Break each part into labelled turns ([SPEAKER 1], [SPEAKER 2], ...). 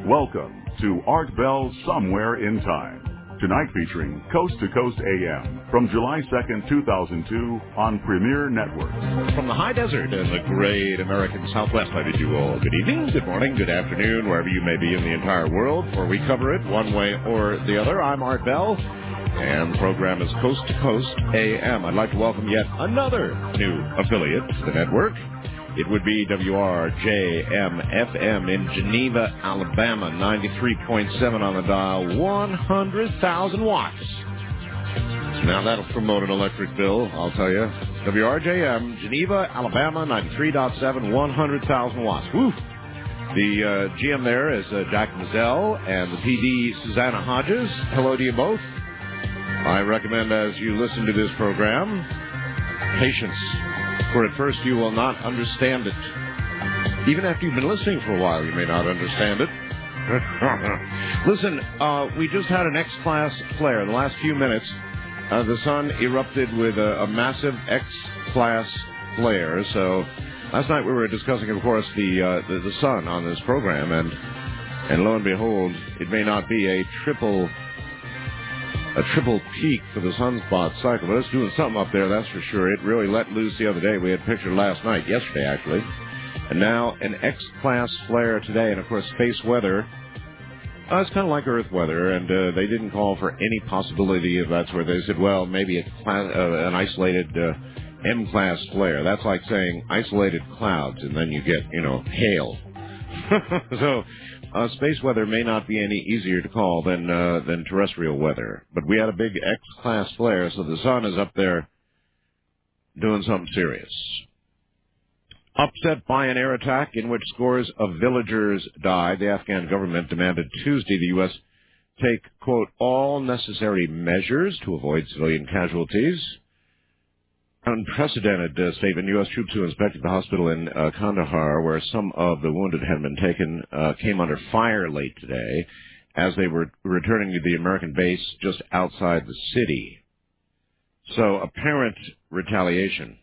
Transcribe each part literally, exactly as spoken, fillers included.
[SPEAKER 1] Welcome to Art Bell Somewhere in Time. Tonight featuring Coast to Coast A M from July second, two thousand two on Premier Networks.
[SPEAKER 2] From the high desert and the great American Southwest, I bid you all good evening, good morning, good afternoon, wherever you may be in the entire world, for we cover it one way or the other. I'm Art Bell, and the program is Coast to Coast A M. I'd like to welcome yet another new affiliate to the network. It would be W R J M F M in Geneva, Alabama, ninety-three point seven on the dial, one hundred thousand watts. Now that'll promote an electric bill, I'll tell you. W R J M, Geneva, Alabama, ninety-three point seven, one hundred thousand watts. Woo! The uh, G M there is uh, Jack Mazzell, and the P D, Susanna Hodges. Hello to you both. I recommend, as you listen to this program, patience. For at first you will not understand it. Even after you've been listening for a while, you may not understand it. Listen, uh, we just had an X-class flare. In the last few minutes, uh, the sun erupted with a, a massive X-class flare. So last night we were discussing, of course, the, uh, the the sun on this program, and and lo and behold, it may not be a triple. A triple peak for the sunspot cycle. But it's doing something up there, that's for sure. It really let loose the other day. We had pictured last night, yesterday actually. And now an X-class flare today. And, of course, space weather. Uh, it's kind of like Earth weather. And uh, they didn't call for any possibility of that sort. They said, well, maybe a cla- uh, an isolated uh, M-class flare. That's like saying isolated clouds. And then you get, you know, hail. so... Uh, space weather may not be any easier to call than uh, than terrestrial weather. But we had a big X-class flare, so the sun is up there doing something serious. Upset by an air attack in which scores of villagers died, the Afghan government demanded Tuesday the U S take, quote, all necessary measures to avoid civilian casualties. Unprecedented uh, statement. U S troops who inspected the hospital in uh, Kandahar, where some of the wounded had been taken, uh, came under fire late today as they were returning to the American base just outside the city. So, apparent retaliation.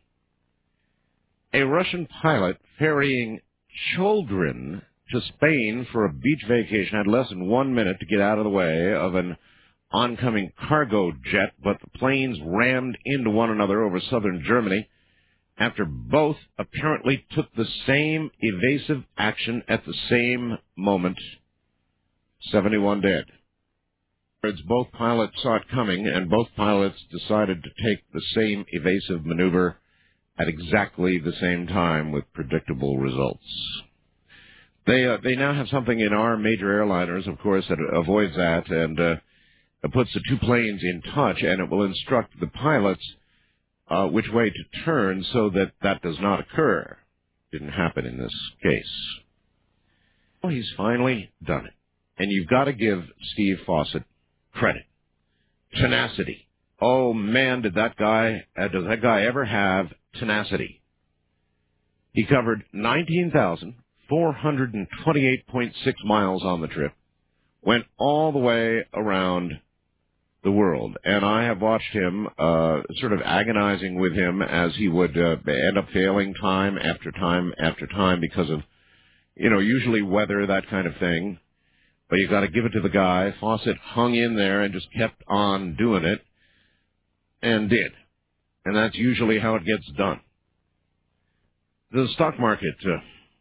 [SPEAKER 2] A Russian pilot ferrying children to Spain for a beach vacation had less than one minute to get out of the way of an oncoming cargo jet, but the planes rammed into one another over southern Germany after both apparently took the same evasive action at the same moment. seventy-one dead. Both pilots saw it coming, and both pilots decided to take the same evasive maneuver at exactly the same time with predictable results. They uh, they now have something in our major airliners, of course, that avoids that, and uh, it puts the two planes in touch, and it will instruct the pilots uh, which way to turn so that that does not occur. Didn't happen in this case. Well, he's finally done it. And you've got to give Steve Fawcett credit. Tenacity. Oh, man, did that guy, uh, does that guy ever have tenacity. He covered nineteen thousand four hundred twenty-eight point six miles on the trip, went all the way around the world, and I have watched him uh, sort of agonizing with him as he would uh, end up failing time after time after time because of, you know, usually weather, that kind of thing. But you got to give it to the guy. Fawcett hung in there and just kept on doing it, and did. And that's usually how it gets done. The stock market, uh,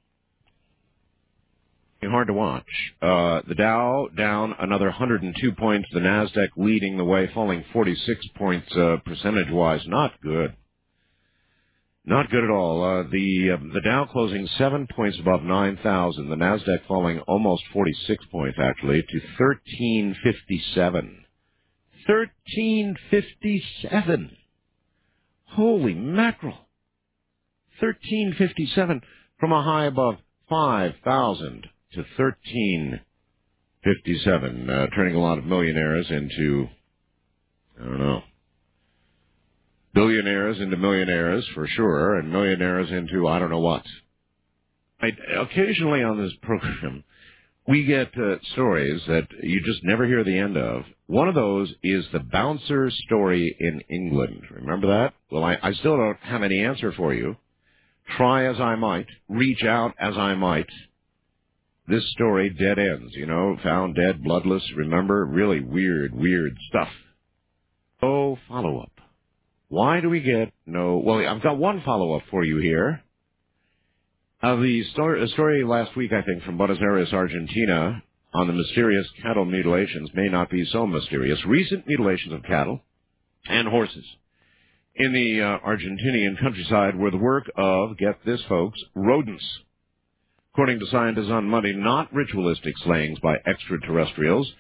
[SPEAKER 2] hard to watch. Uh, the Dow down another one hundred two points. The Nasdaq leading the way, falling forty-six points uh, percentage-wise. Not good. Not good at all. Uh, the uh, the Dow closing seven points above nine thousand. The Nasdaq falling almost forty-six points, actually, to thirteen fifty-seven. thirteen fifty-seven. Holy mackerel. thirteen fifty-seven from a high above five thousand. To thirteen fifty-seven, uh, turning a lot of millionaires into, I don't know, billionaires into millionaires for sure, and millionaires into I don't know what. I, occasionally on this program, we get uh, stories that you just never hear the end of. One of those is the bouncer story in England. Remember that? Well, I, I still don't have any answer for you. Try as I might, reach out as I might. this story dead ends, you know, found dead, bloodless, remember? Really weird, weird stuff. Oh, follow-up. Why do we get no... Well, I've got one follow-up for you here. Uh, the story, story last week, I think, from Buenos Aires, Argentina, on the mysterious cattle mutilations may not be so mysterious. Recent mutilations of cattle and horses in the uh, Argentinian countryside were the work of, get this, folks, rodents. According to scientists on Monday, not ritualistic slayings by extraterrestrials.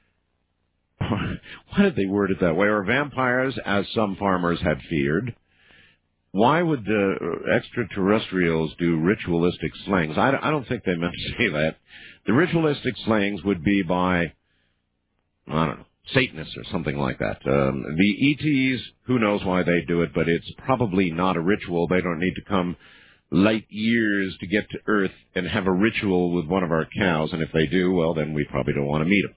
[SPEAKER 2] Why did they word it that way? Or vampires, as some farmers had feared. Why would the extraterrestrials do ritualistic slayings? I, I don't think they meant to say that. The ritualistic slayings would be by, I don't know, Satanists or something like that. Um, the E Ts, who knows why they do it, but it's probably not a ritual. They don't need to come light years to get to Earth and have a ritual with one of our cows, and if they do, well, then we probably don't want to meet them.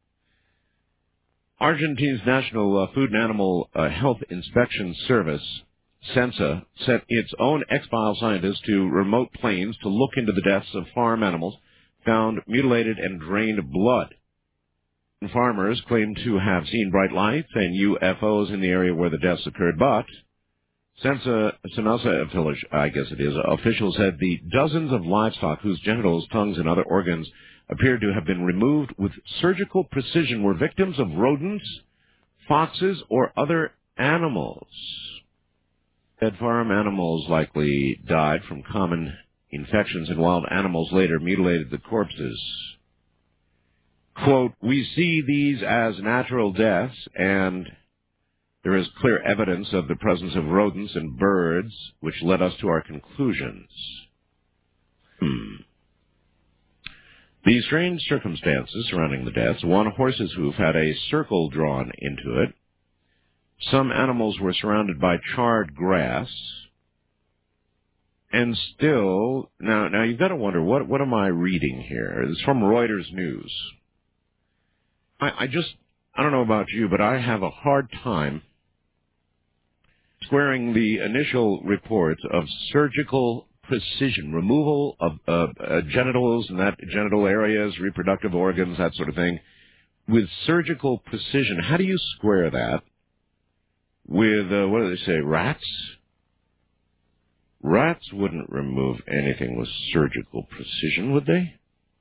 [SPEAKER 2] Argentina's National uh, Food and Animal uh, Health Inspection Service, SENSA, sent its own X-File scientists to remote plains to look into the deaths of farm animals found mutilated and drained blood. Farmers claim to have seen bright lights and U F Os in the area where the deaths occurred, but SENSA, SENSA village, I guess it is, officials said the dozens of livestock whose genitals, tongues, and other organs appeared to have been removed with surgical precision were victims of rodents, foxes, or other animals. Dead farm animals likely died from common infections, and wild animals later mutilated the corpses. Quote, we see these as natural deaths, and there is clear evidence of the presence of rodents and birds, which led us to our conclusions. Hmm. The strange circumstances surrounding the deaths, one horse's hoof had a circle drawn into it. Some animals were surrounded by charred grass. And still, now, now you've got to wonder, what, what am I reading here? It's from Reuters News. I, I just, I don't know about you, but I have a hard time squaring the initial reports of surgical precision, removal of uh, uh, genitals and that genital areas, reproductive organs, that sort of thing, with surgical precision. How do you square that with, uh, what do they say, rats? Rats wouldn't remove anything with surgical precision, would they?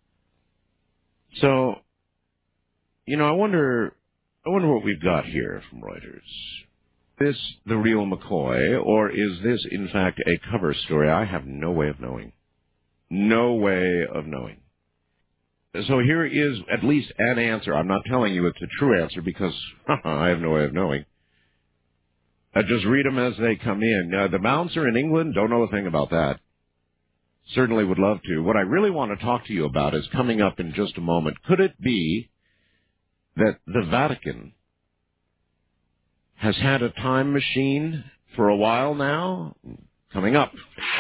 [SPEAKER 2] So, you know, I wonder, I wonder what we've got here from Reuters. Is this the real McCoy, or is this, in fact, a cover story? I have no way of knowing. No way of knowing. So here is at least an answer. I'm not telling you it's a true answer because I have no way of knowing. I just read them as they come in. Uh, the bouncer in England, don't know a thing about that. Certainly would love to. What I really want to talk to you about is coming up in just a moment. Could it be that the Vatican has had a time machine for a while now? Coming up.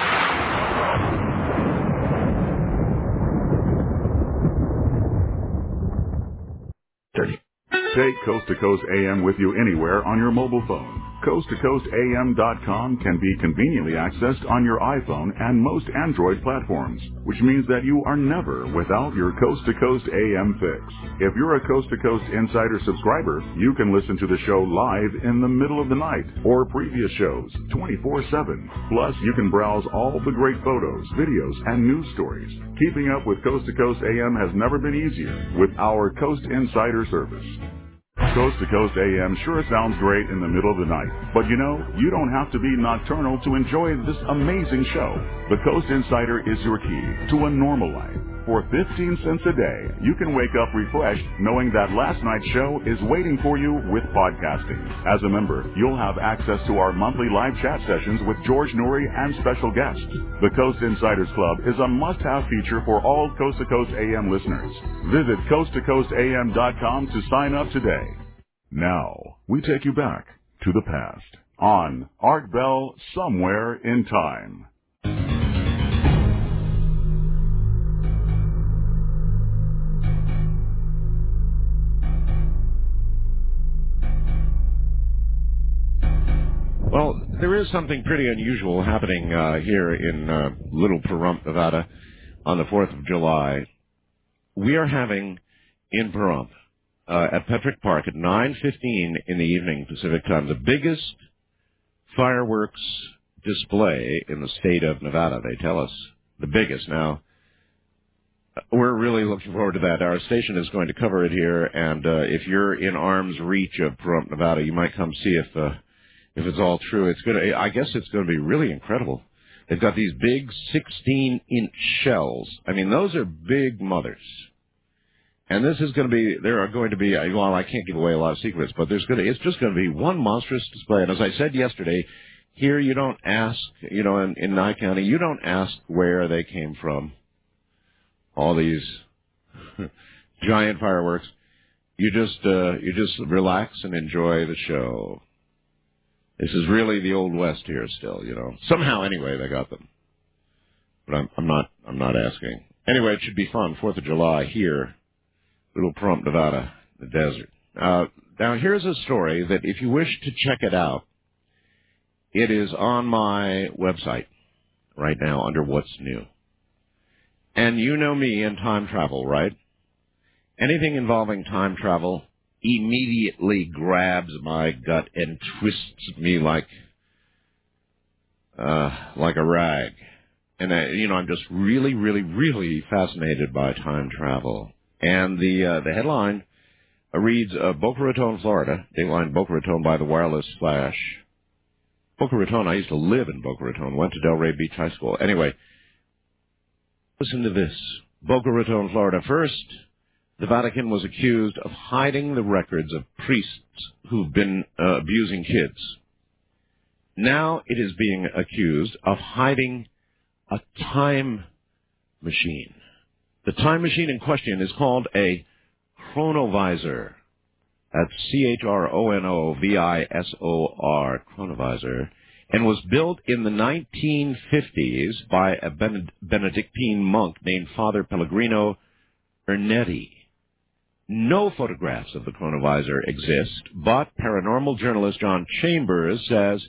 [SPEAKER 1] thirty. Take Coast to Coast A M with you anywhere on your mobile phone. coast to coast A M dot com can be conveniently accessed on your iPhone and most Android platforms, which means that you are never without your Coast to Coast A M fix. If you're a Coast to Coast Insider subscriber, you can listen to the show live in the middle of the night or previous shows twenty-four seven. Plus, you can browse all the great photos, videos, and news stories. Keeping up with Coast to Coast A M has never been easier with our Coast Insider service. Coast to Coast A M sure sounds great in the middle of the night, but you know, you don't have to be nocturnal to enjoy this amazing show. The Coast Insider is your key to a normal life. For fifteen cents a day, you can wake up refreshed knowing that last night's show is waiting for you with podcasting. As a member, you'll have access to our monthly live chat sessions with George Noory and special guests. The Coast Insiders Club is a must-have feature for all Coast to Coast A M listeners. Visit coast to coast A M dot com to sign up today. Now, we take you back to the past on Art Bell Somewhere in Time.
[SPEAKER 2] Well, there is something pretty unusual happening uh, here in uh, Little Pahrump, Nevada, on the fourth of July. we are having in Pahrump, uh, at Petrick Park at nine fifteen in the evening Pacific time, the biggest fireworks display in the state of Nevada, they tell us. The biggest. Now, we're really looking forward to that. Our station is going to cover it here, and uh, if you're in arm's reach of Pahrump, Nevada, you might come see if uh, if it's all true. It's going to, I guess it's going to be really incredible. They've got these big sixteen-inch shells. I mean, those are big mothers. And this is going to be, there are going to be, well, I can't give away a lot of secrets, but there's going to, it's just going to be one monstrous display. And as I said yesterday, here you don't ask, you know, in, in Nye County, you don't ask where they came from. All these giant fireworks. You just, uh, you just relax and enjoy the show. This is really the Old West here still, you know. Somehow, anyway, they got them. But I'm, I'm not, I'm not asking. Anyway, it should be fun. Fourth of July here. Little Pahrump, Nevada, the desert. Uh, now, here's a story that if you wish to check it out, it is on my website right now under What's New. And you know me and time travel, right? Anything involving time travel immediately grabs my gut and twists me like uh, like a rag. And, I, you know, I'm just really, really, really fascinated by time travel. And the uh, the headline uh, reads, uh, Boca Raton, Florida. Dateline Boca Raton by the wireless flash. Boca Raton, I used to live in Boca Raton, went to Delray Beach High School. Anyway, listen to this. Boca Raton, Florida. First, the Vatican was accused of hiding the records of priests who've been uh, abusing kids. Now it is being accused of hiding a time machine. The time machine in question is called a chronovisor. That's C H R O N O V I S O R, chronovisor, and was built in the nineteen fifties by a Benedictine monk named Father Pellegrino Ernetti. No photographs of the chronovisor exist, but paranormal journalist John Chambers says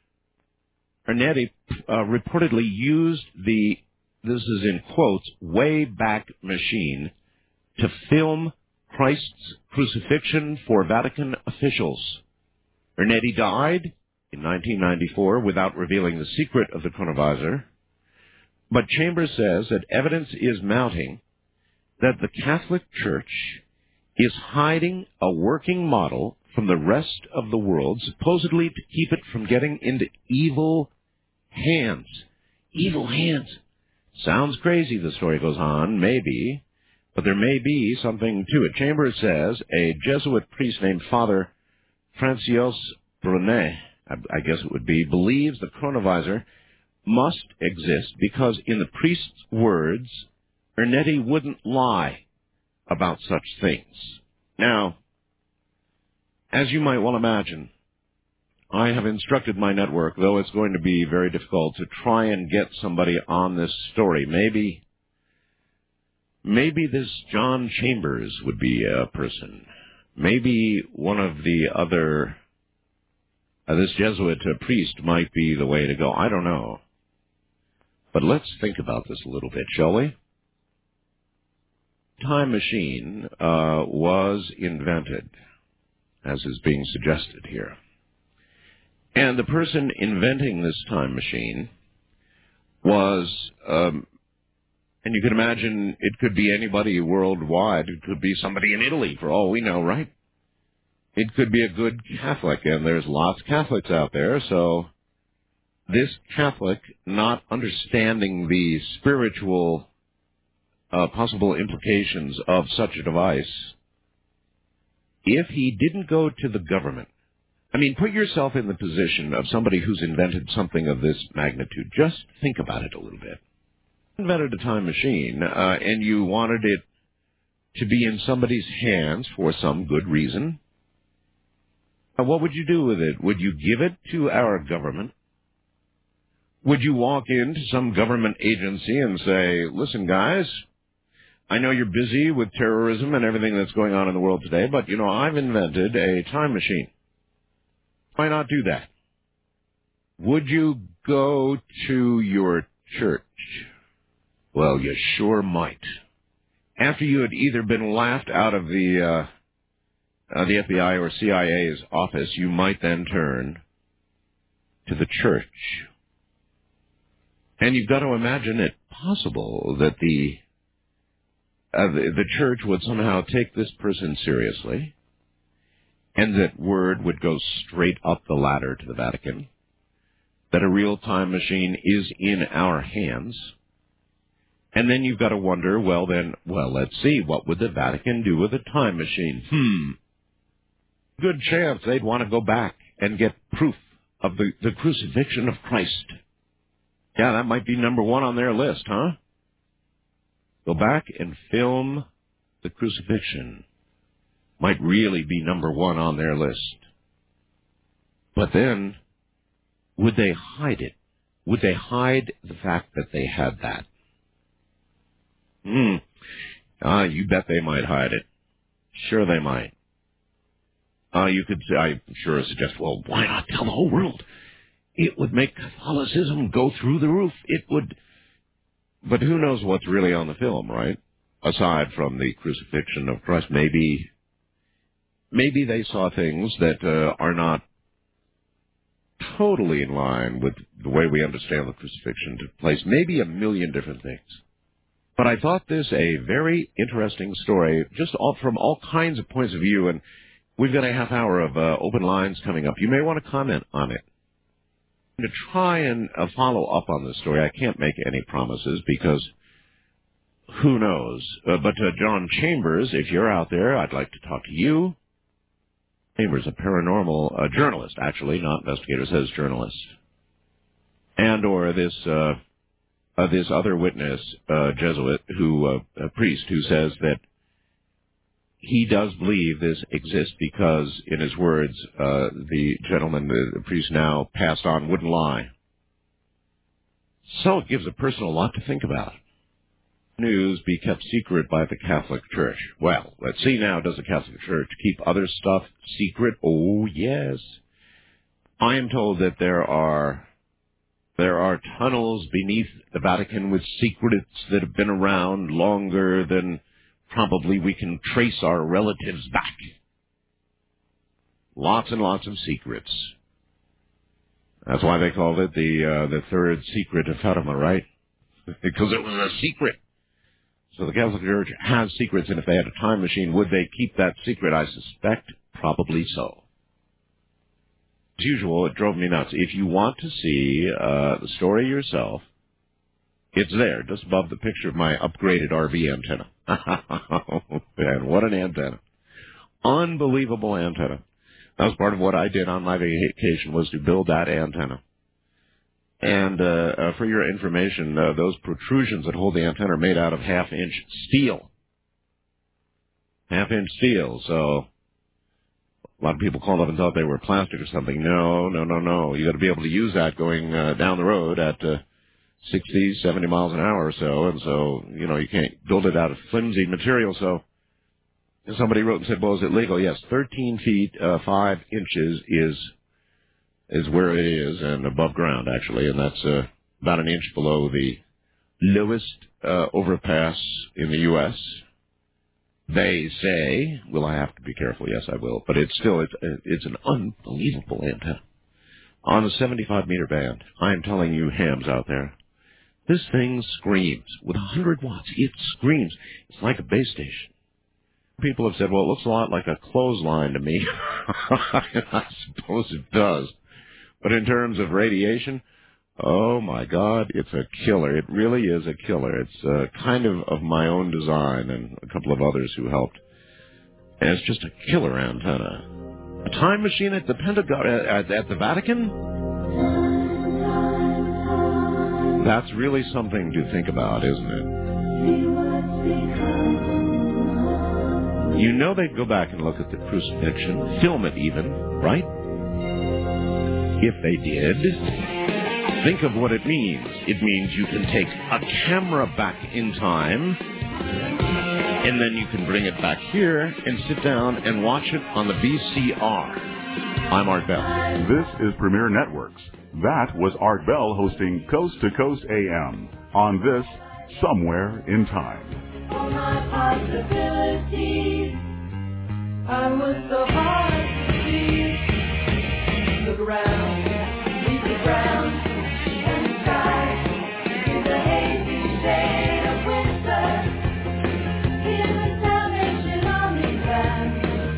[SPEAKER 2] Ernetti uh, reportedly used the, this is in quotes, way back machine to film Christ's crucifixion for Vatican officials. Ernetti died in nineteen ninety-four without revealing the secret of the chronovisor, but Chambers says that evidence is mounting that the Catholic Church is hiding a working model from the rest of the world, supposedly to keep it from getting into evil hands. Evil hands. Sounds crazy, the story goes on, maybe, but there may be something to it. Chambers says a Jesuit priest named Father Francios Brunet, I, I guess it would be, believes the chronovisor must exist because, in the priest's words, Ernetti wouldn't lie about such things. Now, as you might well imagine, I have instructed my network, though it's going to be very difficult, to try and get somebody on this story. Maybe, maybe this John Chambers would be a person. Maybe one of the other, uh, this Jesuit uh, priest might be the way to go. I don't know. But let's think about this a little bit, shall we? Time machine uh, was invented, as is being suggested here. And the person inventing this time machine was, um, and you can imagine it could be anybody worldwide. It could be somebody in Italy, for all we know, right? It could be a good Catholic, and there's lots of Catholics out there, so this Catholic, not understanding the spiritual uh, possible implications of such a device, if he didn't go to the government, I mean, put yourself in the position of somebody who's invented something of this magnitude. Just think about it a little bit. You invented a time machine, uh, and you wanted it to be in somebody's hands for some good reason. Uh, what would you do with it? Would you give it to our government? Would you walk into some government agency and say, listen, guys, I know you're busy with terrorism and everything that's going on in the world today, but, you know, I've invented a time machine. Why not do that? Would you go to your church? Well, you sure might. after you had either been laughed out of the uh, uh, the F B I or C I A's office, you might then turn to the church. And you've got to imagine it possible that the, uh, the the church would somehow take this person seriously, and that word would go straight up the ladder to the Vatican, that a real time machine is in our hands. And then you've got to wonder, well then, well, let's see, what would the Vatican do with a time machine? Hmm. Good chance they'd want to go back and get proof of the, the crucifixion of Christ. Yeah, that might be number one on their list, huh? Go back and film the crucifixion. Might really be number one on their list. But then, would they hide it? Would they hide the fact that they had that? Hmm. Ah, you bet they might hide it. Sure they might. Uh, you could, I'm sure, suggest, well, why not tell the whole world? It would make Catholicism go through the roof. It would. But who knows what's really on the film, right? Aside from the crucifixion of Christ, maybe, maybe they saw things that uh, are not totally in line with the way we understand the crucifixion took place. Maybe a million different things. But I thought this a very interesting story, just all, from all kinds of points of view, and we've got a half hour of uh, open lines coming up. You may want to comment on it. To try and uh, follow up on this story, I can't make any promises because who knows. Uh, but uh, John Chambers, if you're out there, I'd like to talk to you. Chambers, a paranormal uh, journalist, actually, not investigator, says journalist. And or this uh, uh, this other witness, uh, Jesuit, who uh, a priest, who says that he does believe this exists because, in his words, uh, the gentleman, the, the priest now passed on, wouldn't lie. So it gives a person a lot to think about. News be kept secret by the Catholic Church. Well, let's see now, does the Catholic Church keep other stuff secret? Oh, yes. I am told that there are there are tunnels beneath the Vatican with secrets that have been around longer than probably we can trace our relatives back. Lots and lots of secrets. That's why they called it the uh, the third secret of Fatima, right? Because it was a secret. So the Catholic Church has secrets, and if they had a time machine, would they keep that secret? I suspect probably so. As usual, it drove me nuts. If you want to see uh, the story yourself, it's there, just above the picture of my upgraded R V antenna. And what an antenna. Unbelievable antenna. That was part of what I did on my vacation, was to build that antenna. And uh, uh, for your information, uh, those protrusions that hold the antenna are made out of half-inch steel. Half-inch steel, so a lot of people called up and thought they were plastic or something. No, no, no, no. You got to be able to use that going uh, down the road at uh, sixty, seventy miles an hour or so, and so, you know, you can't build it out of flimsy material. So somebody wrote and said, well, is it legal? Yes, thirteen feet, uh, five inches is is where it is, and above ground, actually, and that's uh, about an inch below the lowest uh, overpass in the U S They say, will I have to be careful? Yes, I will. But it's still, it's, it's an unbelievable antenna. On a seventy-five meter band, I'm telling you hams out there, this thing screams. With one hundred watts, it screams. It's like a base station. People have said, well, it looks a lot like a clothesline to me. I suppose it does. But in terms of radiation, oh my God, it's a killer. It really is a killer. It's uh, kind of of my own design and a couple of others who helped. And it's just a killer antenna. A time machine at the Pentagon, at, at the Vatican? That's really something to think about, isn't it? You know they'd go back and look at the crucifixion, film it even, right? If they did, think of what it means. It means you can take a camera back in time, and then you can bring it back here and sit down and watch it on the V C R. I'm Art Bell.
[SPEAKER 1] This is Premier Networks. That was Art Bell hosting Coast to Coast A M on this Somewhere in Time.
[SPEAKER 3] all my possibilities. I was so hard to see. Look around, leave the ground and the sky is a hazy shade of winter. Hear the Salvation Army band.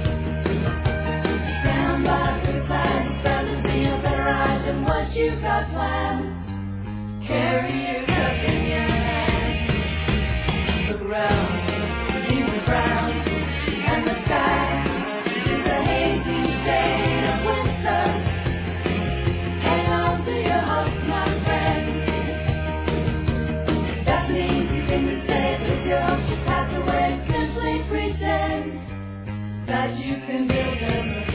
[SPEAKER 3] Stand by for the flag, fellas, be a better ride than what you got planned. Carry your cup in your hand. Look around, leave the ground and the sky is a hazy shade of winter. Hang on to your hopes, my friend. That's an easy thing to say, but if your hopes should pass away, simply pretend that you can build them.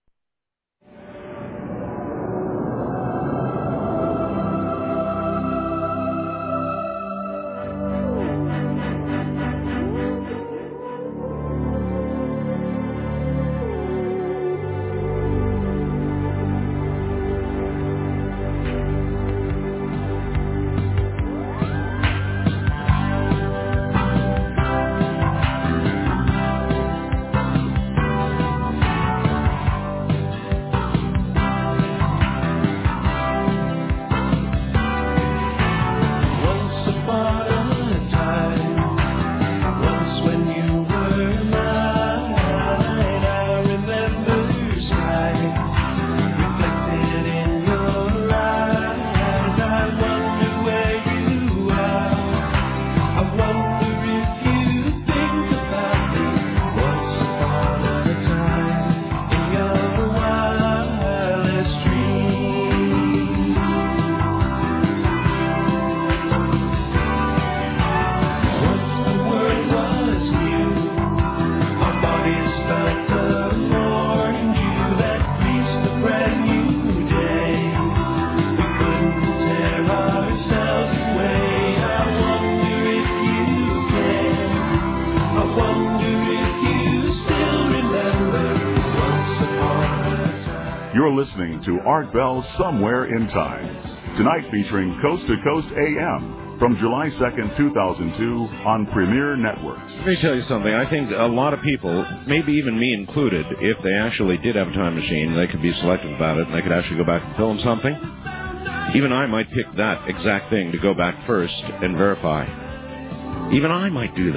[SPEAKER 1] You're listening to Art Bell Somewhere in Time. Tonight featuring Coast to Coast A M from July second, two thousand two on Premier Networks.
[SPEAKER 2] Let me tell you something. I think a lot of people, maybe even me included, if they actually did have a time machine, they could be selective about it and they could actually go back and film something. Even I might pick that exact thing to go back first and verify. Even I might do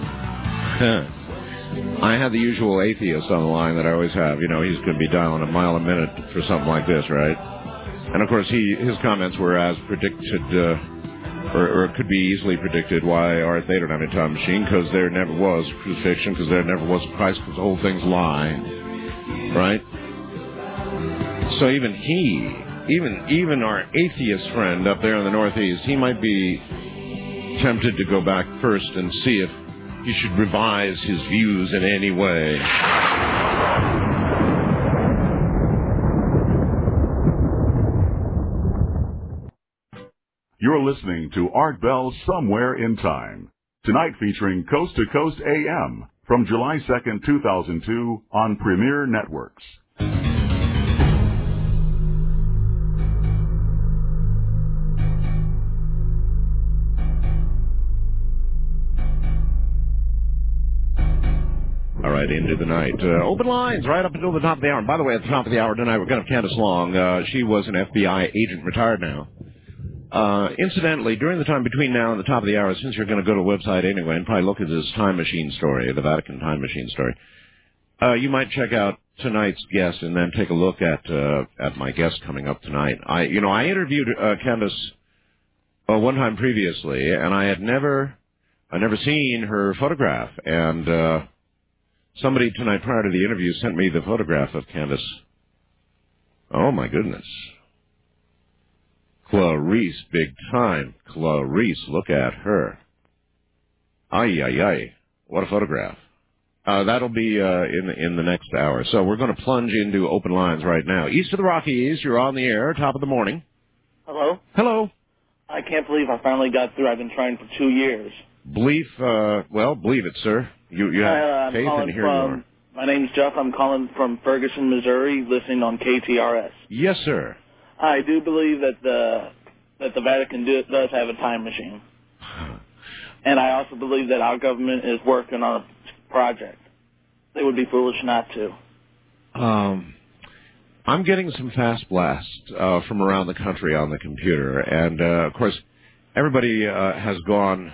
[SPEAKER 2] that. I had the usual atheist on the line that I always have. You know, he's going to be dialing a mile a minute for something like this, right? And, of course, he his comments were as predicted, uh, or, or could be easily predicted why Art, they don't have a time machine, because there never was crucifixion, because there never was Christ, because the whole thing's lie, right? So even he, even even our atheist friend up there in the Northeast, he might be tempted to go back first and see if he should revise his views in any way.
[SPEAKER 1] You're listening to Art Bell Somewhere in Time. Tonight featuring Coast to Coast A M from July second, two thousand two on Premier Networks.
[SPEAKER 2] All right, into the night. Uh, open lines right up until the top of the hour. And by the way, at the top of the hour tonight, we're going to have Candace Long. Uh, she was an F B I agent, retired now. Uh, incidentally, during the time between now and the top of the hour, since you're going to go to the website anyway and probably look at this time machine story, the Vatican time machine story, uh, you might check out tonight's guest and then take a look at uh, at my guest coming up tonight. I, you know, I interviewed uh, Candace uh, one time previously, and I had never, I never seen her photograph, and uh, somebody tonight prior to the interview sent me the photograph of Candace. Oh, my goodness. Clarice, big time. Clarice, look at her. Ay, ay, ay. What a photograph. Uh, that'll be uh, in, in the next hour. So we're going to plunge into open lines right now. East of the Rockies, you're on the air, top of the morning.
[SPEAKER 4] Hello?
[SPEAKER 2] Hello.
[SPEAKER 4] I can't believe I finally got through. I've been trying for two years.
[SPEAKER 2] Believe, uh, well, believe it, sir. You, you have
[SPEAKER 4] uh,
[SPEAKER 2] faith, and here
[SPEAKER 4] from,
[SPEAKER 2] you are.
[SPEAKER 4] My name's Jeff. I'm calling from Ferguson, Missouri, listening on K T R S.
[SPEAKER 2] Yes, sir.
[SPEAKER 4] I do believe that the that the Vatican do, does have a time machine. And I also believe that our government is working on a project. They would be foolish not to.
[SPEAKER 2] Um, I'm getting some fast blasts uh, from around the country on the computer, and uh, of course, everybody uh, has gone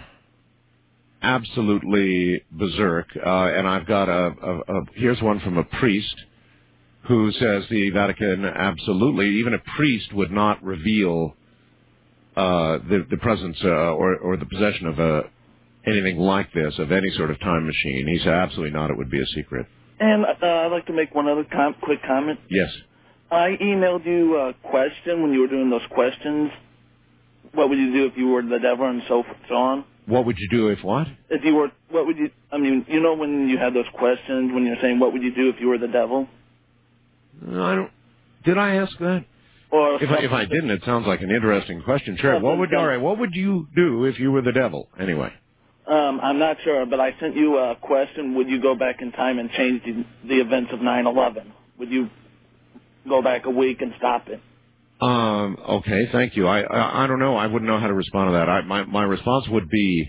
[SPEAKER 2] absolutely berserk. Uh, and I've got a, a, a here's one from a priest who says the Vatican absolutely, even a priest would not reveal uh, the, the presence uh, or, or the possession of a anything like this, of any sort of time machine. He said absolutely not. It would be a secret.
[SPEAKER 4] And uh, I'd like to make one other com- quick comment.
[SPEAKER 2] Yes.
[SPEAKER 4] I emailed you a question when you were doing those questions. What would you do if you were the devil and so, so on?
[SPEAKER 2] What would you do if what?
[SPEAKER 4] If you were, what would you, I mean, you know when you had those questions, when you're saying, what would you do if you were the devil?
[SPEAKER 2] I don't, did I ask that?
[SPEAKER 4] Or
[SPEAKER 2] if I, if I didn't, it sounds like an interesting question. Sure. What would, all right, what would you do if you were the devil, anyway?
[SPEAKER 4] Um, I'm not sure, but I sent you a question. Would you go back in time and change the, the events of nine eleven? Would you go back a week and stop it?
[SPEAKER 2] Um, okay, thank you. I, I I don't know. I wouldn't know how to respond to that. I, my my response would be,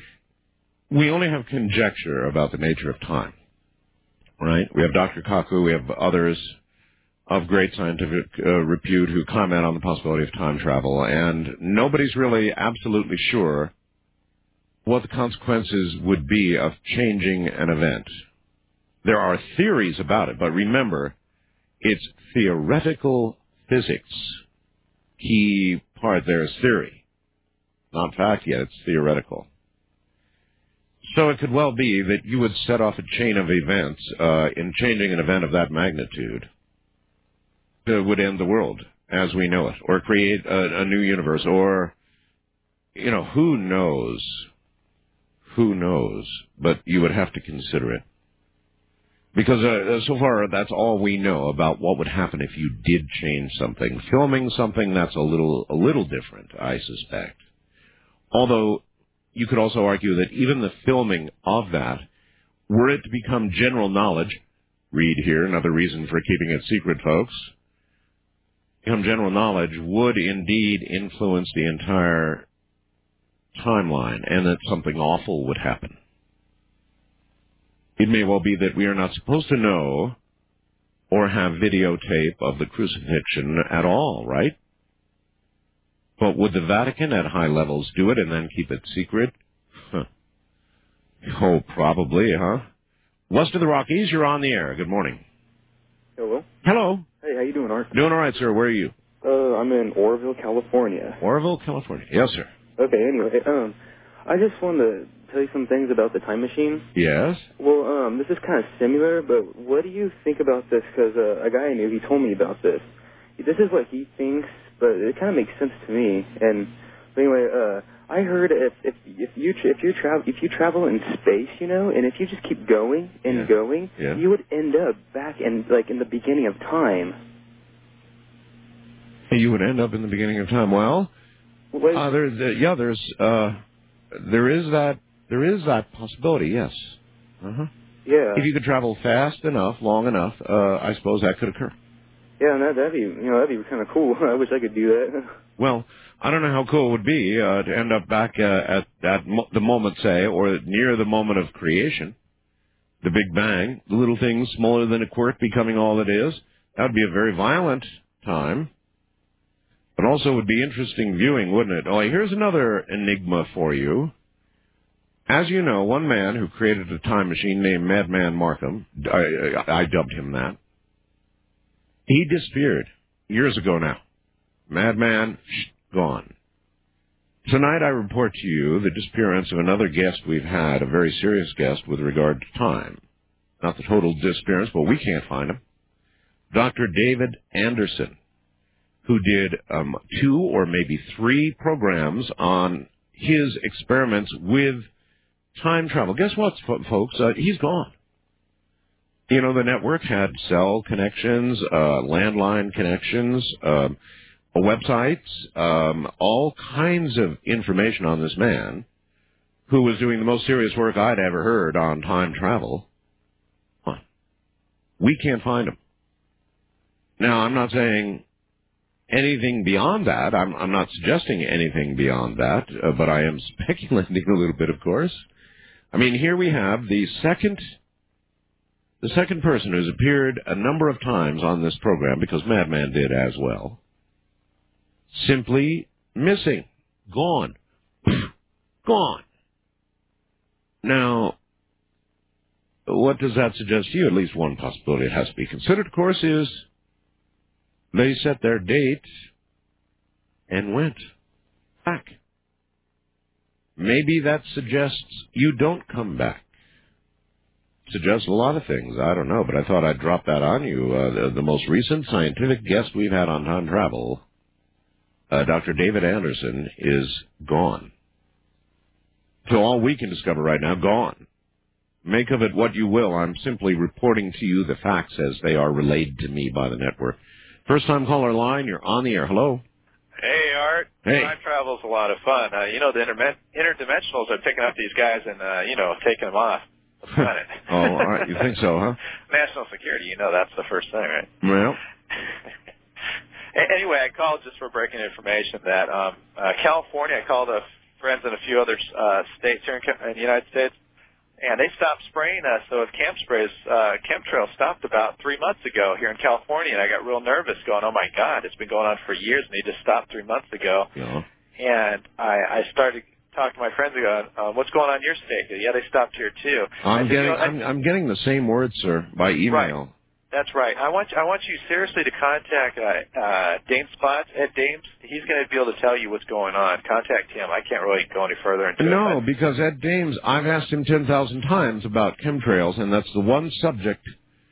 [SPEAKER 2] we only have conjecture about the nature of time, right? We have Doctor Kaku, we have others of great scientific uh, repute who comment on the possibility of time travel, and nobody's really absolutely sure what the consequences would be of changing an event. There are theories about it, but remember, it's theoretical physics. Key part there is theory. Not fact yet, it's theoretical. So it could well be that you would set off a chain of events uh, in changing an event of that magnitude that would end the world as we know it, or create a, a new universe, or, you know, who knows? Who knows? But you would have to consider it. Because uh, so far, that's all we know about what would happen if you did change something. Filming something, that's a little a little different, I suspect. Although, you could also argue that even the filming of that, were it to become general knowledge, read here, another reason for keeping it secret, folks, become general knowledge, would indeed influence the entire timeline, and that something awful would happen. It may well be that we are not supposed to know or have videotape of the crucifixion at all, right? But would the Vatican at high levels do it and then keep it secret? Huh. Oh, probably, huh? West of the Rockies, you're on the air. Good morning.
[SPEAKER 5] Hello.
[SPEAKER 2] Hello.
[SPEAKER 5] Hey, how you doing, Art?
[SPEAKER 2] Doing all right, sir. Where are you?
[SPEAKER 5] Uh, I'm in Oroville, California.
[SPEAKER 2] Oroville, California. Yes, sir.
[SPEAKER 5] Okay, anyway, um, I just wanted to tell you some things about the time machine.
[SPEAKER 2] Yes?
[SPEAKER 5] Well, um, this is kind of similar, but what do you think about this? Because uh, a guy I knew, he told me about this. This is what he thinks, but it kind of makes sense to me. And but anyway, uh, I heard if if if you tra- if you travel if you travel in space, you know, and if you just keep going and
[SPEAKER 2] yeah.
[SPEAKER 5] going,
[SPEAKER 2] yeah.
[SPEAKER 5] you would end up back in like in the beginning of time.
[SPEAKER 2] You would end up in the beginning of time. Well, uh, there, there, yeah, there's uh, there is that there is that possibility. Yes. Uh-huh.
[SPEAKER 5] Yeah.
[SPEAKER 2] If you could travel fast enough, long enough, uh, I suppose that could occur.
[SPEAKER 5] Yeah, and that, that'd be, you know, that'd be kind of cool. I wish I could do that.
[SPEAKER 2] Well, I don't know how cool it would be uh, to end up back uh, at at mo- the moment, say, or near the moment of creation, the Big Bang, the little things smaller than a quirk becoming all it is. That would be a very violent time, but also would be interesting viewing, wouldn't it? Oh, here's another enigma for you. As you know, one man who created a time machine named Madman Markham, I, I, I dubbed him that, he disappeared years ago now. Madman, gone. Tonight I report to you the disappearance of another guest we've had, a very serious guest with regard to time. Not the total disappearance, but we can't find him. Doctor David Anderson, who did um, two or maybe three programs on his experiments with time travel. Guess what, folks? Uh, he's gone. You know, the network had cell connections, uh, landline connections, um, websites, um, all kinds of information on this man who was doing the most serious work I'd ever heard on time travel. We can't find him. Now, I'm not saying anything beyond that. I'm, I'm not suggesting anything beyond that, uh, but I am speculating a little bit, of course. I mean, here we have the second, the second person who's appeared a number of times on this program, because Madman did as well, simply missing, gone, gone. Now, what does that suggest to you? At least one possibility it has to be considered, of course, is they set their date and went back. Maybe that suggests you don't come back. Suggests a lot of things. I don't know, but I thought I'd drop that on you. Uh, the, the most recent scientific guest we've had on Time Travel, uh, Doctor David Anderson, is gone. So all we can discover right now, gone. Make of it what you will. I'm simply reporting to you the facts as they are relayed to me by the network. First-time caller line, you're on the air. Hello.
[SPEAKER 6] Hey, Art.
[SPEAKER 2] Hey.
[SPEAKER 6] Time travel's a lot of fun. Uh, you know, the interme- interdimensionals are picking up these guys and, uh, you know, taking them off the planet.
[SPEAKER 2] Oh, all right. You think so, huh?
[SPEAKER 6] National security, you know, that's the first thing, right?
[SPEAKER 2] Well.
[SPEAKER 6] Anyway, I called just for breaking information that um, uh, California, I called uh, friends in a few other uh, states here in, in the United States, and they stopped spraying us. So with camp sprays, uh, chemtrails stopped about three months ago here in California, and I got real nervous going, oh, my God, it's been going on for years, and they just stopped three months ago.
[SPEAKER 2] Yeah.
[SPEAKER 6] And I, I started talking to my friends and going, uh, what's going on in your state? Yeah, they stopped here, too.
[SPEAKER 2] I'm
[SPEAKER 6] said,
[SPEAKER 2] getting,
[SPEAKER 6] you know,
[SPEAKER 2] I'm, I'm getting the same words, sir, by email.
[SPEAKER 6] Right. That's right. I want you, I want you seriously to contact uh, uh, Dame Spots, Ed Dames. He's going to be able to tell you what's going on. Contact him. I can't really go any further into
[SPEAKER 2] no,
[SPEAKER 6] it.
[SPEAKER 2] No, because Ed Dames, I've asked him ten thousand times about chemtrails, and that's the one subject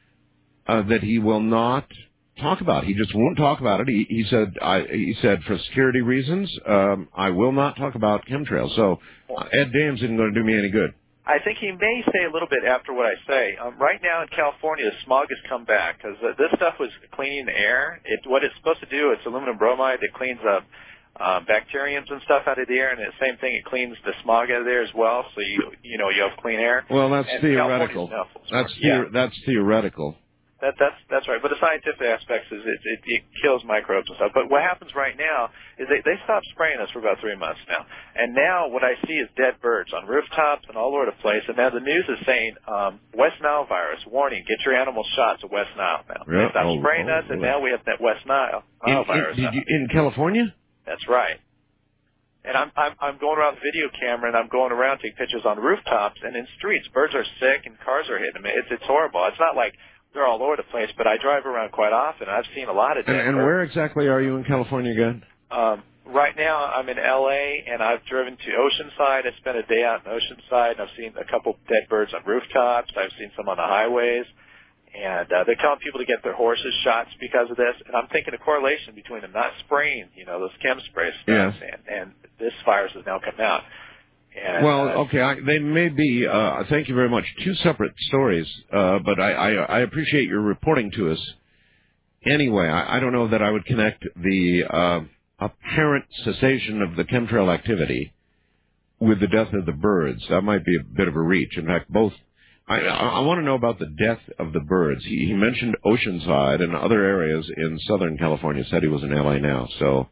[SPEAKER 2] uh, that he will not talk about. He just won't talk about it. He, he said, I, he said for security reasons, um, I will not talk about chemtrails. So uh, Ed Dames isn't going to do me any good.
[SPEAKER 6] I think he may say a little bit after what I say. Um, right now in California, the smog has come back because uh, this stuff was cleaning the air. It, what it's supposed to do, it's aluminum bromide that cleans up um, bacteriums and stuff out of the air, and the same thing, it cleans the smog out of there as well. So you you know you have clean air.
[SPEAKER 2] Well, that's
[SPEAKER 6] and
[SPEAKER 2] theoretical. That's
[SPEAKER 6] yeah.
[SPEAKER 2] the, that's theoretical.
[SPEAKER 6] That, that's that's right. But the scientific aspects is it, it, it kills microbes and stuff. But what happens right now is they, they stopped spraying us for about three months now. And now what I see is dead birds on rooftops and all over the place. And now the news is saying um, West Nile virus, warning, get your animals shots of West Nile now.
[SPEAKER 2] Yeah.
[SPEAKER 6] They stopped
[SPEAKER 2] Oh,
[SPEAKER 6] spraying
[SPEAKER 2] oh,
[SPEAKER 6] us, and
[SPEAKER 2] oh.
[SPEAKER 6] now we have that West Nile,
[SPEAKER 2] In,
[SPEAKER 6] Nile
[SPEAKER 2] in,
[SPEAKER 6] virus.
[SPEAKER 2] did you, in California?
[SPEAKER 6] That's right. And I'm, I'm I'm going around the video camera, and I'm going around taking pictures on rooftops and in streets. Birds are sick, and cars are hitting them. It's it's horrible. It's not like they're all over the place, but I drive around quite often. I've seen a lot of dead
[SPEAKER 2] And, and
[SPEAKER 6] birds.
[SPEAKER 2] where exactly are you in California again?
[SPEAKER 6] Um, right now, I'm in L A, and I've driven to Oceanside. I spent a day out in Oceanside, and I've seen a couple dead birds on rooftops. I've seen some on the highways. And uh, they're telling people to get their horses shots because of this. And I'm thinking a correlation between them not spraying, you know, those chem spray stuff,
[SPEAKER 2] Yes.
[SPEAKER 6] and, and this virus has now come out. And,
[SPEAKER 2] Well,
[SPEAKER 6] uh,
[SPEAKER 2] okay, I, they may be, uh, thank you very much, two separate stories, uh, but I, I, I appreciate your reporting to us. Anyway, I, I don't know that I would connect the uh, apparent cessation of the chemtrail activity with the death of the birds. That might be a bit of a reach. In fact, both. I, I, I want to know about the death of the birds. He, he mentioned Oceanside and other areas in Southern California, said he was in L A now, so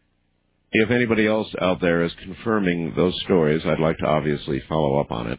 [SPEAKER 2] if anybody else out there is confirming those stories, I'd like to obviously follow up on it.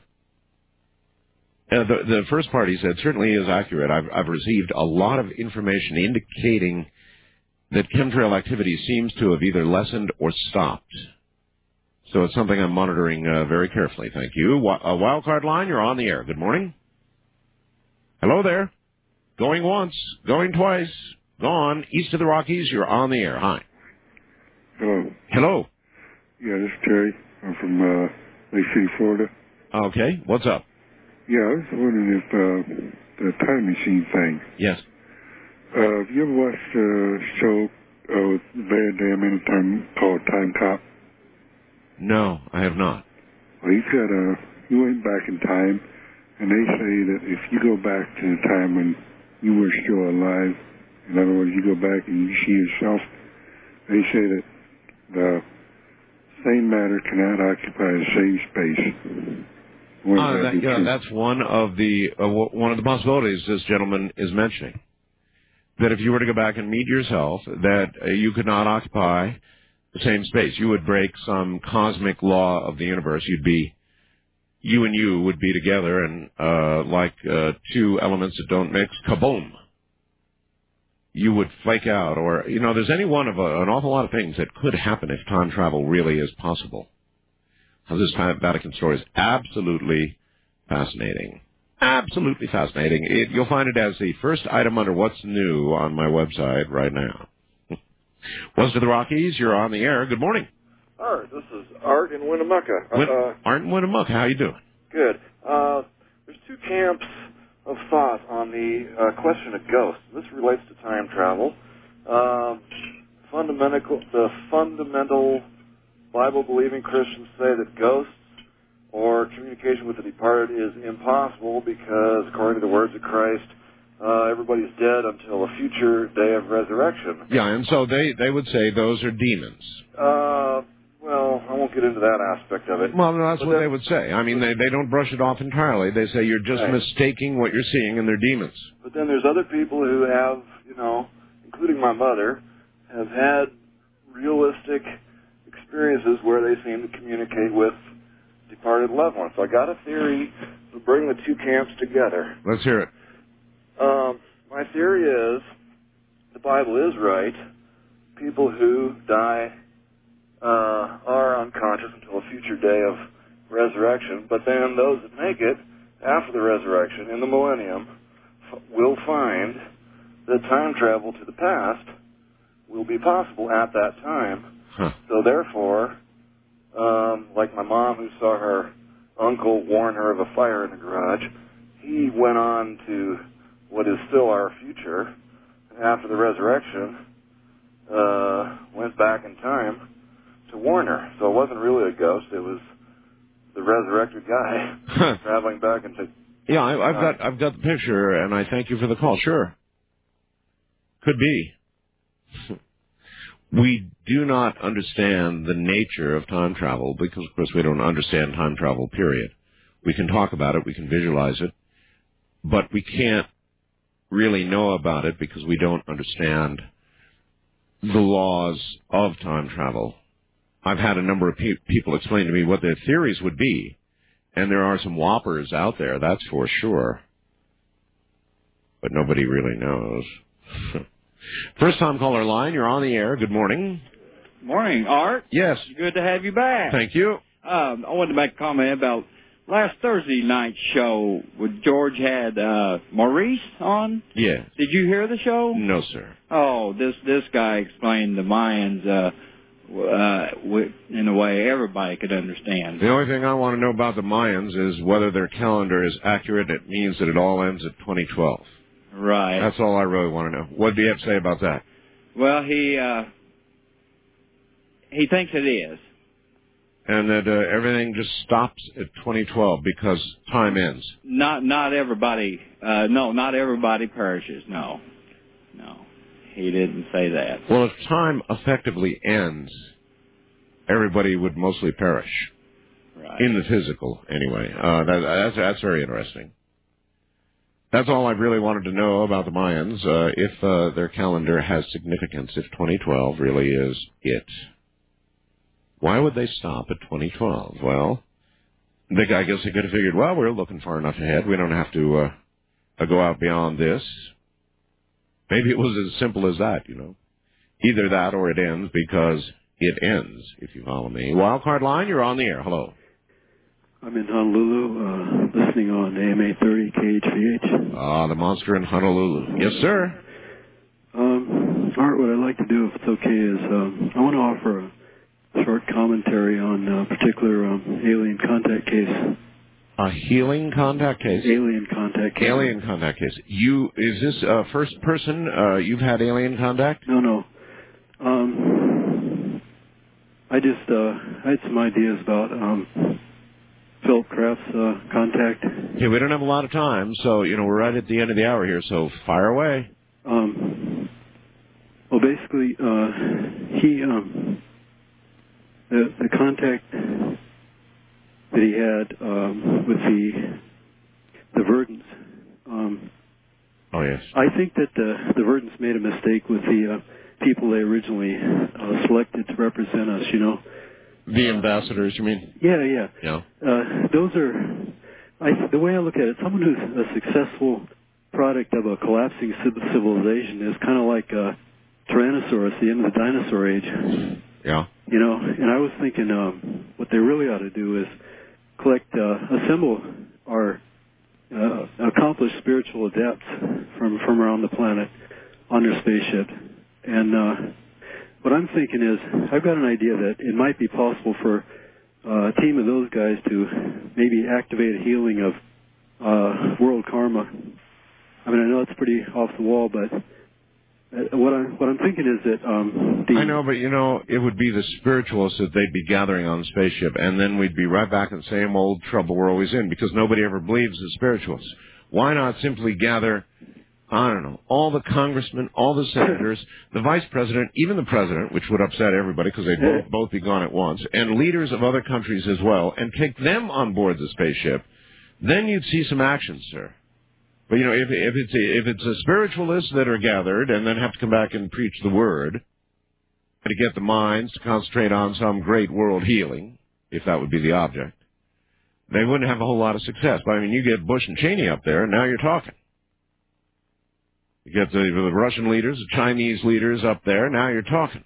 [SPEAKER 2] Uh, the, the first part, he said, certainly is accurate. I've, I've received a lot of information indicating that chemtrail activity seems to have either lessened or stopped. So it's something I'm monitoring uh, very carefully. Thank you. Wa- a wildcard line, you're on the air. Good morning. Hello there. Going once, going twice, gone. East of the Rockies, you're on the air. Hi.
[SPEAKER 7] Hello.
[SPEAKER 2] Hello.
[SPEAKER 7] Yeah, this is Terry. I'm from uh, Lake City, Florida.
[SPEAKER 2] Okay. What's up?
[SPEAKER 7] Yeah, I was wondering if uh, the time machine thing.
[SPEAKER 2] Yes.
[SPEAKER 7] Uh, have you ever watched a show uh, with Van Damme anytime called Time Cop?
[SPEAKER 2] No, I have not.
[SPEAKER 7] Well, he's got a. He went back in time, and they say that if you go back to the time when you were still alive, in other words, you go back and you see yourself, they say that the same matter cannot occupy the same space. Wouldn't
[SPEAKER 2] Uh,
[SPEAKER 7] that
[SPEAKER 2] that,
[SPEAKER 7] be
[SPEAKER 2] yeah,
[SPEAKER 7] true?
[SPEAKER 2] that's one of the uh, w- one of the possibilities this gentleman is mentioning. that if you were to go back and meet yourself, that uh, you could not occupy the same space. You would break some cosmic law of the universe. You'd be, you and you would be together, and uh, like uh, two elements that don't mix, kaboom. You would flake out, or, you know, there's any one of a, an awful lot of things that could happen if time travel really is possible. Now, this Vatican story is absolutely fascinating. Absolutely fascinating. It, you'll find it as the first item under What's New on my website right now. West of the Rockies, you're on the air. Good morning.
[SPEAKER 8] Art, this is Art in Winnemucca.
[SPEAKER 2] Win-
[SPEAKER 8] uh,
[SPEAKER 2] Art in Winnemucca, how you doing?
[SPEAKER 8] Good. Uh, there's two camps of thought on the uh, question of ghosts. This relates to time travel. Um, fundamental, the fundamental Bible-believing Christians say that ghosts or communication with the departed is impossible because, according to the words of Christ, uh, everybody's dead until a future day of resurrection.
[SPEAKER 2] Yeah, and so they, they would say those are demons.
[SPEAKER 8] Uh, well, I won't get into that aspect of it.
[SPEAKER 2] Well, no, that's
[SPEAKER 8] But
[SPEAKER 2] what
[SPEAKER 8] that-
[SPEAKER 2] they would say. I mean, they, they don't brush it off entirely. They say you're just
[SPEAKER 8] Right.
[SPEAKER 2] mistaking what you're seeing, and they're demons.
[SPEAKER 8] But then there's other people who have, you know, including my mother, have had realistic experiences where they seem to communicate with departed loved ones. So I got a theory to bring the two camps together.
[SPEAKER 2] Let's hear it.
[SPEAKER 8] Um, my theory is the Bible is right. People who die uh, are unconscious until a future day of resurrection. But then those that make it after the resurrection in the millennium f- will find that time travel to the past will be possible at that time.
[SPEAKER 2] Huh.
[SPEAKER 8] So therefore, um, like my mom who saw her uncle warn her of a fire in the garage, he went on to what is still our future after the resurrection, uh, went back in time to warn her. So it wasn't really a ghost, it was the resurrected guy
[SPEAKER 2] Huh.
[SPEAKER 8] traveling back into...
[SPEAKER 2] Yeah, I, I've got I've got the picture, and I thank you for the call. Sure. Could be. We do not understand the nature of time travel because, of course, we don't understand time travel, period. We can talk about it, we can visualize it, but we can't really know about it because we don't understand the laws of time travel. I've had a number of pe- people explain to me what their theories would be, and there are some whoppers out there, that's for sure. But nobody really knows. First time caller line, you're on the air. Good morning.
[SPEAKER 9] Morning, Art.
[SPEAKER 2] Yes.
[SPEAKER 9] Good to have you back.
[SPEAKER 2] Thank you.
[SPEAKER 9] Um, I wanted to make a comment about last Thursday night's show when George had uh, Maurice on.
[SPEAKER 2] Yes.
[SPEAKER 9] Did you hear the show?
[SPEAKER 2] No, sir.
[SPEAKER 9] Oh, this this guy explained the Mayans uh, uh, w- in a way everybody could understand.
[SPEAKER 2] The only thing I want to know about the Mayans is whether their calendar is accurate. It means that it all ends at twenty twelve.
[SPEAKER 9] Right.
[SPEAKER 2] That's all I really want to know. What do you have to say about that?
[SPEAKER 9] Well, he uh, he thinks it is.
[SPEAKER 2] And that uh, everything just stops at twenty twelve because time ends.
[SPEAKER 9] Not not everybody. Uh, no, not everybody perishes. No, no, he didn't say that.
[SPEAKER 2] Well, if time effectively ends, everybody would mostly perish.
[SPEAKER 9] Right.
[SPEAKER 2] In the physical, anyway. Uh, that, that's, that's very interesting. That's all I really wanted to know about the Mayans, uh, if uh, their calendar has significance, if twenty twelve really is it. Why would they stop at twenty twelve? Well, the guy, I guess they could have figured, well, we're looking far enough ahead. We don't have to uh, go out beyond this. Maybe it was as simple as that, you know. Either that or it ends because it ends, if you follow me. Wildcard line, you're on the air. Hello.
[SPEAKER 10] I'm in Honolulu, uh, listening on A M eight thirty K H V H.
[SPEAKER 2] Ah, the monster in Honolulu. Yes, sir.
[SPEAKER 10] Um, Art, what I'd like to do, if it's okay, is um, I want to offer a short commentary on a particular um, alien contact case.
[SPEAKER 2] A healing contact case?
[SPEAKER 10] Alien contact case.
[SPEAKER 2] Alien contact case. You, is this uh, first person uh, you've had alien contact?
[SPEAKER 10] No, no. Um, I just, uh, I had some ideas about um, Philip Kraft's uh, contact.
[SPEAKER 2] Yeah, we don't have a lot of time, so, you know, we're right at the end of the hour here, so fire away.
[SPEAKER 10] Um, well, basically, uh, he, um, the, the contact that he had um, with the the Verdants, um,
[SPEAKER 2] Oh, yes.
[SPEAKER 10] I think that uh, the Verdants made a mistake with the uh, people they originally uh, selected to represent us, you know.
[SPEAKER 2] The ambassadors, you mean?
[SPEAKER 10] Yeah, yeah.
[SPEAKER 2] Yeah.
[SPEAKER 10] Uh, those are, I, the way I look at it, someone who's a successful product of a collapsing civilization is kind of like a Tyrannosaurus, the end of the dinosaur age.
[SPEAKER 2] Yeah.
[SPEAKER 10] You know, and I was thinking um, what they really ought to do is collect, uh, assemble our uh, accomplished spiritual adepts from, from around the planet on their spaceship. And uh, what I'm thinking is, I've got an idea that it might be possible for uh, a team of those guys to maybe activate a healing of uh, world karma. I mean, I know it's pretty off the wall, but what I'm what I'm thinking is that um, the
[SPEAKER 2] I know, but you know, it would be the spiritualists that they'd be gathering on the spaceship, and then we'd be right back in the same old trouble we're always in, because nobody ever believes the spiritualists. Why not simply gather, I don't know, all the congressmen, all the senators, the vice president, even the president, which would upset everybody because they'd both, both be gone at once, and leaders of other countries as well, and take them on board the spaceship? Then you'd see some action, sir. But, you know, if, if it's a, if it's a spiritualists that are gathered and then have to come back and preach the word to get the minds to concentrate on some great world healing, if that would be the object, they wouldn't have a whole lot of success. But, I mean, you get Bush and Cheney up there, and now you're talking. You get the, the Russian leaders, the Chinese leaders up there, now you're talking.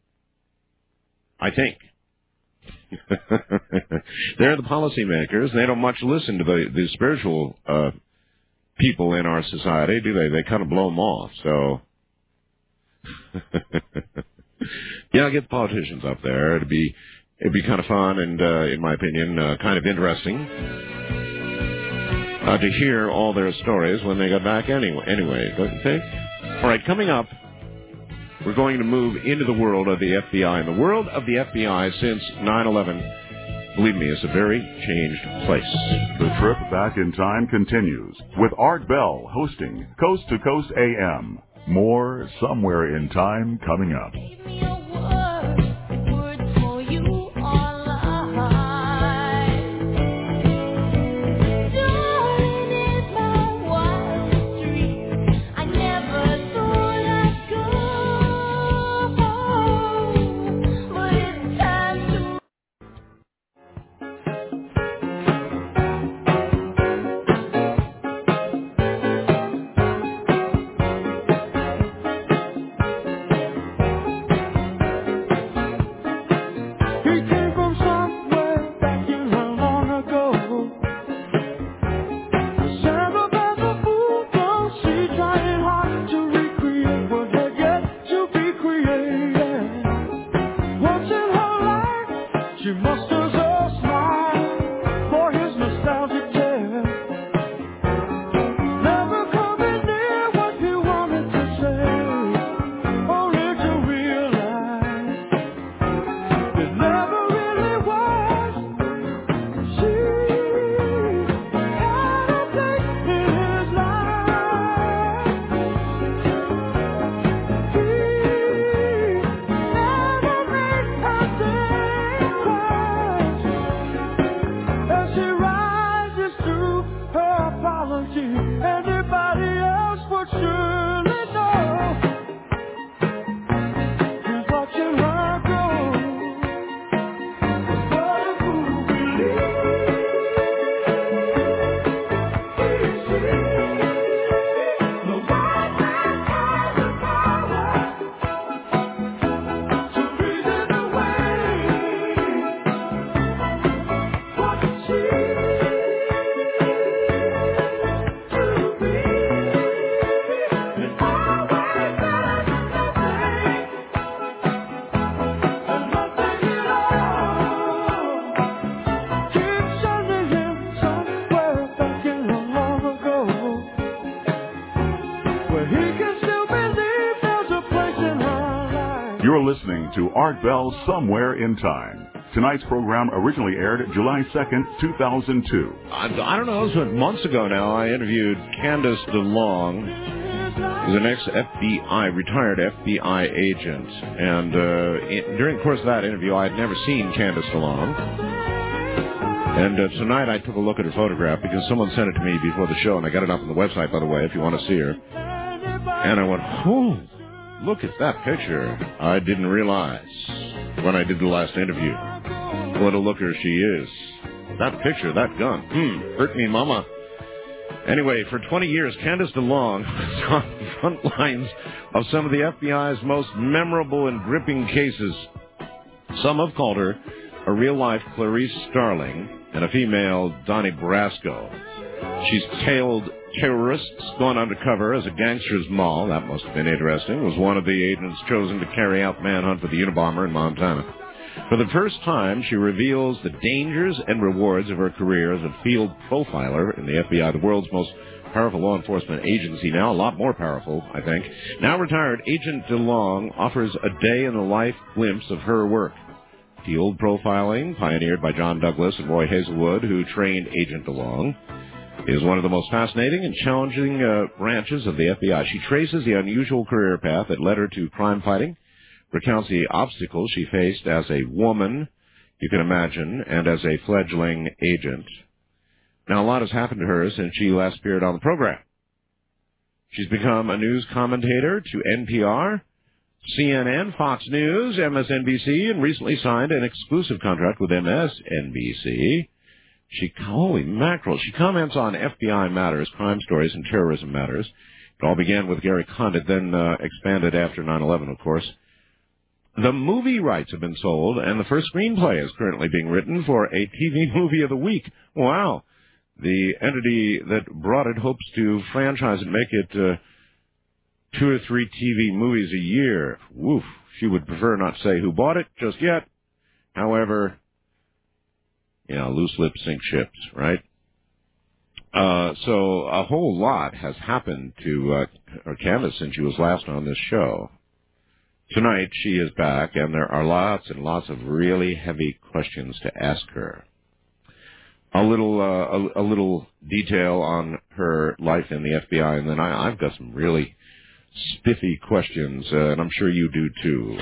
[SPEAKER 2] I think. They're the policymakers. They don't much listen to the, the spiritual uh people in our society, do they? They kind of blow them off, so... yeah, get the politicians up there. It'd be it'd be kind of fun and, uh, in my opinion, uh, kind of interesting uh, to hear all their stories when they got back anyway, anyway, don't you think? All right, coming up, we're going to move into the world of the F B I. And the world of the F B I since nine eleven, believe me, it's a very changed place.
[SPEAKER 1] The trip back in time continues with Art Bell hosting Coast to Coast A M. More Somewhere in Time coming up. You're listening to Art Bell Somewhere in Time. Tonight's program originally aired July second, two thousand two.
[SPEAKER 2] I, I don't know, it was months ago now. I interviewed Candace DeLong, who's an ex-F B I, retired F B I agent. And uh, in, during the course of that interview, I had never seen Candace DeLong. And uh, tonight I took a look at her photograph because someone sent it to me before the show, and I got it up on the website, by the way, if you want to see her. And I went, oh, look at that picture. I didn't realize when I did the last interview what a looker she is. That picture, that gun, hmm, hurt me, mama. Anyway, for twenty years, Candace DeLong was on the front lines of some of the F B I's most memorable and gripping cases. Some have called her a real-life Clarice Starling and a female Donnie Brasco. She's tailed terrorists, gone undercover as a gangster's moll. That must have been interesting. Was one of the agents chosen to carry out the manhunt for the Unabomber in Montana. For the first time, she reveals the dangers and rewards of her career as a field profiler in the F B I, the world's most powerful law enforcement agency now, a lot more powerful, I think. Now retired, Agent DeLong offers a day-in-the-life glimpse of her work. Field profiling, pioneered by John Douglas and Roy Hazelwood, who trained Agent DeLong, is one of the most fascinating and challenging uh, branches of the F B I. She traces the unusual career path that led her to crime fighting, recounts the obstacles she faced as a woman, you can imagine, and as a fledgling agent. Now, a lot has happened to her since she last appeared on the program. She's become a news commentator to N P R, C N N, Fox News, M S N B C, and recently signed an exclusive contract with M S N B C. She, holy mackerel, she comments on F B I matters, crime stories, and terrorism matters. It all began with Gary Condit, then uh, expanded after nine eleven, of course. The movie rights have been sold, and the first screenplay is currently being written for a T V movie of the week. Wow. The entity that brought it hopes to franchise and make it uh, two or three T V movies a year. Woof. She would prefer not say who bought it just yet. However, you know, loose lips sink ships, right? Uh, so a whole lot has happened to uh, Candace since she was last on this show. Tonight she is back, and there are lots and lots of really heavy questions to ask her. A little, uh, a, a little detail on her life in the F B I, and then I, I've got some really spiffy questions, uh, and I'm sure you do too.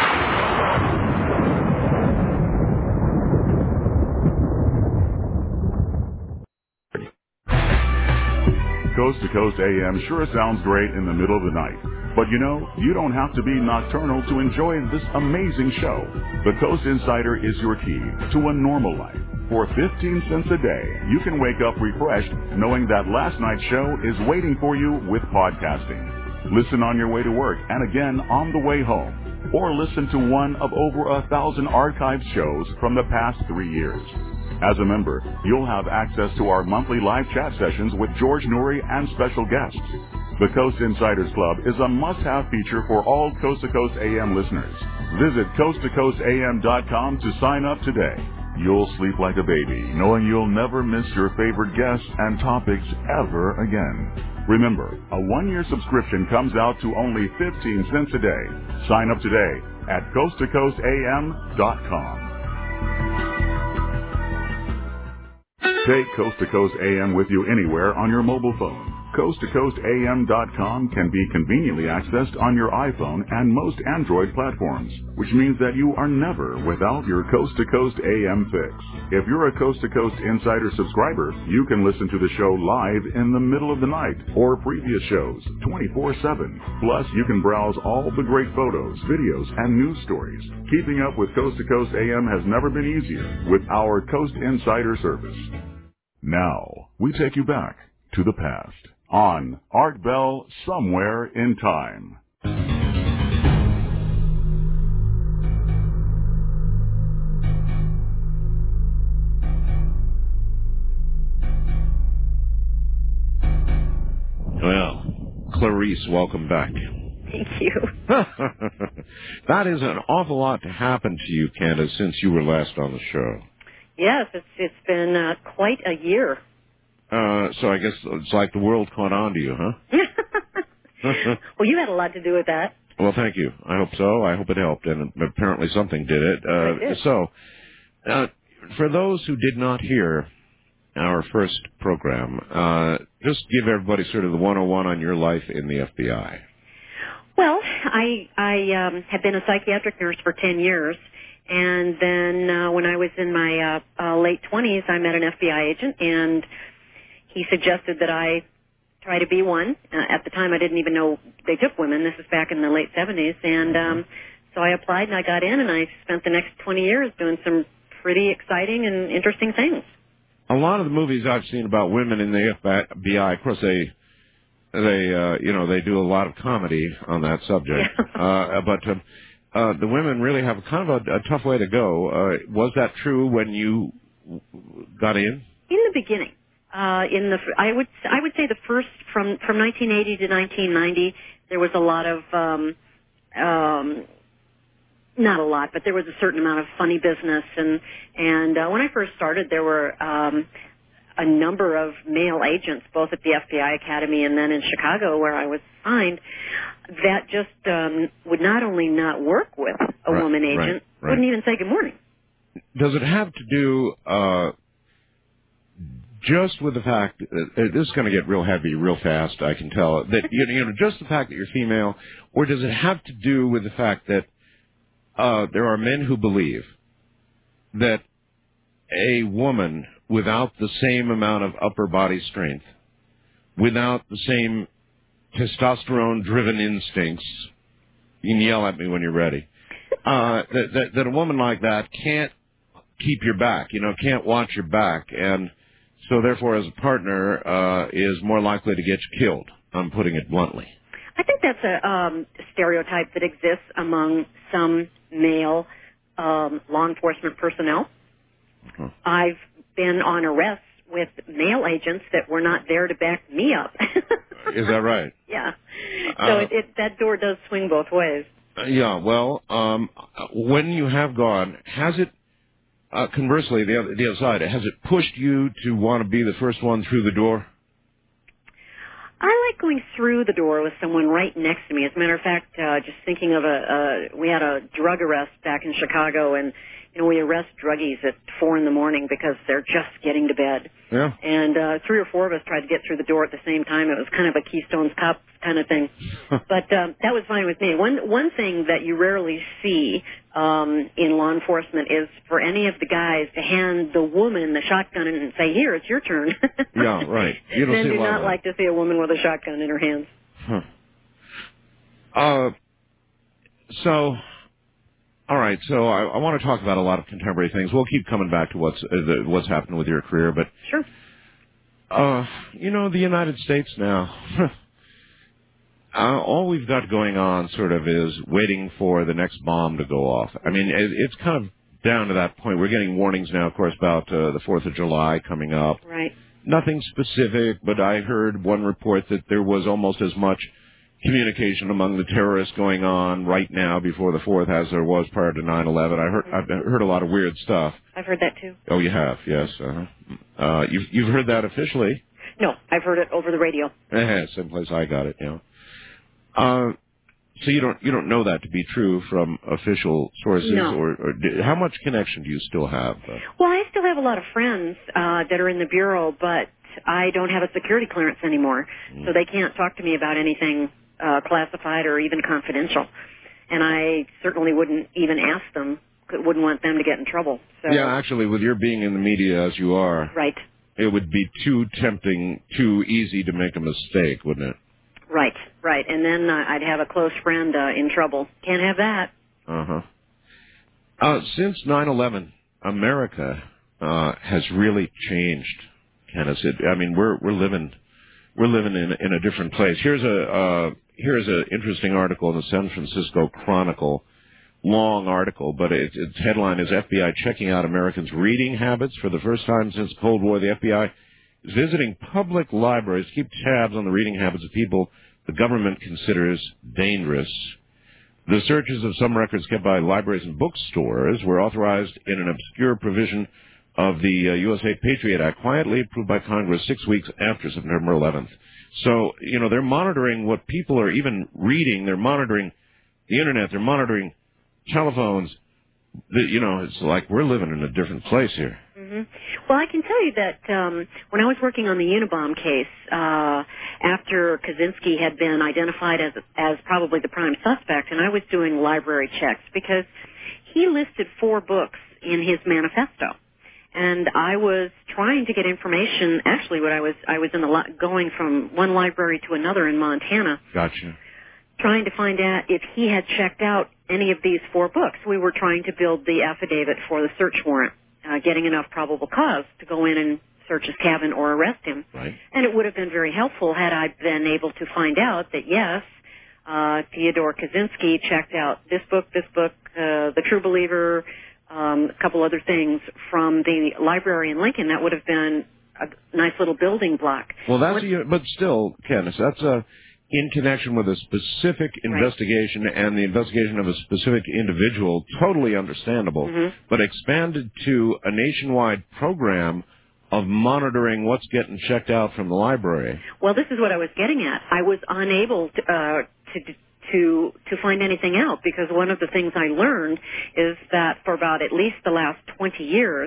[SPEAKER 1] Coast to Coast A M sure sounds great in the middle of the night. But you know, you don't have to be nocturnal to enjoy this amazing show. The Coast Insider is your key to a normal life. For fifteen cents a day, you can wake up refreshed knowing that last night's show is waiting for you with podcasting. Listen on your way to work and again on the way home. Or listen to one of over a thousand archived shows from the past three years. As a member, you'll have access to our monthly live chat sessions with George Noory and special guests. The Coast Insiders Club is a must-have feature for all Coast to Coast A M listeners. Visit coast to coast a m dot com to sign up today. You'll sleep like a baby, knowing you'll never miss your favorite guests and topics ever again. Remember, a one-year subscription comes out to only fifteen cents a day. Sign up today at coast to coast a m dot com. Take Coast to Coast A M with you anywhere on your mobile phone. coast to coast a m dot com can be conveniently accessed on your iPhone and most Android platforms, which means that you are never without your Coast to Coast A M fix. If you're a Coast to Coast Insider subscriber, you can listen to the show live in the middle of the night or previous shows twenty-four seven. Plus, you can browse all the great photos, videos, and news stories. Keeping up with Coast to Coast A M has never been easier with our Coast Insider service. Now, we take you back to the past on Art Bell Somewhere in Time.
[SPEAKER 2] Well, Clarice, welcome back.
[SPEAKER 11] Thank you.
[SPEAKER 2] That is an awful lot to happen to you, Candace, since you were last on the show.
[SPEAKER 11] Yes, it's it's been uh, quite a year.
[SPEAKER 2] Uh, so I guess it's like the world caught on to you, huh?
[SPEAKER 11] Well, you had a lot to do with that.
[SPEAKER 2] Well, thank you. I hope so. I hope it helped, and apparently something did it. Uh,
[SPEAKER 11] it did.
[SPEAKER 2] So, uh, for those who did not hear our first program, uh, just give everybody sort of the one oh one on your life in the F B I.
[SPEAKER 11] Well, I I um, have been a psychiatric nurse for ten years, And then uh, when I was in my uh, uh, late twenties, I met an F B I agent, and he suggested that I try to be one. Uh, at the time, I didn't even know they took women. This is back in the late seventies. And um, so I applied, and I got in, and I spent the next twenty years doing some pretty exciting and interesting things.
[SPEAKER 2] A lot of the movies I've seen about women in the F B I, of course, they, they, uh, you know, they do a lot of comedy on that subject.
[SPEAKER 11] Yeah.
[SPEAKER 2] uh, but um, uh, the women really have kind of a, a tough way to go. Uh, was that true when you got in?
[SPEAKER 11] In the beginning, uh, in the I would I would say the first from from nineteen eighty to nineteen ninety, there was a lot of. Um, um, Not a lot, but there was a certain amount of funny business, and and uh, when I first started, there were um, a number of male agents, both at the F B I Academy and then in Chicago, where I was assigned, that just um, would not only not work with a
[SPEAKER 2] Right,
[SPEAKER 11] woman
[SPEAKER 2] right,
[SPEAKER 11] agent,
[SPEAKER 2] right.
[SPEAKER 11] wouldn't even say good morning.
[SPEAKER 2] Does it have to do uh, just with the fact uh, this is going to get real heavy real fast? I can tell that you know, you know just the fact that you're female, or does it have to do with the fact that Uh, there are men who believe that a woman without the same amount of upper body strength, without the same testosterone-driven instincts, you can yell at me when you're ready, uh, that, that, that a woman like that can't keep your back, you know, can't watch your back, and so therefore as a partner uh, is more likely to get you killed. I'm putting it bluntly.
[SPEAKER 11] I think that's a um, stereotype that exists among some male um, law enforcement personnel.
[SPEAKER 2] Uh-huh.
[SPEAKER 11] I've been on arrests with male agents that were not there to back me up.
[SPEAKER 2] Is that right?
[SPEAKER 11] Yeah. So
[SPEAKER 2] Uh,
[SPEAKER 11] it, it, that door does swing both ways.
[SPEAKER 2] Uh, yeah, well, um, when you have gone, has it, uh, conversely, the other, the other side, has it pushed you to want to be the first one through the door?
[SPEAKER 11] I like going through the door with someone right next to me. As a matter of fact, uh, just thinking of a, uh, we had a drug arrest back in Chicago, and, you know, we arrest druggies at four in the morning because they're just getting to bed.
[SPEAKER 2] Yeah.
[SPEAKER 11] And uh, three or four of us tried to get through the door at the same time. It was kind of a Keystone's Cop kind of thing. But um, that was fine with me. One one thing that you rarely see um, in law enforcement is for any of the guys to hand the woman the shotgun and say, here, it's your turn.
[SPEAKER 2] Yeah, right. You don't
[SPEAKER 11] Men
[SPEAKER 2] see
[SPEAKER 11] do
[SPEAKER 2] a lot
[SPEAKER 11] not
[SPEAKER 2] of that.
[SPEAKER 11] like to see a woman with a shotgun in her hands.
[SPEAKER 2] Huh. Uh, so, all right. So I, I want to talk about a lot of contemporary things. We'll keep coming back to what's uh, the, what's happened with your career, but
[SPEAKER 11] sure.
[SPEAKER 2] Uh, you know, the United States now. uh, all we've got going on, sort of, is waiting for the next bomb to go off. I mean, it, it's kind of down to that point. We're getting warnings now, of course, about uh, the Fourth of July coming up.
[SPEAKER 11] Right.
[SPEAKER 2] Nothing specific, but I heard one report that there was almost as much communication among the terrorists going on right now before the fourth as there was prior to nine eleven. I heard I've heard a lot of weird stuff.
[SPEAKER 11] I've heard that too.
[SPEAKER 2] Oh, you have, yes. Uh-huh. Uh, you've you've heard that officially?
[SPEAKER 11] No, I've heard it over the radio.
[SPEAKER 2] Eh, same place I got it. You know. Uh, so you don't you don't know that to be true from official sources,
[SPEAKER 11] No.
[SPEAKER 2] or, or do, how much connection do you still have? Uh,
[SPEAKER 11] Well, I still have a lot of friends uh, that are in the bureau, but I don't have a security clearance anymore,
[SPEAKER 2] mm.
[SPEAKER 11] so they can't talk to me about anything uh, classified or even confidential. And I certainly wouldn't even ask them, wouldn't want them to get in trouble. So,
[SPEAKER 2] yeah, actually, with your being in the media as you are,
[SPEAKER 11] right,
[SPEAKER 2] it would be too tempting, too easy to make a mistake, wouldn't it?
[SPEAKER 11] right, right. And then uh, I'd have a close friend uh, in trouble. Can't have that.
[SPEAKER 2] Uh-huh. Uh, since nine eleven, America uh, has really changed, Kenneth. It, I mean, we're we're living we're living in in a different place. Here's a uh, here's an interesting article in the San Francisco Chronicle. Long article, but it, its headline is F B I checking out Americans' reading habits for the first time since the Cold War. The F B I is visiting public libraries to keep tabs on the reading habits of people the government considers dangerous. The searches of some records kept by libraries and bookstores were authorized in an obscure provision of the uh, U S A Patriot Act, quietly approved by Congress six weeks after September eleventh. So, you know, they're monitoring what people are even reading. They're monitoring the Internet. They're monitoring telephones. The, you know, it's like we're living in a different place here.
[SPEAKER 11] Mm-hmm. Well, I can tell you that um, when I was working on the Unabomb case, uh, after Kaczynski had been identified as as probably the prime suspect, and I was doing library checks because he listed four books in his manifesto. And I was trying to get information. Actually, what I was I was in the li- going from one library to another in Montana,
[SPEAKER 2] Gotcha.
[SPEAKER 11] trying to find out if he had checked out any of these four books. We were trying to build the affidavit for the search warrant, uh, getting enough probable cause to go in and search his cabin or arrest him.
[SPEAKER 2] Right.
[SPEAKER 11] And it would have been very helpful had I been able to find out that, yes, uh, Theodore Kaczynski checked out this book, this book, uh, The True Believer, um, a couple other things from the library in Lincoln. That would have been a nice little building block.
[SPEAKER 2] Well, that's a, but still, Candace, that's a in connection with a specific investigation right. and the investigation of a specific individual, totally understandable.
[SPEAKER 11] Mm-hmm.
[SPEAKER 2] But expanded to a nationwide program of monitoring what's getting checked out from the library.
[SPEAKER 11] Well, this is what I was getting at. I was unable to uh, to to to find anything out because one of the things I learned is that for about at least the last twenty years,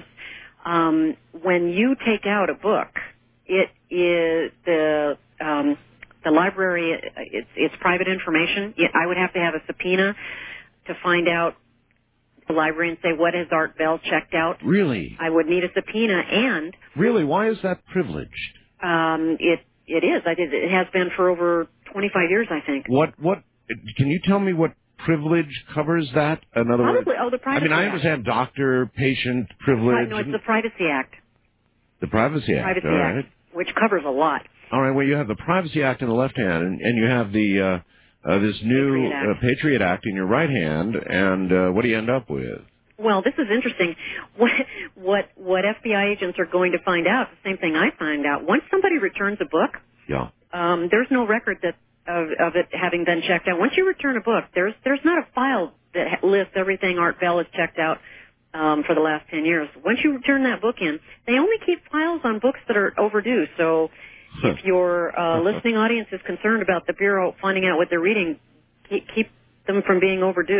[SPEAKER 11] um, when you take out a book, it is the um, the library. It's it's private information. I would have to have a subpoena to find out the library and say, what has Art Bell checked out?
[SPEAKER 2] Really?
[SPEAKER 11] I would need a subpoena and...
[SPEAKER 2] Really? Why is that privileged?
[SPEAKER 11] Um, it it is. I did. It has been for over twenty-five years, I think.
[SPEAKER 2] What, what, can you tell me what privilege covers that? In other
[SPEAKER 11] Probably.
[SPEAKER 2] words,
[SPEAKER 11] Oh, the Privacy
[SPEAKER 2] I mean, I
[SPEAKER 11] Act.
[SPEAKER 2] understand doctor, patient, privilege.
[SPEAKER 11] Right, no, it's the Privacy Act.
[SPEAKER 2] The Privacy Act,
[SPEAKER 11] Privacy
[SPEAKER 2] all
[SPEAKER 11] Act,
[SPEAKER 2] right.
[SPEAKER 11] which covers a lot.
[SPEAKER 2] All right, well, you have the Privacy Act in the left hand, and, and you have the uh, uh, this new
[SPEAKER 11] Patriot Act.
[SPEAKER 2] Uh, Patriot Act in your right hand, and uh, what do you end up with?
[SPEAKER 11] Well, this is interesting. What what what F B I agents are going to find out, the same thing I find out. Once somebody returns a book,
[SPEAKER 2] Yeah.
[SPEAKER 11] um, there's no record that of, of it having been checked out. Once you return a book, there's there's not a file that ha- lists everything Art Bell has checked out um, for the last ten years. Once you return that book in, they only keep files on books that are overdue. So if your uh, listening audience is concerned about the Bureau finding out what they're reading, keep, keep them from being overdue.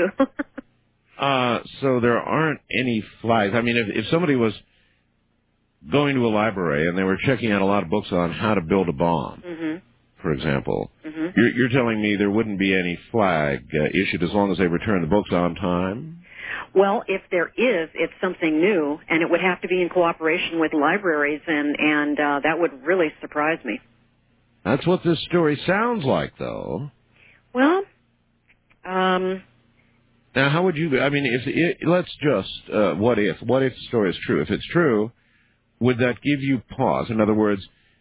[SPEAKER 2] Uh, so there aren't any flags. I mean, if, if somebody was going to a library and they were checking out a lot of books on how to build a bomb,
[SPEAKER 11] mm-hmm.
[SPEAKER 2] for example,
[SPEAKER 11] mm-hmm.
[SPEAKER 2] you're, you're telling me there wouldn't be any flag uh, issued as long as they return the books on time?
[SPEAKER 11] Well, if there is, it's something new, and it would have to be in cooperation with libraries, and, and uh, that would really surprise me.
[SPEAKER 2] That's what this story sounds like, though.
[SPEAKER 11] Well, um...
[SPEAKER 2] Now, how would you, I mean, if it, let's just, uh, what if, what if the story is true? If it's true, would that give you pause? In other words,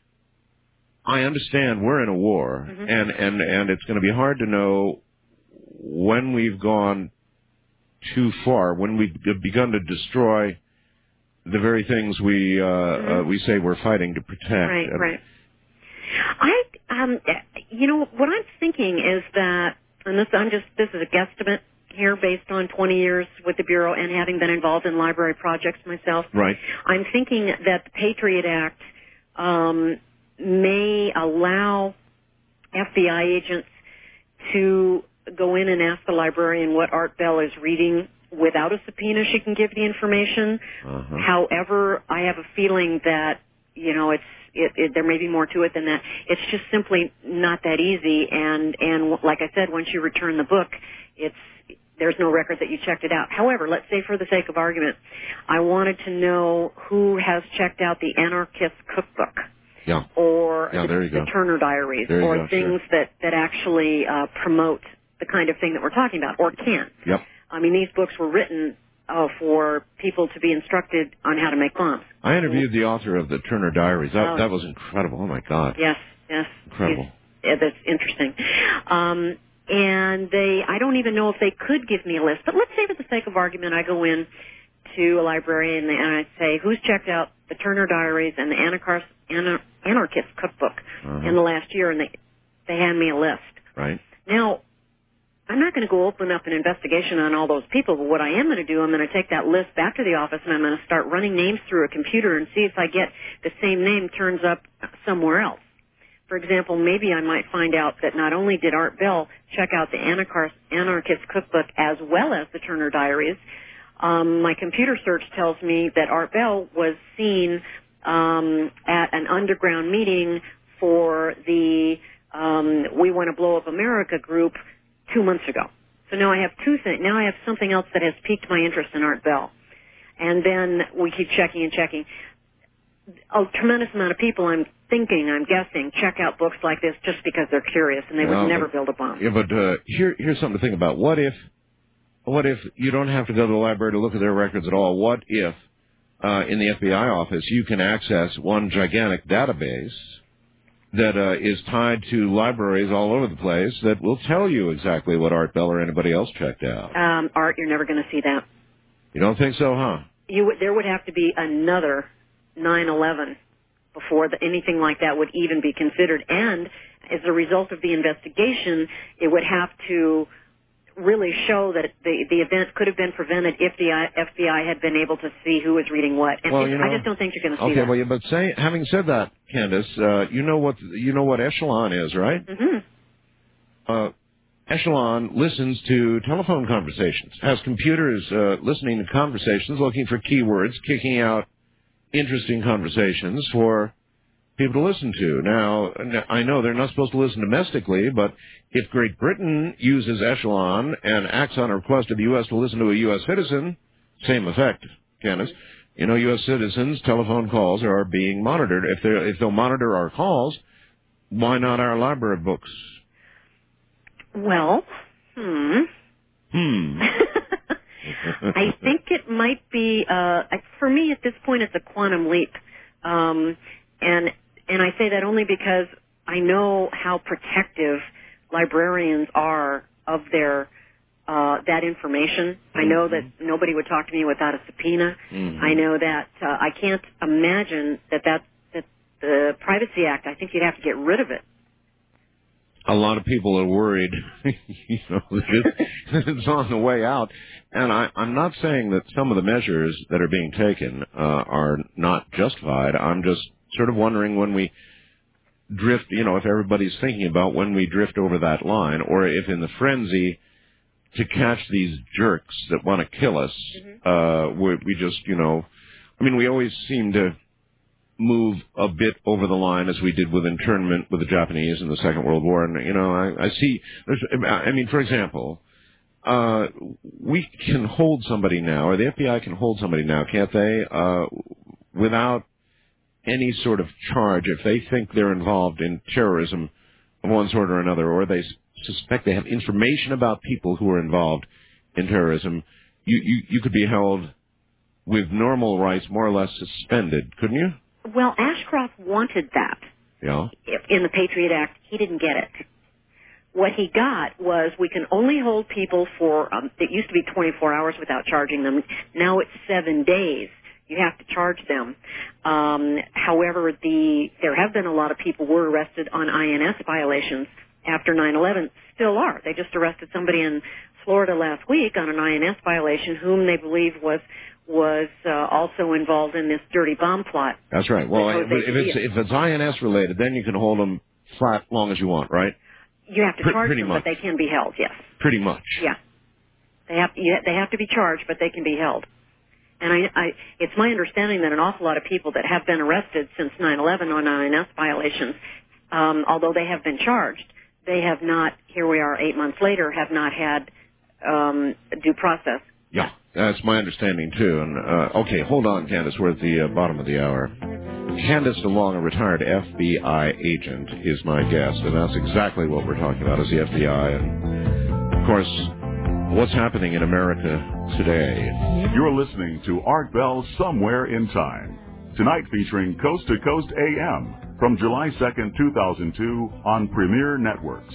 [SPEAKER 2] I understand we're in a war,
[SPEAKER 11] mm-hmm.
[SPEAKER 2] and, and, and it's going to be hard to know when we've gone too far, when we've begun to destroy the very things we, uh,
[SPEAKER 11] mm-hmm.
[SPEAKER 2] uh, we say we're fighting to protect.
[SPEAKER 11] Right, right. I, um, you know, what I'm thinking is that, and this, I'm just, this is a guesstimate here based on twenty years with the Bureau and having been involved in library projects myself.
[SPEAKER 2] Right.
[SPEAKER 11] I'm thinking that the Patriot Act um, may allow F B I agents to go in and ask the librarian what Art Bell is reading without a subpoena. She can give the information.
[SPEAKER 2] Uh-huh.
[SPEAKER 11] However, I have a feeling that, you know, it's It, it, there may be more to it than that. It's just simply not that easy. And, and like I said, once you return the book, it's there's no record that you checked it out. However, let's say for the sake of argument, I wanted to know who has checked out the Anarchist Cookbook.
[SPEAKER 2] Yeah.
[SPEAKER 11] Or
[SPEAKER 2] yeah,
[SPEAKER 11] the,
[SPEAKER 2] there you
[SPEAKER 11] the
[SPEAKER 2] go.
[SPEAKER 11] Turner Diaries,
[SPEAKER 2] there you
[SPEAKER 11] or
[SPEAKER 2] go,
[SPEAKER 11] things
[SPEAKER 2] sure.
[SPEAKER 11] that, that actually uh, promote the kind of thing that we're talking about, or can.
[SPEAKER 2] Yep.
[SPEAKER 11] I mean, these books were written uh, for people to be instructed on how to make bombs.
[SPEAKER 2] I interviewed the author of the Turner Diaries. That,
[SPEAKER 11] Oh.
[SPEAKER 2] that was incredible. Oh, my God.
[SPEAKER 11] Yes, yes.
[SPEAKER 2] Incredible.
[SPEAKER 11] He's, yeah, that's interesting. Um, and they, I don't even know if they could give me a list, but let's say for the sake of argument, I go in to a library and, they, and I say, who's checked out the Turner Diaries and the Anarchist, Anar- Anarchist Cookbook
[SPEAKER 2] uh-huh.
[SPEAKER 11] in the last year, and they, they hand me a list.
[SPEAKER 2] Right.
[SPEAKER 11] Now, I'm not going to go open up an investigation on all those people, but what I am going to do, I'm going to take that list back to the office and I'm going to start running names through a computer and see if I get the same name turns up somewhere else. For example, maybe I might find out that not only did Art Bell check out the Anarchist, Anarchist Cookbook as well as the Turner Diaries, um, my computer search tells me that Art Bell was seen um, at an underground meeting for the um, We Want to Blow Up America group two months ago. So now I have two things. Now I have something else that has piqued my interest in Art Bell. And then we keep checking and checking. A tremendous amount of people, I'm thinking, I'm guessing, check out books like this just because they're curious and they
[SPEAKER 2] Well,
[SPEAKER 11] would never
[SPEAKER 2] but-
[SPEAKER 11] build a bomb.
[SPEAKER 2] Yeah, but uh, here, here's something to think about. What if, what if you don't have to go to the library to look at their records at all? What if, uh, in the F B I office, you can access one gigantic database that uh, is tied to libraries all over the place that will tell you exactly what Art Bell or anybody else checked out?
[SPEAKER 11] Um, Art, you're never going to see that.
[SPEAKER 2] You don't think so, huh?
[SPEAKER 11] You would, there would have to be another nine eleven before the, anything like that would even be considered. And as a result of the investigation, it would have to really show that the the event could have been prevented if the F B I had been able to see who was reading what. And
[SPEAKER 2] Well,
[SPEAKER 11] it-
[SPEAKER 2] you know,
[SPEAKER 11] I just don't think you're going to see
[SPEAKER 2] Okay,
[SPEAKER 11] that.
[SPEAKER 2] well, yeah, but say, having said that, Candace, uh, you know what you know what Echelon is, right?
[SPEAKER 11] Mm-hmm.
[SPEAKER 2] Uh, Echelon listens to telephone conversations, has computers uh, listening to conversations, looking for keywords, kicking out interesting conversations for people to listen to. Now, I know they're not supposed to listen domestically, but if Great Britain uses Echelon and acts on a request of the U S to listen to a U S citizen, same effect, Candace. You know, U S citizens' telephone calls are being monitored. If they if they'll monitor our calls, why not our library books?
[SPEAKER 11] Well, hmm.
[SPEAKER 2] Hmm.
[SPEAKER 11] I think it might be, uh, for me at this point, it's a quantum leap. Um, and, and I say that only because I know how protective librarians are of their, uh, that information. I know that nobody would talk to me without a subpoena.
[SPEAKER 2] Mhm.
[SPEAKER 11] I know that, uh, I can't imagine that that, that the Privacy Act, I think you'd have to get rid of it.
[SPEAKER 2] A lot of people are worried, you know, that it's, that it's on the way out. And I, I'm not saying that some of the measures that are being taken uh, are not justified. I'm just sort of wondering when we drift, you know, if everybody's thinking about when we drift over that line, or if in the frenzy to catch these jerks that want to kill us, uh, we, we just, you know, I mean, we always seem to move a bit over the line as we did with internment with the Japanese in the Second World War. And, you know, I, I see, there's, I mean, for example, uh, we can hold somebody now, or the F B I can hold somebody now, can't they, uh, without any sort of charge if they think they're involved in terrorism of one sort or another, or they suspect they have information about people who are involved in terrorism. You, you, you could be held with normal rights more or less suspended, couldn't you?
[SPEAKER 11] Well, Ashcroft wanted that.
[SPEAKER 2] Yeah.
[SPEAKER 11] In the Patriot Act, he didn't get it. What he got was we can only hold people for, um, it used to be twenty-four hours without charging them. Now it's seven days. You have to charge them. Um, however, the there have been a lot of people who were arrested on I N S violations after nine eleven, still are. They just arrested somebody in Florida last week on an I N S violation whom they believe was was uh, also involved in this dirty bomb plot.
[SPEAKER 2] That's right. Well,
[SPEAKER 11] Because
[SPEAKER 2] if,
[SPEAKER 11] they-
[SPEAKER 2] if it's if it's I N S related, then you can hold them flat long as you want, right?
[SPEAKER 11] You have to
[SPEAKER 2] Pre-
[SPEAKER 11] charge
[SPEAKER 2] pretty
[SPEAKER 11] them,
[SPEAKER 2] much.
[SPEAKER 11] but they can be held, yes.
[SPEAKER 2] Pretty much.
[SPEAKER 11] Yeah. They have, you, they have to be charged, but they can be held. And I, I, it's my understanding that an awful lot of people that have been arrested since nine eleven on I N S violations, um, although they have been charged, they have not, here we are eight months later, have not had um, due process.
[SPEAKER 2] Yeah, that's my understanding, too. And uh, okay, hold on, Candace. We're at the uh, bottom of the hour. Candace DeLong, a retired F B I agent, is my guest, and that's exactly what we're talking about is the F B I. And, of course, what's happening in America today.
[SPEAKER 1] You're listening to Art Bell Somewhere in Time. Tonight featuring Coast to Coast A M from July second, two thousand two on Premier Networks.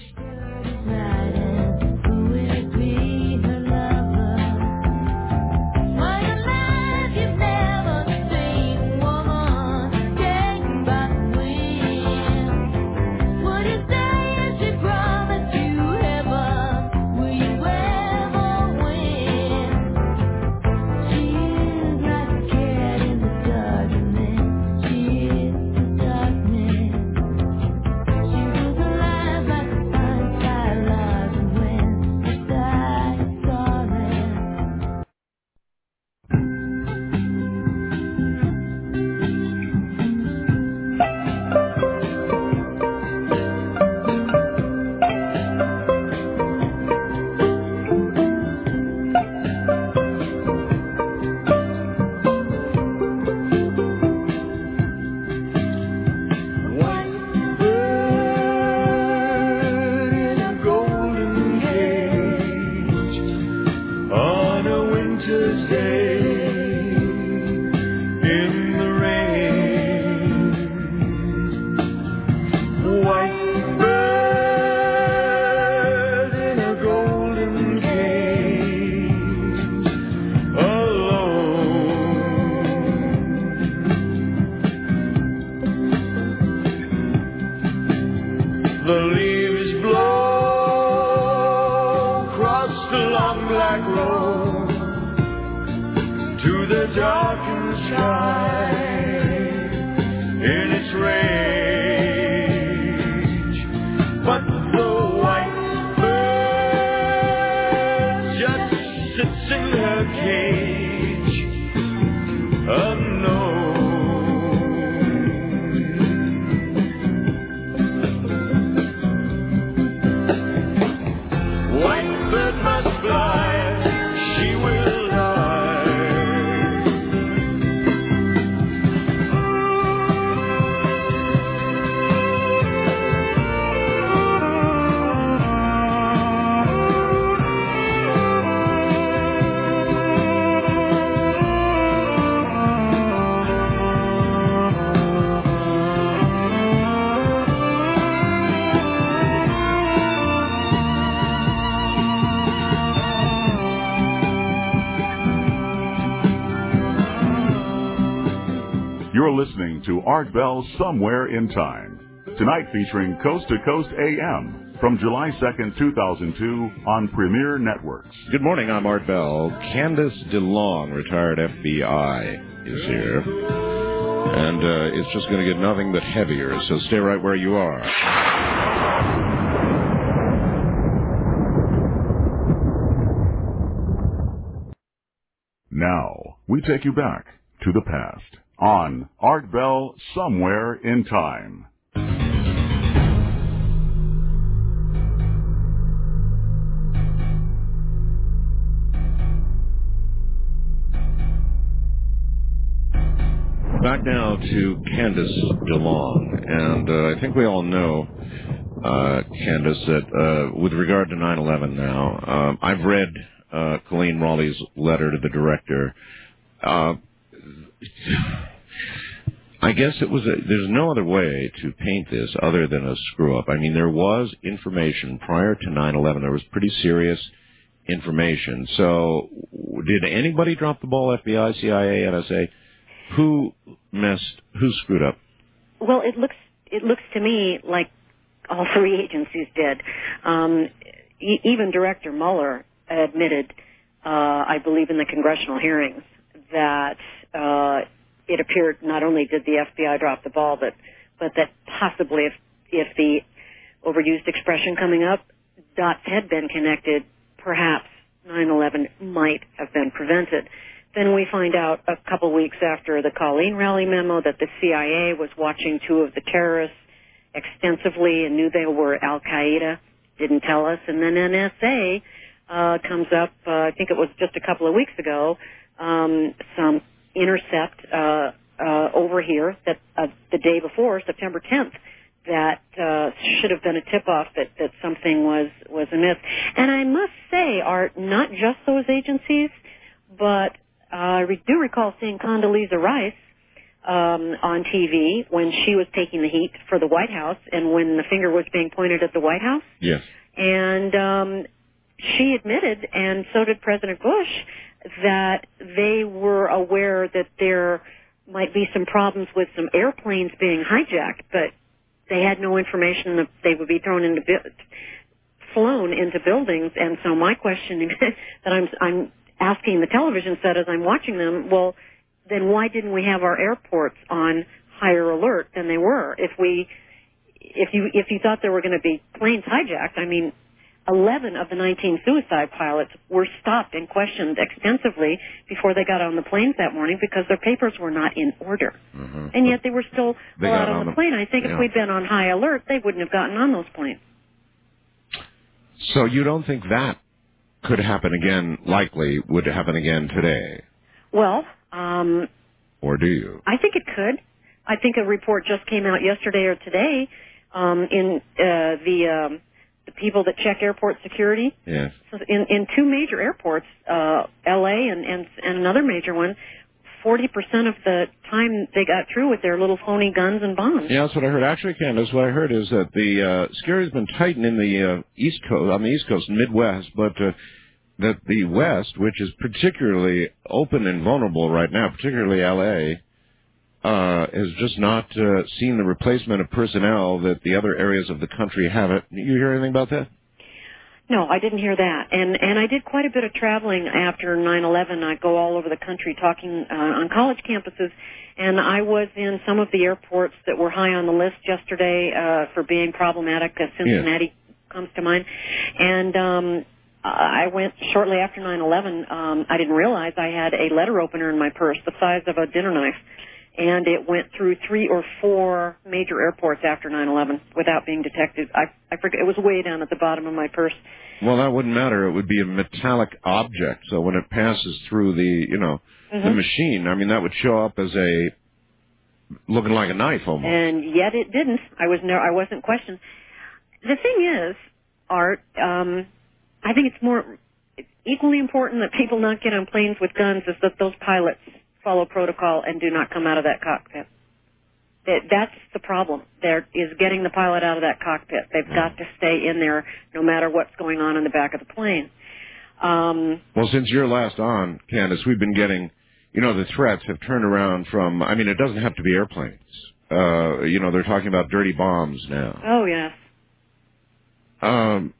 [SPEAKER 3] darkened sky in its rage, but the white bird just sits in her cage, unknown. White bird must fly, she will
[SPEAKER 1] You're listening to Art Bell Somewhere in Time. Tonight featuring Coast to Coast A M from July second, two thousand two on Premier Networks.
[SPEAKER 2] Good morning, I'm Art Bell. Candace DeLong, retired F B I, is here. And uh, it's just going to get nothing but heavier, so stay right where you are.
[SPEAKER 1] Now, we take you back to the past on Art Bell Somewhere in Time.
[SPEAKER 2] Back now to Candace DeLong, and uh, I think we all know, uh, Candace, that uh, with regard to nine eleven now, um, I've read uh, Colleen Rawley's letter to the director. Uh, I guess it was a, there's no other way to paint this other than a screw-up. I mean, there was information prior to nine eleven. There was pretty serious information. So did anybody drop the ball, F B I, C I A, N S A? Who messed, who screwed up?
[SPEAKER 11] Well, it looks it looks to me like all three agencies did. Um, e- even Director Mueller admitted, uh, I believe in the congressional hearings, that uh, it appeared not only did the F B I drop the ball, but but that possibly if if the overused expression coming up, dots had been connected, perhaps nine eleven might have been prevented. Then we find out a couple weeks after the Colleen Rowley memo that the C I A was watching two of the terrorists extensively and knew they were Al-Qaeda, didn't tell us. And then N S A uh, comes up, uh, I think it was just a couple of weeks ago, um, some intercept uh, uh, over here that uh, the day before, September tenth, that uh, should have been a tip-off that, that something was, was amiss. And I must say, Art, not just those agencies, but uh, I do recall seeing Condoleezza Rice um, on T V when she was taking the heat for the White House and when the finger was being pointed at the White House.
[SPEAKER 2] Yes.
[SPEAKER 11] And um, she admitted, and so did President Bush, that they were aware that there might be some problems with some airplanes being hijacked, but they had no information that they would be thrown into, flown into buildings. And so my question that I'm, I'm asking the television set as I'm watching them, well, then why didn't we have our airports on higher alert than they were? If we, if you, if you thought there were going to be planes hijacked, I mean, eleven of the nineteen suicide pilots were stopped and questioned extensively before they got on the planes that morning because their papers were not in order.
[SPEAKER 2] Mm-hmm.
[SPEAKER 11] And yet they were still
[SPEAKER 2] They
[SPEAKER 11] allowed
[SPEAKER 2] got
[SPEAKER 11] on
[SPEAKER 2] on
[SPEAKER 11] the
[SPEAKER 2] the-
[SPEAKER 11] plane. I think
[SPEAKER 2] yeah.
[SPEAKER 11] if we'd been on high alert, they wouldn't have gotten on those planes.
[SPEAKER 2] So you don't think that could happen again, likely would happen again today?
[SPEAKER 11] Well, um,
[SPEAKER 2] Or do you?
[SPEAKER 11] I think it could. I think a report just came out yesterday or today um, in uh, the um, the people that check airport security.
[SPEAKER 2] Yes.
[SPEAKER 11] So in, in two major airports, uh, L A and, and, and another major one, forty percent of the time they got through with their little phony guns and bombs.
[SPEAKER 2] Yeah, that's what I heard. Actually, Candace, what I heard is that the uh, security's been tightened in the uh, East Coast, on the East Coast, Midwest, but uh, that the West, which is particularly open and vulnerable right now, particularly L A, uh, has just not uh, seen the replacement of personnel that the other areas of the country have. It. You hear anything about that?
[SPEAKER 11] No, I didn't hear that. And and I did quite a bit of traveling after nine eleven. I go all over the country talking uh, on college campuses, and I was in some of the airports that were high on the list yesterday uh, for being problematic. Uh, Cincinnati yeah. comes to mind. And um, I went shortly after nine eleven. Um, I didn't realize I had a letter opener in my purse the size of a dinner knife. And it went through three or four major airports after nine eleven without being detected. I, I forget, it was way down at the bottom of my purse.
[SPEAKER 2] Well, that wouldn't matter. It would be a metallic object. So when it passes through the, you know, mm-hmm. the machine, I mean, that would show up as a, looking like a knife almost.
[SPEAKER 11] And yet it didn't. I was no, I wasn't questioned. The thing is, Art, um, I think it's more, it's equally important that people not get on planes with guns as that those pilots follow protocol and do not come out of that cockpit. That, that's the problem. There is getting the pilot out of that cockpit. They've mm. got to stay in there no matter what's going on in the back of the plane. Um,
[SPEAKER 2] well, since you're last on, Candace, we've been getting, you know, the threats have turned around from, I mean, it doesn't have to be airplanes. Uh, you know, they're talking about dirty bombs now.
[SPEAKER 11] Oh, yes.
[SPEAKER 2] Um,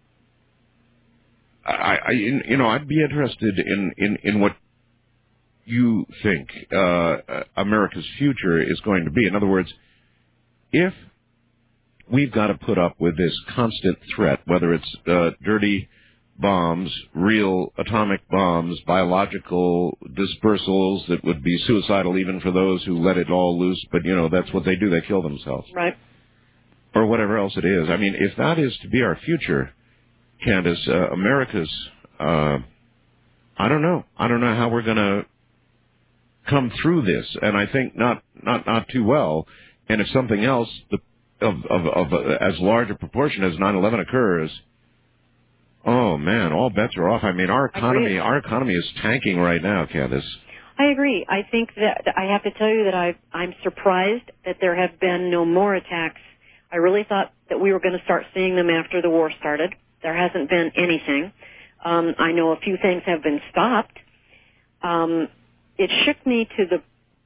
[SPEAKER 2] I, I, you know, I'd be interested in, in, in what you think uh, America's future is going to be. In other words, if we've got to put up with this constant threat, whether it's uh, dirty bombs, real atomic bombs, biological dispersals that would be suicidal even for those who let it all loose, but, you know, that's what they do. They kill themselves.
[SPEAKER 11] Right.
[SPEAKER 2] Or whatever else it is. I mean, if that is to be our future, Candace, uh, America's, uh, I don't know. I don't know how we're going to come through this, and I think not not not too well. And if something else the, of of, of uh, as large a proportion as nine eleven occurs, oh man, all bets are off. I mean, our economy our economy is tanking right now, Candace.
[SPEAKER 11] I agree. I think that I have to tell you that I I'm surprised that there have been no more attacks. I really thought that we were going to start seeing them after the war started. There hasn't been anything. Um, I know a few things have been stopped. Um, It shook me to the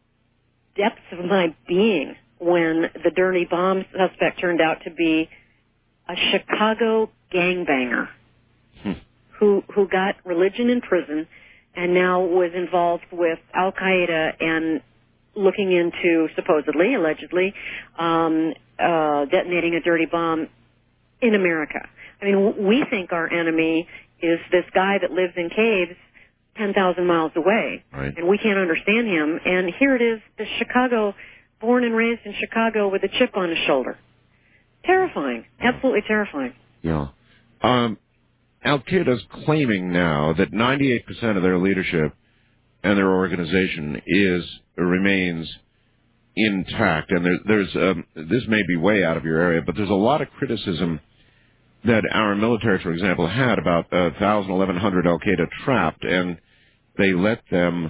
[SPEAKER 11] depths of my being when the dirty bomb suspect turned out to be a Chicago gangbanger hmm. who who got religion in prison and now was involved with Al Qaeda and looking into supposedly, allegedly, um, uh, detonating a dirty bomb in America. I mean, we think our enemy is this guy that lives in caves ten thousand miles away,
[SPEAKER 2] right.
[SPEAKER 11] and we can't understand him. And here it is, the Chicago, born and raised in Chicago with a chip on his shoulder. Terrifying. Absolutely terrifying.
[SPEAKER 2] Yeah. Um, Al-Qaeda's claiming now that ninety-eight percent of their leadership and their organization is remains intact. And there, there's um, this may be way out of your area, but there's a lot of criticism that our military, for example, had about uh, one thousand, eleven hundred Al-Qaeda trapped, and they let them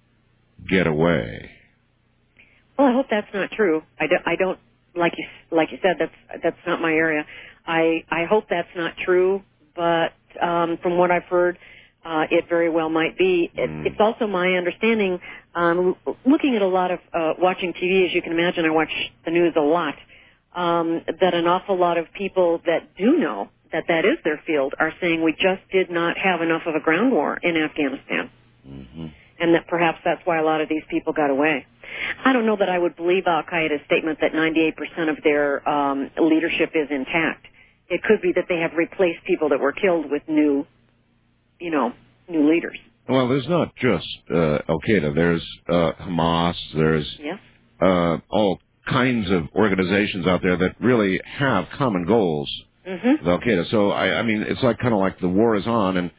[SPEAKER 2] get away.
[SPEAKER 11] Well, I hope that's not true. I don't, I don't like you like you said, that's that's not my area. I I hope that's not true, but um, from what I've heard, uh, it very well might be. It, mm. It's also my understanding, um, looking at a lot of uh, watching T V, as you can imagine, I watch the news a lot. Um, that an awful lot of people that do know that that is their field are saying we just did not have enough of a ground war in Afghanistan. Mm-hmm. And that perhaps that's why a lot of these people got away. I don't know that I would believe Al-Qaeda's statement that ninety-eight percent of their um, leadership is intact. It could be that they have replaced people that were killed with new, you know, new leaders.
[SPEAKER 2] Well, there's not just uh, Al-Qaeda. There's uh, Hamas. There's
[SPEAKER 11] yes.
[SPEAKER 2] uh, all kinds of organizations out there that really have common goals
[SPEAKER 11] mm-hmm.
[SPEAKER 2] with Al-Qaeda. So, I, I mean, it's like kind of like the war is on, and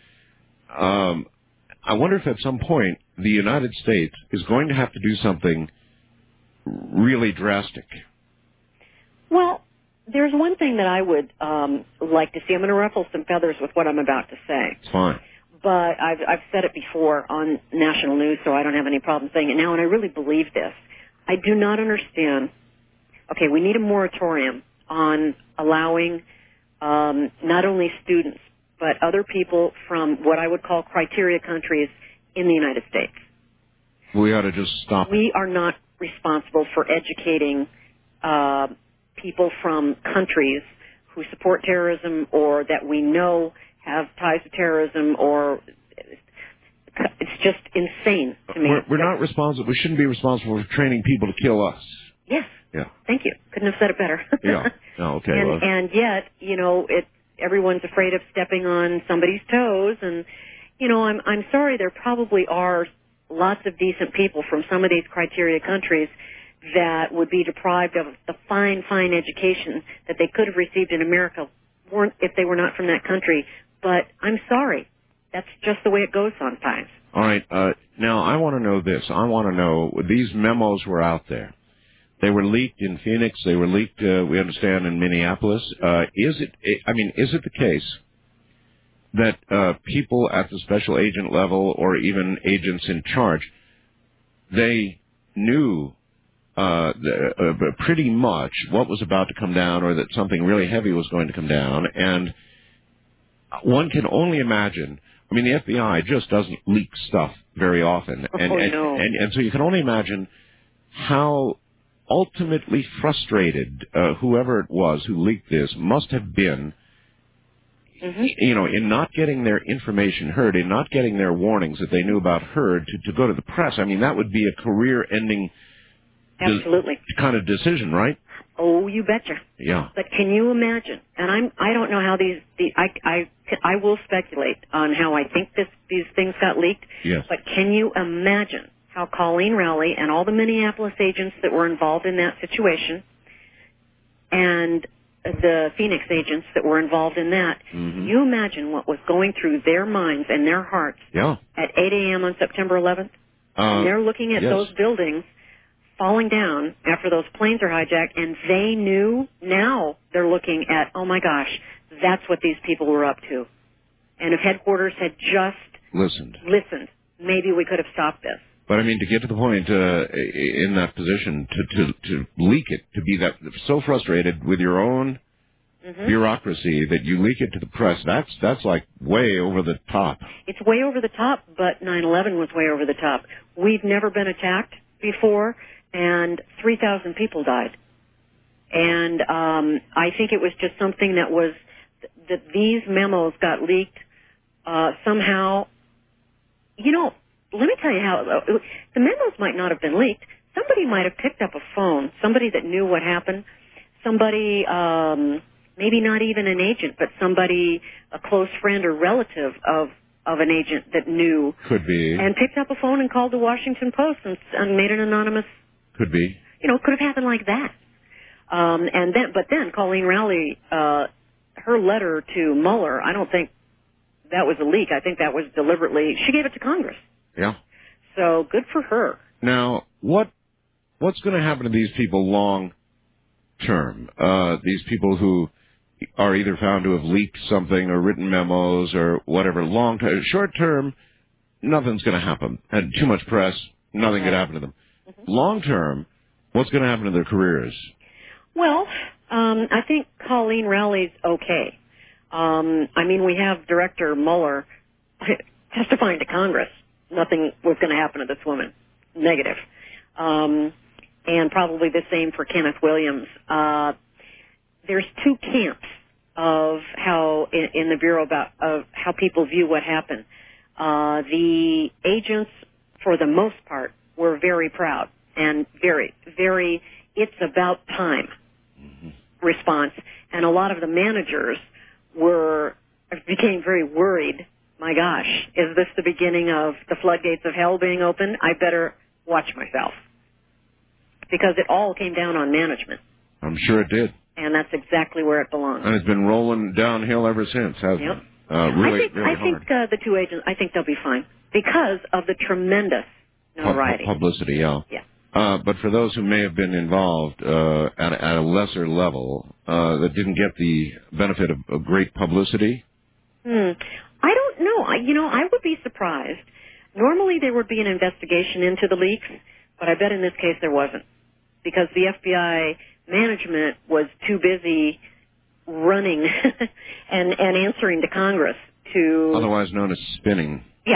[SPEAKER 2] um, I wonder if at some point the United States is going to have to do something really drastic.
[SPEAKER 11] Well, there's one thing that I would um, like to see. I'm going to ruffle some feathers with what I'm about to say.
[SPEAKER 2] It's fine.
[SPEAKER 11] But I've, I've said it before on national news, so I don't have any problem saying it now, and I really believe this. I do not understand. Okay, we need a moratorium on allowing um, not only students, but other people from what I would call criteria countries in the United States.
[SPEAKER 2] We ought to just stop.
[SPEAKER 11] We are not responsible for educating uh, people from countries who support terrorism or that we know have ties to terrorism or it's just insane to me.
[SPEAKER 2] We're, we're not responsible. We shouldn't be responsible for training people to kill us.
[SPEAKER 11] Yes.
[SPEAKER 2] Yeah.
[SPEAKER 11] Thank you. Couldn't have said it better.
[SPEAKER 2] Yeah. Oh, okay.
[SPEAKER 11] And,
[SPEAKER 2] well.
[SPEAKER 11] and yet, you know, it everyone's afraid of stepping on somebody's toes, and you know, I'm I'm sorry. There probably are lots of decent people from some of these criteria countries that would be deprived of the fine, fine education that they could have received in America weren't if they were not from that country. But I'm sorry. That's just the way it goes sometimes.
[SPEAKER 2] All right. Uh, now, I want to know this. I want to know, these memos were out there. They were leaked in Phoenix. They were leaked, uh, we understand, in Minneapolis. Uh, is it, I mean, is it the case that uh, people at the special agent level or even agents in charge, they knew uh, the, uh, pretty much what was about to come down or that something really heavy was going to come down, and one can only imagine. I mean, the F B I just doesn't leak stuff very often, and
[SPEAKER 11] oh,
[SPEAKER 2] and,
[SPEAKER 11] no.
[SPEAKER 2] and and so you can only imagine how ultimately frustrated uh, whoever it was who leaked this must have been.
[SPEAKER 11] Mm-hmm.
[SPEAKER 2] You know, in not getting their information heard, in not getting their warnings that they knew about heard to, to go to the press. I mean, that would be a career-ending
[SPEAKER 11] Absolutely.
[SPEAKER 2] de- kind of decision, right?
[SPEAKER 11] Oh, you betcha.
[SPEAKER 2] Yeah.
[SPEAKER 11] But can you imagine? And I'm I don't know how these the I I I will speculate on how I think this these things got leaked.
[SPEAKER 2] Yes.
[SPEAKER 11] But can you imagine how Colleen Rowley and all the Minneapolis agents that were involved in that situation and the Phoenix agents that were involved in that,
[SPEAKER 2] mm-hmm.
[SPEAKER 11] you imagine what was going through their minds and their hearts
[SPEAKER 2] yeah.
[SPEAKER 11] at eight a.m. on September eleventh?
[SPEAKER 2] Uh,
[SPEAKER 11] and they're looking at
[SPEAKER 2] yes.
[SPEAKER 11] those buildings falling down after those planes are hijacked, and they knew. Now they're looking at, oh my gosh, that's what these people were up to. And if headquarters had just
[SPEAKER 2] listened,
[SPEAKER 11] listened, maybe we could have stopped this.
[SPEAKER 2] But I mean, to get to the point uh, in that position, to, to to leak it, to be that so frustrated with your own
[SPEAKER 11] mm-hmm.
[SPEAKER 2] bureaucracy that you leak it to the press, that's that's like way over the top.
[SPEAKER 11] It's way over the top, but nine eleven was way over the top. We've never been attacked before, and three thousand people died. And um, I think it was just something that was, that these memos got leaked uh, somehow. You know, let me tell you how, the memos might not have been leaked. Somebody might have picked up a phone, somebody that knew what happened, somebody, um, maybe not even an agent, but somebody, a close friend or relative of, of an agent that knew.
[SPEAKER 2] Could be.
[SPEAKER 11] And picked up a phone and called the Washington Post and, and made an anonymous.
[SPEAKER 2] Could be.
[SPEAKER 11] You know, it could have happened like that. Um, and then, but then Colleen Rowley, uh, her letter to Mueller, I don't think that was a leak. I think that was deliberately, she gave it to Congress.
[SPEAKER 2] Yeah.
[SPEAKER 11] So good for her.
[SPEAKER 2] Now, what what's going to happen to these people long term? Uh, these people who are either found to have leaked something or written memos or whatever. Long term, short term, nothing's going to happen. And too much press, nothing
[SPEAKER 11] Okay.
[SPEAKER 2] could happen to them.
[SPEAKER 11] Mm-hmm.
[SPEAKER 2] Long term, what's going to happen to their careers?
[SPEAKER 11] Well, um, I think Colleen Rowley's okay. Um, I mean, we have Director Mueller testifying to Congress. Nothing was going to happen to this woman. Negative. Um, and probably the same for Kenneth Williams. Uh, there's two camps of how, in, in the Bureau, about of how people view what happened. Uh, the agents, for the most part, were very proud and very, very, it's about time mm-hmm. response. And a lot of the managers were, became very worried. My gosh, is this the beginning of the floodgates of hell being open? I better watch myself. Because it all came down on management.
[SPEAKER 2] I'm sure it did.
[SPEAKER 11] And that's exactly where it belongs.
[SPEAKER 2] And it's been rolling downhill ever since, hasn't
[SPEAKER 11] Yep.
[SPEAKER 2] it? Uh, really,
[SPEAKER 11] I think,
[SPEAKER 2] really
[SPEAKER 11] I
[SPEAKER 2] hard.
[SPEAKER 11] think uh, the two agents, I think they'll be fine. Because of the tremendous notoriety.
[SPEAKER 2] Pub- publicity, yeah.
[SPEAKER 11] Yeah.
[SPEAKER 2] Uh, but for those who may have been involved uh, at, at a lesser level uh, that didn't get the benefit of, of great publicity?
[SPEAKER 11] Hmm. I don't know. I, you know, I would be surprised. Normally there would be an investigation into the leaks, but I bet in this case there wasn't. Because the F B I management was too busy running and, and answering to Congress to...
[SPEAKER 2] Otherwise known as spinning.
[SPEAKER 11] Yeah.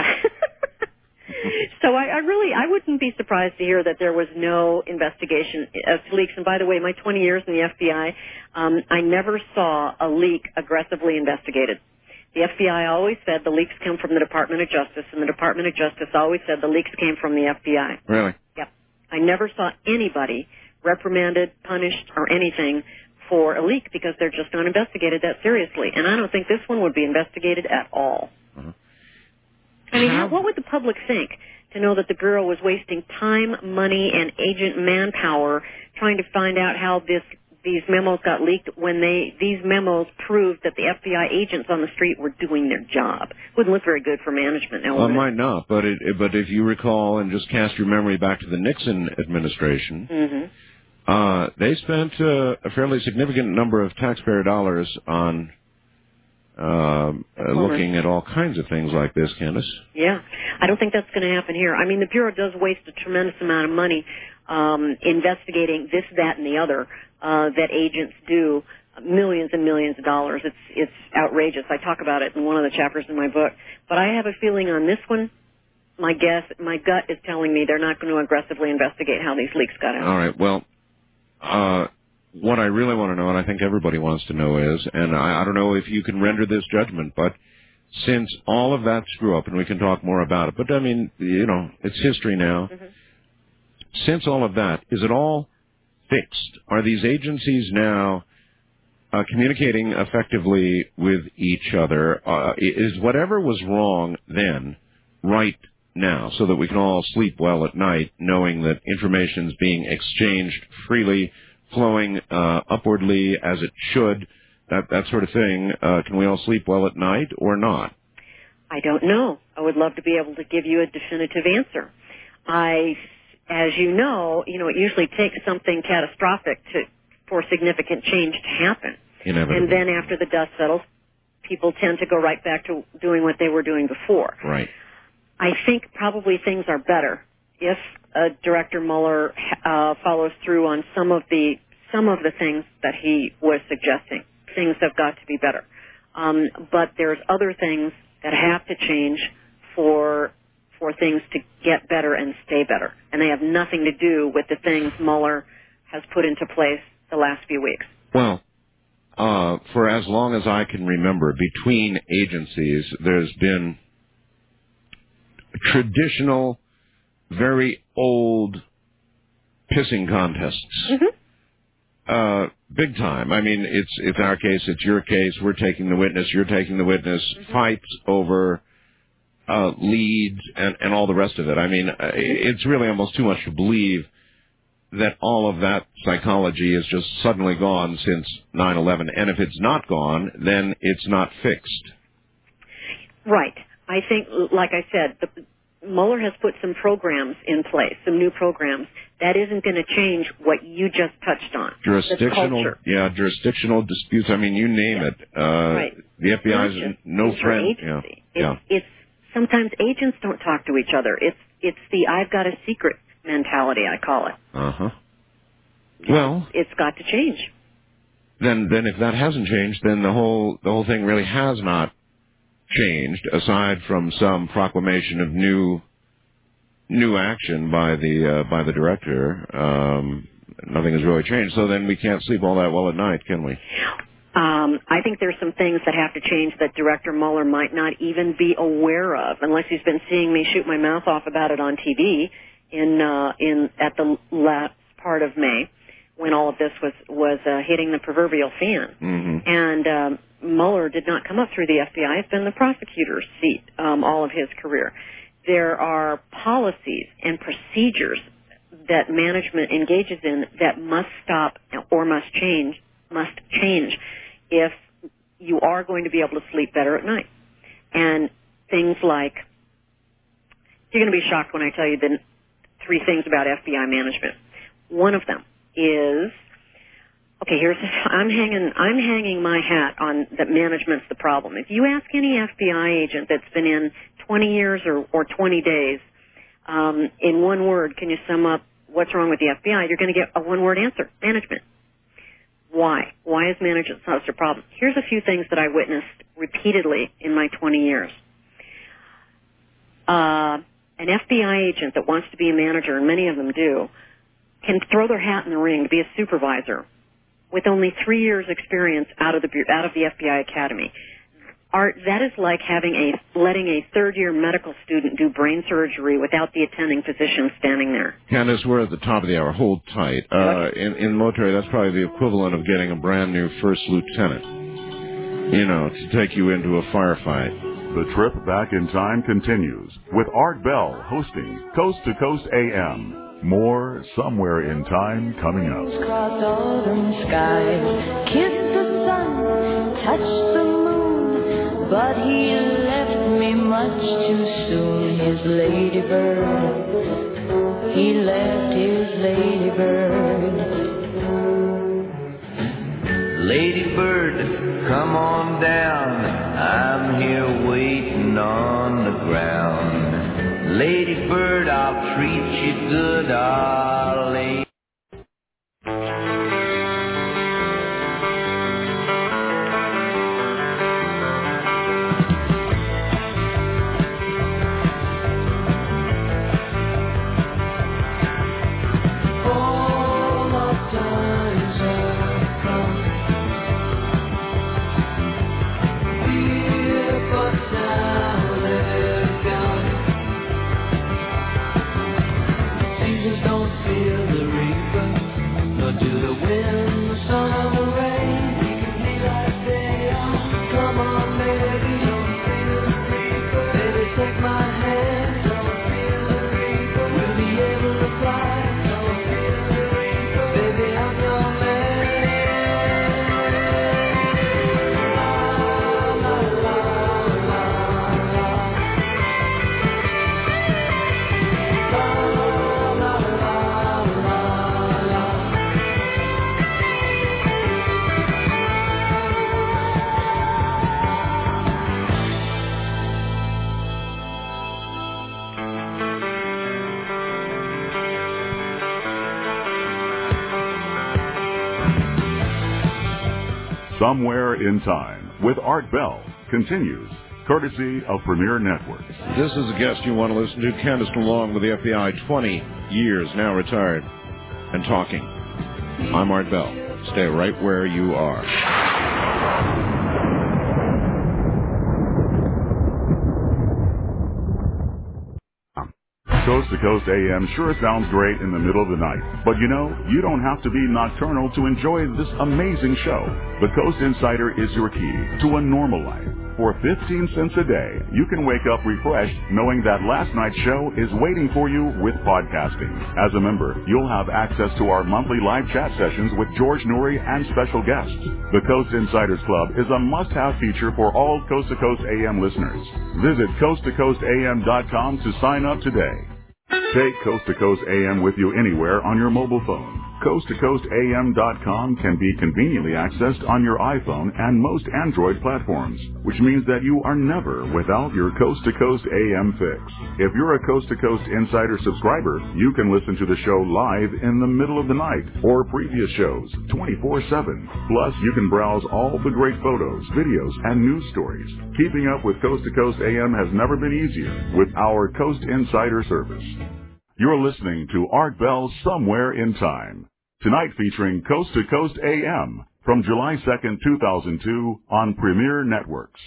[SPEAKER 11] So I, I really, I wouldn't be surprised to hear that there was no investigation of leaks. And by the way, my twenty years in the F B I, um, I never saw a leak aggressively investigated. The F B I always said the leaks come from the Department of Justice, and the Department of Justice always said the leaks came from the F B I.
[SPEAKER 2] Really?
[SPEAKER 11] Yep. I never saw anybody reprimanded, punished, or anything for a leak because they're just not investigated that seriously. And I don't think this one would be investigated at all.
[SPEAKER 2] Uh-huh.
[SPEAKER 11] I mean, how, what would the public think to know that the Bureau was wasting time, money, and agent manpower trying to find out how this these memos got leaked when they these memos proved that the F B I agents on the street were doing their job? Wouldn't look very good for management. Now,
[SPEAKER 2] Well, it
[SPEAKER 11] would it?
[SPEAKER 2] might not, but it, but if you recall and just cast your memory back to the Nixon administration,
[SPEAKER 11] Mm-hmm.
[SPEAKER 2] uh, they spent uh, a fairly significant number of taxpayer dollars on um, uh, looking at all kinds of things like this, Candace.
[SPEAKER 11] Yeah, I don't think that's going to happen here. I mean, the Bureau does waste a tremendous amount of money um, investigating this, that, and the other uh, that agents do, millions and millions of dollars. It's it's outrageous. I talk about it in one of the chapters in my book. But I have a feeling on this one, my guess, my gut is telling me they're not going to aggressively investigate how these leaks got out.
[SPEAKER 2] All right, well, uh, what I really want to know, and I think everybody wants to know is, and I, I don't know if you can render this judgment, but since all of that screw up, and we can talk more about it, but I mean, you know, it's history now.
[SPEAKER 11] Mm-hmm.
[SPEAKER 2] Since all of that, is it all fixed? Are these agencies now uh, communicating effectively with each other? Uh, is whatever was wrong then right now, so that we can all sleep well at night, knowing that information is being exchanged freely, flowing uh, upwardly as it should, that that sort of thing? Uh, can we all sleep well at night or not?
[SPEAKER 11] I don't know. I would love to be able to give you a definitive answer. I, as you know, you know, it usually takes something catastrophic to for significant change to happen.
[SPEAKER 2] Inevitably.
[SPEAKER 11] And then after the dust settles, people tend to go right back to doing what they were doing before.
[SPEAKER 2] Right.
[SPEAKER 11] I think probably things are better if uh, Director Mueller uh, follows through on some of the some of the things that he was suggesting. Things have got to be better. Um, but there's other things that have to change for for things to get better and stay better. And they have nothing to do with the things Mueller has put into place the last few weeks.
[SPEAKER 2] Well, uh, for as long as I can remember, between agencies, there's been traditional, very old pissing contests.
[SPEAKER 11] Mm-hmm.
[SPEAKER 2] Uh, big time. I mean, it's it's our case, it's your case, we're taking the witness, you're taking the witness, mm-hmm. fights over uh, leads and, and all the rest of it. I mean, it's really almost too much to believe that all of that psychology is just suddenly gone since nine eleven. And if it's not gone, then it's not fixed.
[SPEAKER 11] Right. I think, like I said, the, Mueller has put some programs in place, some new programs. That isn't going to change what you just touched on.
[SPEAKER 2] Jurisdictional, yeah, jurisdictional disputes. I mean, you name
[SPEAKER 11] yeah.
[SPEAKER 2] it. Uh,
[SPEAKER 11] right.
[SPEAKER 2] The F B I is no friend. Yeah.
[SPEAKER 11] It's,
[SPEAKER 2] yeah.
[SPEAKER 11] It's sometimes agents don't talk to each other. It's it's the I've got a secret mentality, I call it.
[SPEAKER 2] Uh huh. Well,
[SPEAKER 11] it's got to change.
[SPEAKER 2] Then, then if that hasn't changed, then the whole the whole thing really has not changed, aside from some proclamation of new new action by the uh, by the director. Um, nothing has really changed. So then we can't sleep all that well at night, can we?
[SPEAKER 11] Um, I think there's some things that have to change that Director Mueller might not even be aware of, unless he's been seeing me shoot my mouth off about it on T V in uh, in at the last part of May, when all of this was was uh, hitting the proverbial fan.
[SPEAKER 2] Mm-hmm.
[SPEAKER 11] And um, Mueller did not come up through the F B I. It's been the prosecutor's seat um, all of his career. There are policies and procedures that management engages in that must stop or must change, must change if you are going to be able to sleep better at night. And things like, you're going to be shocked when I tell you the three things about F B I management. One of them is, okay, here's, I'm hanging, I'm hanging my hat on that management's the problem. If you ask any F B I agent that's been in twenty years or, or twenty days, um, in one word, can you sum up what's wrong with the F B I? You're going to get a one-word answer: management. Why? Why is management such a problem? Here's a few things that I witnessed repeatedly in my twenty years. Uh, an F B I agent that wants to be a manager, and many of them do, can throw their hat in the ring to be a supervisor with only three years experience out of the out of the F B I Academy. Art, that is like having a letting a third-year medical student do brain surgery without the attending physician standing there.
[SPEAKER 2] Candace, we're at the top of the hour. Hold tight. Uh, in, in military, that's probably the equivalent of getting a brand new first lieutenant, you know, to take you into a firefight.
[SPEAKER 1] The trip back in time continues with Art Bell hosting Coast to Coast A M. More Somewhere in Time coming up.
[SPEAKER 3] Across autumn skies, kissed the sun, touched the moon, but he left me much too soon. His ladybird, he left his ladybird.
[SPEAKER 12] Ladybird, come on down, I'm here waiting on the ground. Ladybird, I'll treat you good, I'll lay.
[SPEAKER 1] Somewhere in Time with Art Bell continues, courtesy of Premier Networks.
[SPEAKER 2] This is a guest you want to listen to, Candace DeLong with the F B I, twenty years, now retired, and talking. I'm Art Bell. Stay right where you are.
[SPEAKER 1] Coast to Coast A M sure sounds great in the middle of the night. But you know, you don't have to be nocturnal to enjoy this amazing show. The Coast Insider is your key to a normal life. For fifteen cents a day, you can wake up refreshed knowing that last night's show is waiting for you with podcasting. As a member, you'll have access to our monthly live chat sessions with George Noory and special guests. The Coast Insiders Club is a must-have feature for all Coast to Coast A M listeners. Visit coast to coast a m dot com to sign up today. Take Coast to Coast A M with you anywhere on your mobile phone. coast to coast a m dot com can be conveniently accessed on your iPhone and most Android platforms, which means that you are never without your Coast to Coast A M fix. If you're a Coast to Coast Insider subscriber, you can listen to the show live in the middle of the night or previous shows twenty-four seven. Plus, you can browse all the great photos, videos, and news stories. Keeping up with Coast to Coast A M has never been easier with our Coast Insider service. You're listening to Art Bell's Somewhere in Time. Tonight featuring Coast to Coast A M from July second, two thousand two on Premier Networks.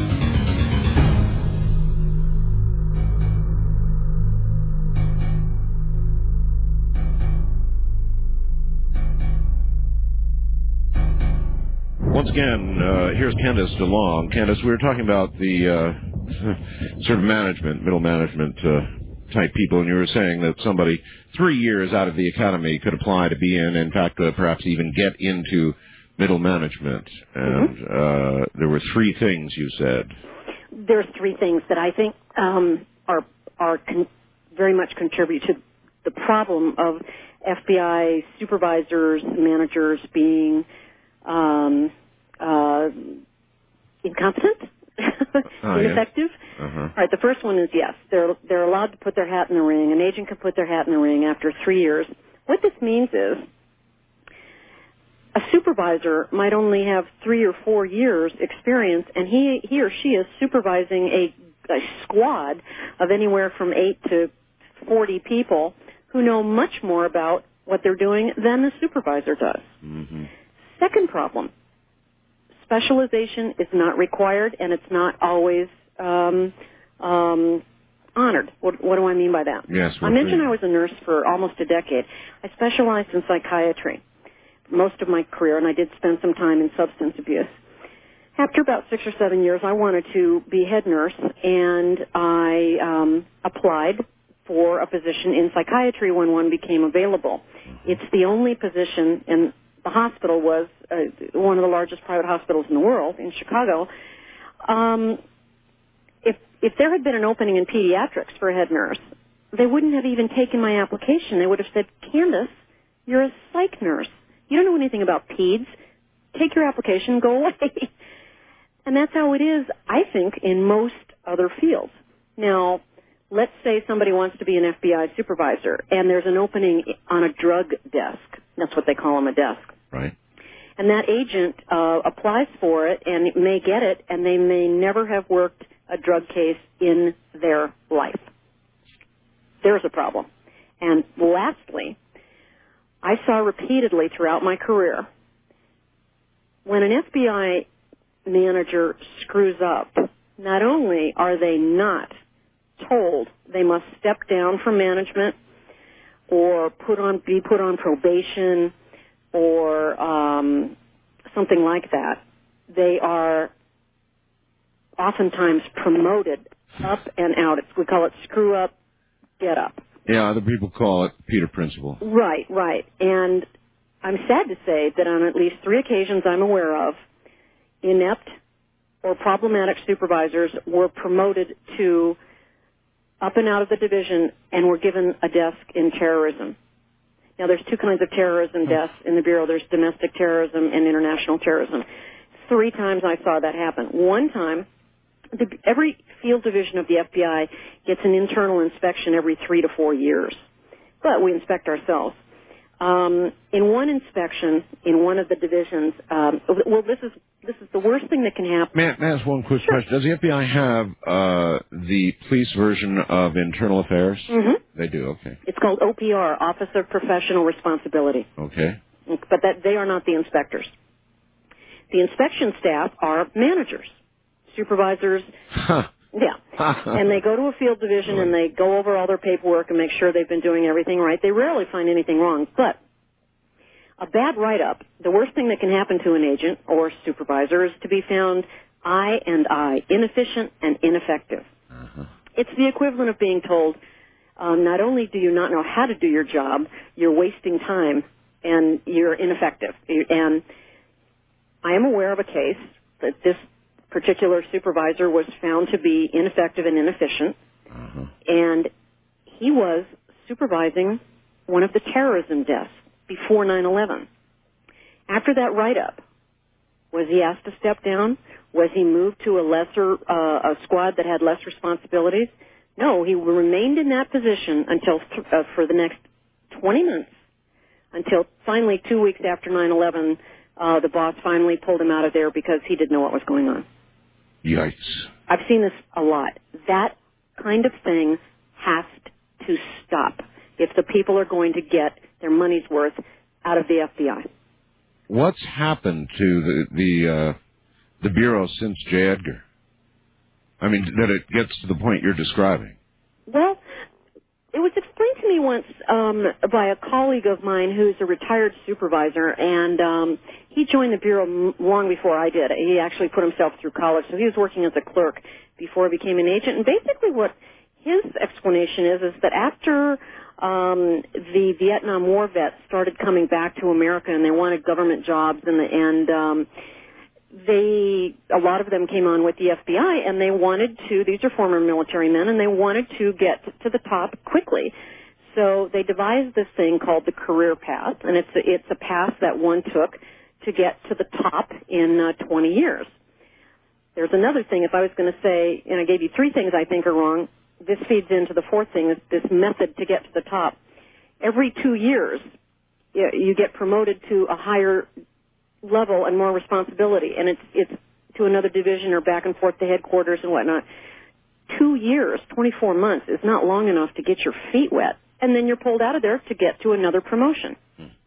[SPEAKER 2] Once again, uh, here's Candace DeLong. Candace, we were talking about the uh, sort of management, middle management uh type people, and you were saying that somebody three years out of the academy could apply to be in, in fact, uh, perhaps even get into middle management. And mm-hmm. uh, there were three things you said.
[SPEAKER 11] There's three things that I think um, are are con- very much contribute to the problem of F B I supervisors, managers being um, uh, incompetent.
[SPEAKER 2] oh,
[SPEAKER 11] Ineffective.
[SPEAKER 2] Yeah. Uh-huh.
[SPEAKER 11] All right. The first one is yes, they're they're allowed to put their hat in the ring. An agent can put their hat in the ring after three years. What this means is a supervisor might only have three or four years experience, and he he or she is supervising a, a squad of anywhere from eight to forty people who know much more about what they're doing than the supervisor does.
[SPEAKER 2] Mm-hmm.
[SPEAKER 11] Second problem. specialization is not required, and it's not always um, um, honored. What, what do I mean by that?
[SPEAKER 2] Yes.
[SPEAKER 11] I mentioned I was a nurse for almost a decade. I specialized in psychiatry most of my career, and I did spend some time in substance abuse. After about six or seven years, I wanted to be head nurse, and I um, applied for a position in psychiatry when one became available. It's the only position, and the hospital was uh, one of the largest private hospitals in the world in Chicago. Um, if if there had been an opening in pediatrics for a head nurse, they wouldn't have even taken my application. They would have said, Candace, you're a psych nurse. You don't know anything about peds. Take your application, go away. And that's how it is, I think, in most other fields. Now, let's say somebody wants to be an F B I supervisor, and there's an opening on a drug desk. That's what they call them, a desk.
[SPEAKER 2] Right.
[SPEAKER 11] And that agent uh, applies for it and may get it, and they may never have worked a drug case in their life. There's a problem. And lastly, I saw repeatedly throughout my career, when an F B I manager screws up, not only are they not told they must step down from management or put on be put on probation or um, something like that, they are oftentimes promoted up and out. It's, we call it screw up, get up.
[SPEAKER 2] Yeah, other people call it Peter Principle.
[SPEAKER 11] Right, right. And I'm sad to say that on at least three occasions I'm aware of, inept or problematic supervisors were promoted to up and out of the division and were given a desk in terrorism. Now, there's two kinds of terrorism deaths in the Bureau. There's domestic terrorism and international terrorism. Three times I saw that happen. One time, the, every field division of the F B I gets an internal inspection every three to four years. But we inspect ourselves. Um, in one inspection, in one of the divisions, um, well, this is this is the worst thing that can happen.
[SPEAKER 2] May I, may I ask one quick
[SPEAKER 11] Sure.
[SPEAKER 2] question? Does the F B I have uh, the police version of Internal Affairs?
[SPEAKER 11] Mm-hmm.
[SPEAKER 2] They do, okay.
[SPEAKER 11] It's called O P R, Office of Professional Responsibility.
[SPEAKER 2] Okay.
[SPEAKER 11] But that they are not the inspectors. The inspection staff are managers, supervisors.
[SPEAKER 2] Huh.
[SPEAKER 11] Yeah. And they go to a field division and they go over all their paperwork and make sure they've been doing everything right. They rarely find anything wrong. But a bad write-up, the worst thing that can happen to an agent or supervisor is to be found I and I, inefficient and ineffective.
[SPEAKER 2] Uh-huh.
[SPEAKER 11] It's the equivalent of being told, um, not only do you not know how to do your job, you're wasting time and you're ineffective. And I am aware of a case that this particular supervisor was found to be ineffective and inefficient,
[SPEAKER 2] uh-huh.
[SPEAKER 11] and he was supervising one of the terrorism deaths before nine eleven. After that write-up, was he asked to step down? Was he moved to a lesser, uh, a squad that had less responsibilities? No, he remained in that position until th- uh, for the next twenty months, until finally two weeks after nine eleven, uh, the boss finally pulled him out of there because he didn't know what was going on.
[SPEAKER 2] Yikes.
[SPEAKER 11] I've seen this a lot. That kind of thing has to stop if the people are going to get their money's worth out of the F B I.
[SPEAKER 2] What's happened to the the uh, the Bureau since J. Edgar? I mean, that it gets to the point you're describing.
[SPEAKER 11] Well, it was explained to me once um, by a colleague of mine who's a retired supervisor, and um, he joined the Bureau m- long before I did. He actually put himself through college, so he was working as a clerk before he became an agent. And basically what his explanation is is that after um, the Vietnam War vets started coming back to America and they wanted government jobs, and, the, and um, they, a lot of them came on with the F B I, and they wanted to, these are former military men, and they wanted to get to the top quickly. So they devised this thing called the career path, and it's a, it's a path that one took to get to the top in uh, twenty years. There's another thing, if I was going to say, and I gave you three things I think are wrong, this feeds into the fourth thing, is this method to get to the top. Every two years, you, you get promoted to a higher level and more responsibility, and it's it's to another division or back and forth to headquarters and whatnot. Two years, twenty-four months, is not long enough to get your feet wet, and then you're pulled out of there to get to another promotion.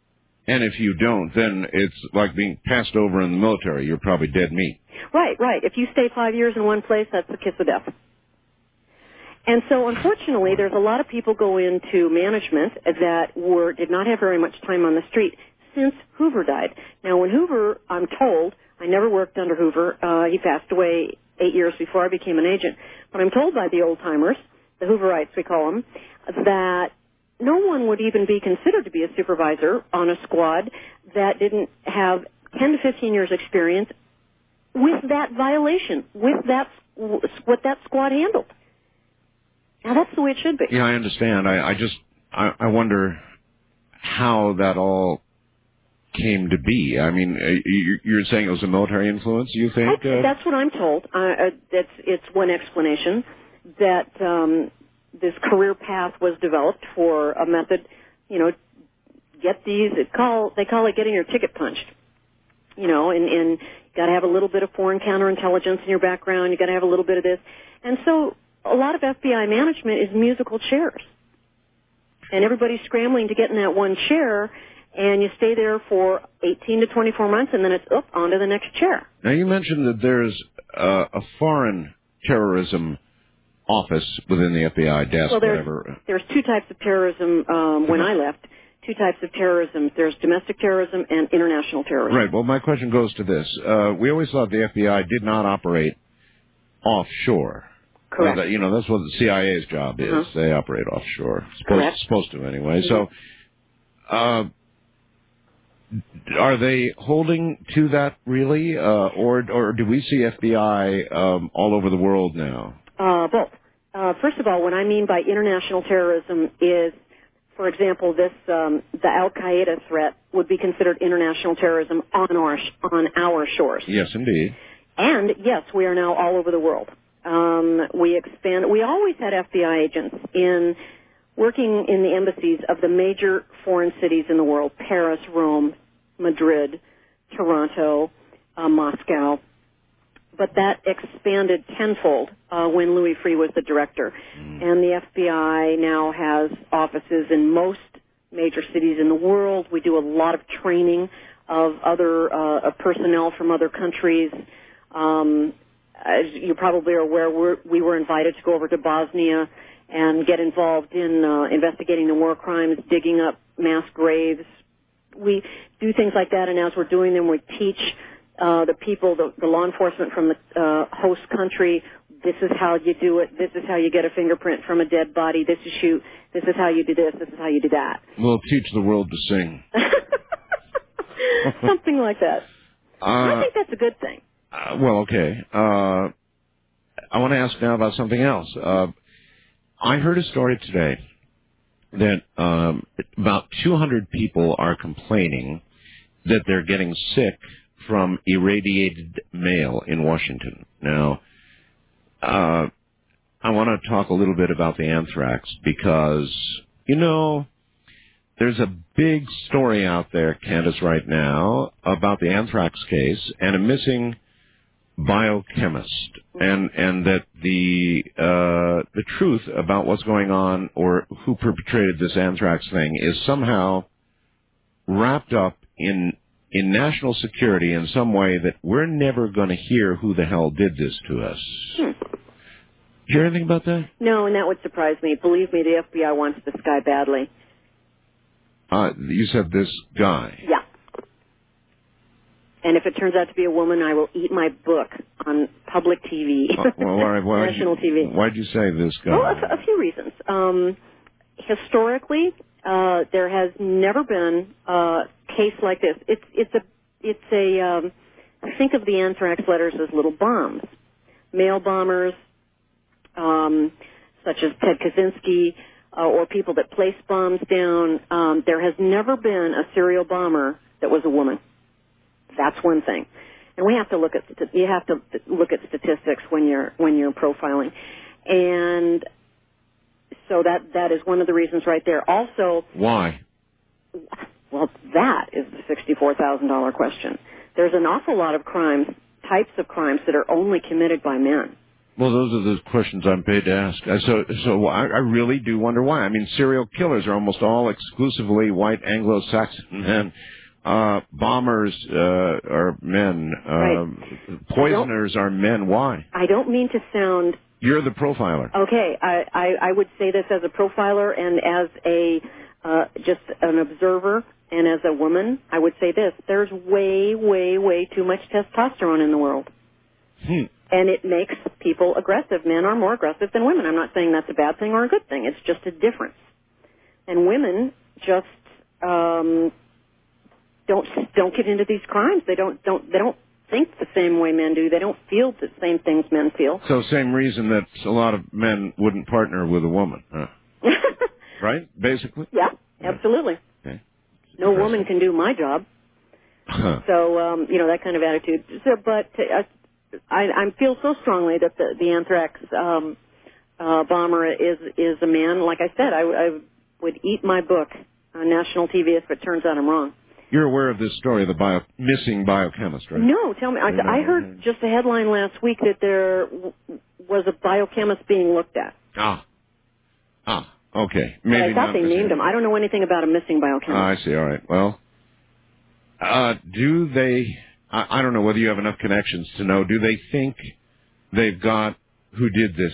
[SPEAKER 2] And if you don't, then it's like being passed over in the military. You're probably dead meat.
[SPEAKER 11] Right, right. If you stay five years in one place, that's the kiss of death. And so, unfortunately, there's a lot of people go into management that were did not have very much time on the street since Hoover died. Now, when Hoover, I'm told, I never worked under Hoover. Uh, he passed away eight years before I became an agent. But I'm told by the old-timers, the Hooverites we call them, that no one would even be considered to be a supervisor on a squad that didn't have ten to fifteen years experience with that violation, with that what that squad handled. Now, that's the way it should be.
[SPEAKER 2] Yeah, I understand. I, I just, I, I wonder how that all came to be. I mean, you're saying it was a military influence, you think?
[SPEAKER 11] I, that's what I'm told. Uh, that's, it's one explanation that um, this career path was developed for a method, you know, get these, it call, they call it getting your ticket punched. You know, and, and you got to have a little bit of foreign counterintelligence in your background. You got to have a little bit of this. And so a lot of F B I management is musical chairs. And everybody's scrambling to get in that one chair, and you stay there for eighteen to twenty-four months, and then it's up onto the next chair.
[SPEAKER 2] Now, you mentioned that there's uh, a foreign terrorism office within the F B I desk,
[SPEAKER 11] well, there's,
[SPEAKER 2] whatever.
[SPEAKER 11] There's two types of terrorism um, when I left. Two types of terrorism. There's domestic terrorism and international terrorism.
[SPEAKER 2] Right. Well, my question goes to this. Uh, we always thought the F B I did not operate offshore.
[SPEAKER 11] Correct.
[SPEAKER 2] Well, that, you know, that's what the C I A's job is. Uh-huh. They operate offshore. Supposed,
[SPEAKER 11] Correct.
[SPEAKER 2] Supposed to, anyway.
[SPEAKER 11] Mm-hmm.
[SPEAKER 2] So, uh, are they holding to that, really? Uh, or, or do we see F B I um, all over the world now?
[SPEAKER 11] Uh, both. Uh, first of all, what I mean by international terrorism is, for example, this um, the Al Qaeda threat would be considered international terrorism on our on our shores.
[SPEAKER 2] Yes, indeed.
[SPEAKER 11] And yes, we are now all over the world. Um, we expand. We always had F B I agents in working in the embassies of the major foreign cities in the world: Paris, Rome, Madrid, Toronto, uh, Moscow. But that expanded tenfold uh, when Louis Freeh was the director. Mm. And the F B I now has offices in most major cities in the world. We do a lot of training of other uh, of personnel from other countries. Um, as you probably are aware, we're, we were invited to go over to Bosnia and get involved in uh, investigating the war crimes, digging up mass graves. We do things like that, and as we're doing them, we teach Uh, the people, the, the law enforcement from the uh, host country, this is how you do it, this is how you get a fingerprint from a dead body, this is you, this is how you do this, this is how you do that.
[SPEAKER 2] We'll teach the world to sing.
[SPEAKER 11] Something like that.
[SPEAKER 2] Uh,
[SPEAKER 11] I think that's a good thing.
[SPEAKER 2] Uh, well, okay. Uh, I want to ask now about something else. Uh, I heard a story today that um, about two hundred people are complaining that they're getting sick from irradiated mail in Washington. Now, uh, I want to talk a little bit about the anthrax because, you know, there's a big story out there, Candace, right now about the anthrax case and a missing biochemist, and and that the uh, the truth about what's going on or who perpetrated this anthrax thing is somehow wrapped up in in national security in some way that we're never going to hear who the hell did this to us. Hmm. Did you hear anything about that?
[SPEAKER 11] No, and that would surprise me. Believe me, the F B I wants this guy badly.
[SPEAKER 2] Uh, you said this guy.
[SPEAKER 11] Yeah. And if it turns out to be a woman, I will eat my book on public T V,
[SPEAKER 2] uh, well, why, why
[SPEAKER 11] national
[SPEAKER 2] you,
[SPEAKER 11] T V.
[SPEAKER 2] Why'd you say this guy?
[SPEAKER 11] Well, a, a few reasons. Um, historically, uh, there has never been a case like this. It's it's a it's a um, think of the anthrax letters as little bombs, mail bombers, um, such as Ted Kaczynski, uh, or people that place bombs down. Um, there has never been a serial bomber that was a woman. That's one thing, and we have to look at you have to look at statistics when you're when you're profiling, and so that that is one of the reasons right there. Also,
[SPEAKER 2] why?
[SPEAKER 11] Well, that is the sixty-four thousand dollar question. There's an awful lot of crimes, types of crimes that are only committed by men.
[SPEAKER 2] Well, those are the questions I'm paid to ask. Uh, So, so I, I really do wonder why. I mean, serial killers are almost all exclusively white Anglo-Saxon men. Uh, bombers uh, are men. Um, poisoners are men. Why?
[SPEAKER 11] I don't mean to sound...
[SPEAKER 2] You're the profiler.
[SPEAKER 11] Okay, I, I, I would say this as a profiler and as a uh, just an observer and as a woman. I would say this: there's way, way, way too much testosterone in the world,
[SPEAKER 2] hmm.
[SPEAKER 11] and it makes people aggressive. Men are more aggressive than women. I'm not saying that's a bad thing or a good thing. It's just a difference. And women just um, don't don't get into these crimes. They don't don't they don't. think the same way men do. They don't feel the same things men feel.
[SPEAKER 2] So same reason that a lot of men wouldn't partner with a woman, huh? Right? Basically?
[SPEAKER 11] Yeah, absolutely.
[SPEAKER 2] Okay.
[SPEAKER 11] No woman can do my job.
[SPEAKER 2] Huh.
[SPEAKER 11] So, um, you know, that kind of attitude. So, but uh, I, I feel so strongly that the, the anthrax um, uh, bomber is is a man. Like I said, I, I would eat my book on national T V if it turns out I'm wrong.
[SPEAKER 2] You're aware of this story of the bio, missing biochemist, right?
[SPEAKER 11] No, tell me. I, I heard just a headline last week that there w- was a biochemist being looked at.
[SPEAKER 2] Ah. Ah, okay.
[SPEAKER 11] But
[SPEAKER 2] Maybe
[SPEAKER 11] I thought
[SPEAKER 2] not
[SPEAKER 11] they
[SPEAKER 2] missing.
[SPEAKER 11] named him. I don't know anything about a missing biochemist.
[SPEAKER 2] Ah, I see. All right. Well, uh, do they, I, I don't know whether you have enough connections to know, do they think they've got who did this?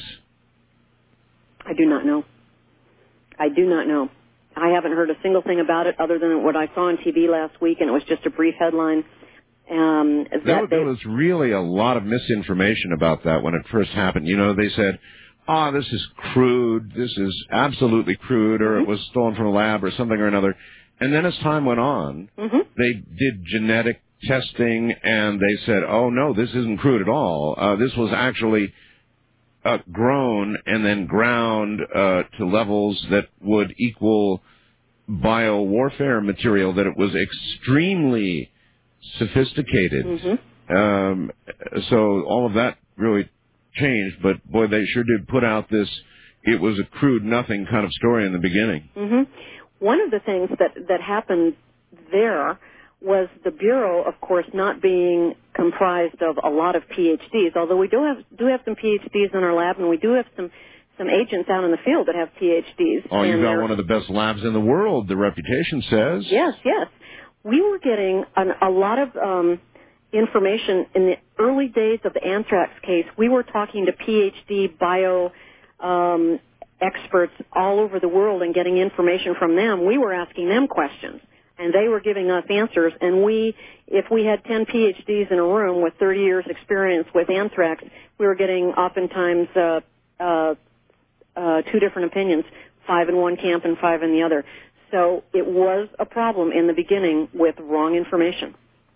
[SPEAKER 11] I do not know. I do not know. I haven't heard a single thing about it other than what I saw on T V last week, and it was just a brief headline. Um, that
[SPEAKER 2] There,
[SPEAKER 11] they,
[SPEAKER 2] there was really a lot of misinformation about that when it first happened. You know, they said, oh, this is crude, this is absolutely crude, or
[SPEAKER 11] Mm-hmm.
[SPEAKER 2] it was stolen from a lab or something or another. And then as time went on,
[SPEAKER 11] mm-hmm.
[SPEAKER 2] they did genetic testing, and they said, oh, no, this isn't crude at all. Uh, this was actually uh, grown and then ground uh, to levels that would equal biowarfare material, that it was extremely sophisticated.
[SPEAKER 11] Mm-hmm.
[SPEAKER 2] Um, so all of that really changed, but boy, they sure did put out this, it was a crude nothing kind of story in the beginning.
[SPEAKER 11] Mm-hmm. One of the things that, that happened there was the Bureau, of course, not being comprised of a lot of P H Ds, although we do have do have some P H Ds in our lab, and we do have some, some agents out in the field that have P H Ds.
[SPEAKER 2] Oh, you've
[SPEAKER 11] and
[SPEAKER 2] got one of the best labs in the world, the reputation says.
[SPEAKER 11] Yes, yes. We were getting an, a lot of um, information in the early days of the anthrax case. We were talking to P H D bio um, experts all over the world and getting information from them. We were asking them questions, and they were giving us answers. And we, if we had ten P H Ds in a room with thirty years experience with anthrax, we were getting oftentimes uh, uh, uh, two different opinions, five in one camp and five in the other. So it was a problem in the beginning with wrong information.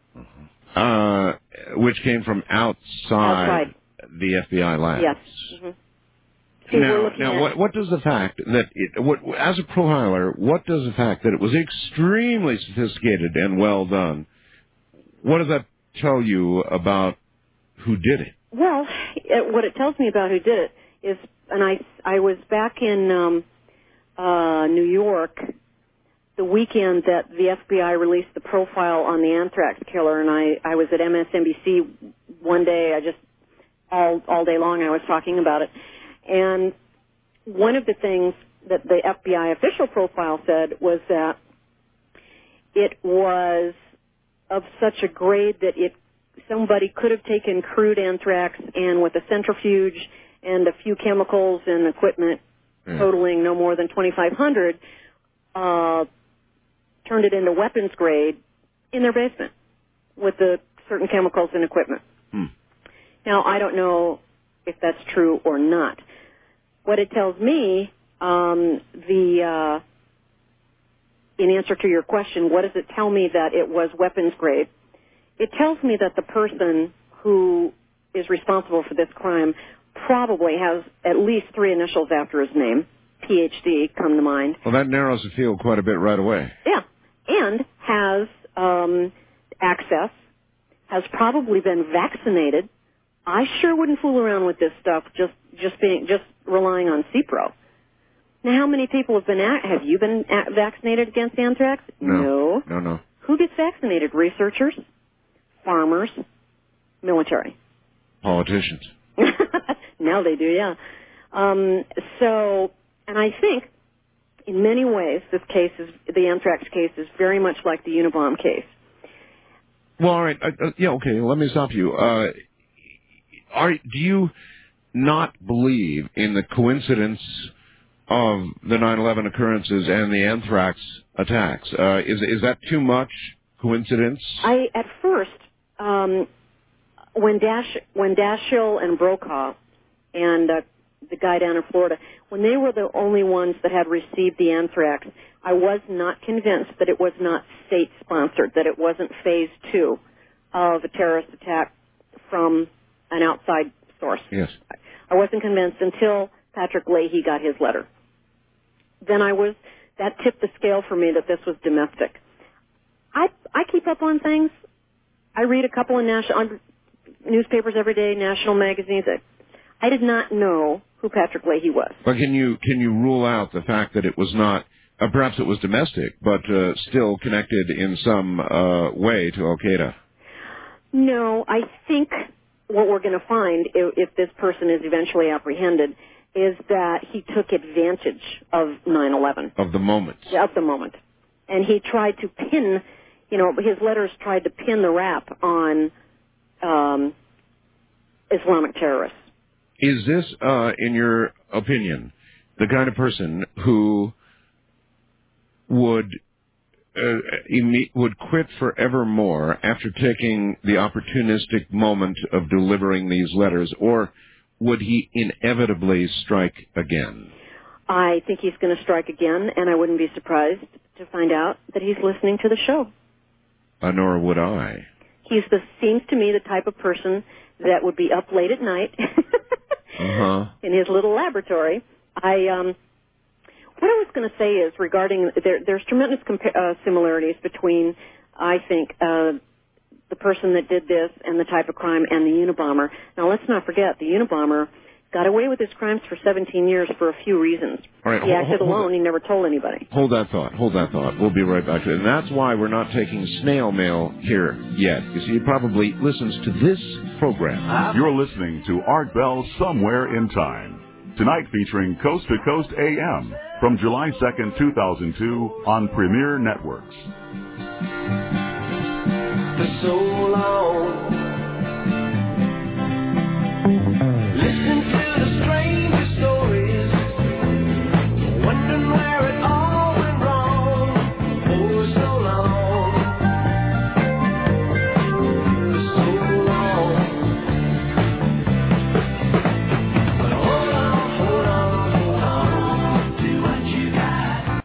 [SPEAKER 2] Uh, which came from outside,
[SPEAKER 11] Outside.
[SPEAKER 2] the F B I lab.
[SPEAKER 11] Yes. Mm-hmm. See, we're
[SPEAKER 2] Now,
[SPEAKER 11] looking
[SPEAKER 2] now
[SPEAKER 11] at-
[SPEAKER 2] what, what does the fact that, it, what, as a profiler, what does the fact that it was extremely sophisticated and well done, what does that tell you about who did it?
[SPEAKER 11] Well, it, what it tells me about who did it is, and I, I was back in um, uh, New York the weekend that the F B I released the profile on the anthrax killer, and I, I was at M S N B C one day. I just, all, all day long I was talking about it. And one of the things that the F B I official profile said was that it was of such a grade that it somebody could have taken crude anthrax and with a centrifuge and a few chemicals and equipment
[SPEAKER 2] Mm.
[SPEAKER 11] totaling no more than twenty-five hundred, uh, turned it into weapons grade in their basement with the certain chemicals and equipment.
[SPEAKER 2] Hmm.
[SPEAKER 11] Now, I don't know if that's true or not. What it tells me, um, the uh, in answer to your question, what does it tell me that it was weapons grade? It tells me that the person who is responsible for this crime probably has at least three initials after his name. P H D come to mind.
[SPEAKER 2] Well, that narrows the field quite a bit right away.
[SPEAKER 11] Yeah, and has um, access, has probably been vaccinated. I sure wouldn't fool around with this stuff. Just, just being, just relying on CPRO. Now, how many people have been? A- have you been a- vaccinated against anthrax?
[SPEAKER 2] No, no, no.
[SPEAKER 11] Who gets vaccinated? Researchers, farmers, military.
[SPEAKER 2] Politicians.
[SPEAKER 11] Now they do, yeah. Um, so, and I think in many ways this case is, the anthrax case is very much like the Unabomb case.
[SPEAKER 2] Well, all right. Uh, uh, yeah, okay. Let me stop you. Uh, are do you not believe in the coincidence of the nine eleven occurrences and the anthrax attacks? Uh, is is that too much coincidence?
[SPEAKER 11] I at first, um, when Dash when Dashiell and Brokaw and uh, the guy down in Florida, when they were the only ones that had received the anthrax, I was not convinced that it was not state-sponsored, that it wasn't phase two of a terrorist attack from an outside source.
[SPEAKER 2] Yes.
[SPEAKER 11] I wasn't convinced until Patrick Leahy got his letter. Then I was, that tipped the scale for me that this was domestic. I I keep up on things. I read a couple of national newspapers every day, national magazines. I did not know who Patrick Leahy was.
[SPEAKER 2] But can you can you rule out the fact that it was not, uh, perhaps it was domestic, but uh, still connected in some uh, way to Al Qaeda?
[SPEAKER 11] No, I think what we're going to find, if, if this person is eventually apprehended, is that he took advantage of nine eleven.
[SPEAKER 2] Of the moment.
[SPEAKER 11] Of the moment. And he tried to pin, you know, his letters tried to pin the rap on um, Islamic terrorists.
[SPEAKER 2] Is this, uh, in your opinion, the kind of person who would uh, imme- would quit forevermore after taking the opportunistic moment of delivering these letters, or would he inevitably strike again?
[SPEAKER 11] I think he's going to strike again, and I wouldn't be surprised to find out that he's listening to the show.
[SPEAKER 2] Uh, nor would I.
[SPEAKER 11] He's the seems to me the type of person that would be up late at night
[SPEAKER 2] uh-huh.
[SPEAKER 11] in his little laboratory. I um, what I was going to say is regarding there, there's tremendous compa- uh, similarities between, I think, uh, the person that did this and the type of crime and the Unabomber. Now, let's not forget, the Unabomber got away with his crimes for seventeen years for a few reasons.
[SPEAKER 2] All right,
[SPEAKER 11] he
[SPEAKER 2] hold,
[SPEAKER 11] acted
[SPEAKER 2] hold,
[SPEAKER 11] alone.
[SPEAKER 2] hold,
[SPEAKER 11] He never told anybody.
[SPEAKER 2] Hold that thought. Hold that thought. We'll be right back to it. And that's why we're not taking snail mail here yet. You see, he probably listens to this program.
[SPEAKER 1] You're listening to Art Bell Somewhere in Time. Tonight featuring Coast to Coast A M from July second, two thousand two on Premier Networks.
[SPEAKER 3] For so long, listen to the strangest stories, wondering where it all went wrong for so long, for so long. But hold on, hold on, hold on to what you got.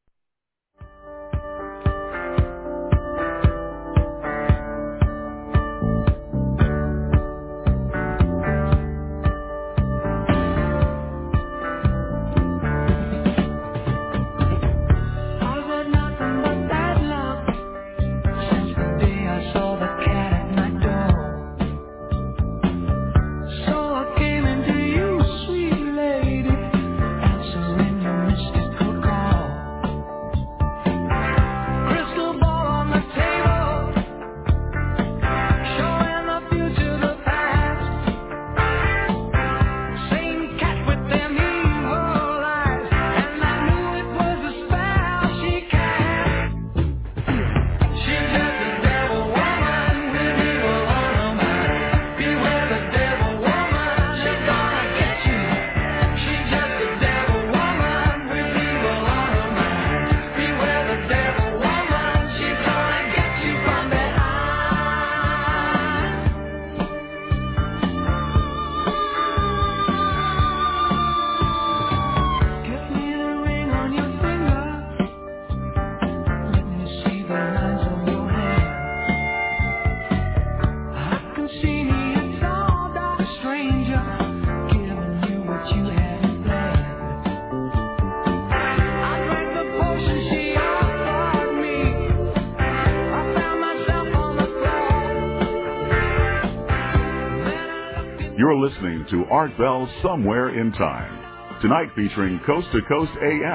[SPEAKER 1] You're listening to Art Bell Somewhere in Time. Tonight featuring Coast to Coast A M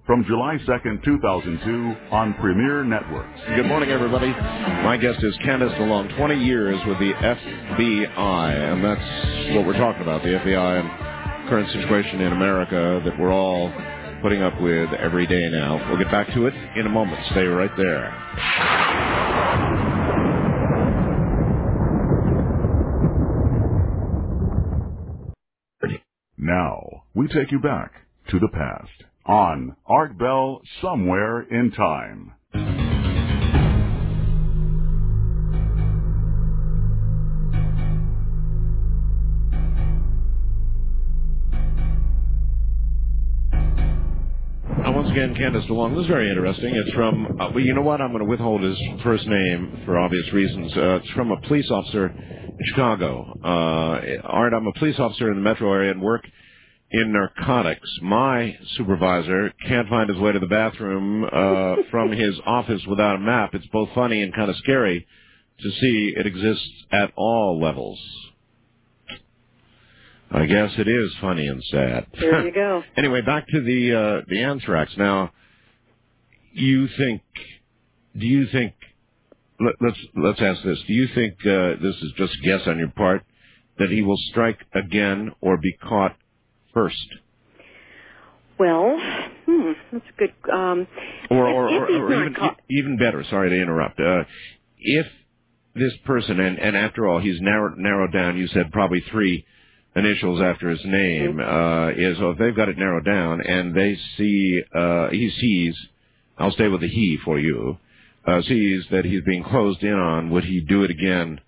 [SPEAKER 1] from July second, two thousand two on Premier Networks.
[SPEAKER 2] Good morning, everybody. My guest is Candace DeLong, twenty years with the F B I, and that's what we're talking about, the F B I and current situation in America that we're all putting up with every day now. We'll get back to it in a moment. Stay right there.
[SPEAKER 1] Now, we take you back to the past on Art Bell Somewhere in Time.
[SPEAKER 2] Uh, once again, Candace DeLong. This is very interesting. It's from, uh, well, you know what? I'm going to withhold his first name for obvious reasons. Uh, it's from a police officer in Chicago. Uh, Art, I'm a police officer in the metro area and work in narcotics. My supervisor can't find his way to the bathroom uh, from his office without a map. It's both funny and kind of scary to see it exists at all levels. I guess it is funny and sad.
[SPEAKER 11] There you go.
[SPEAKER 2] Anyway, back to the uh, the anthrax. Now, you think? Do you think? Let, let's let's ask this. Do you think uh, this is just a guess on your part that he will strike again or be caught first?
[SPEAKER 11] Well, hmm, that's a good. Um,
[SPEAKER 2] or
[SPEAKER 11] if,
[SPEAKER 2] or,
[SPEAKER 11] if
[SPEAKER 2] or,
[SPEAKER 11] he's
[SPEAKER 2] or
[SPEAKER 11] not
[SPEAKER 2] even
[SPEAKER 11] caught.
[SPEAKER 2] even better. Sorry to interrupt. Uh, if this person, and, and after all, he's narrowed narrowed down. You said probably three initials after his name. Uh, is oh, if they've got it narrowed down and they see uh, he sees. I'll stay with the he for you. Uh, sees that he's being closed in on. Would he do it again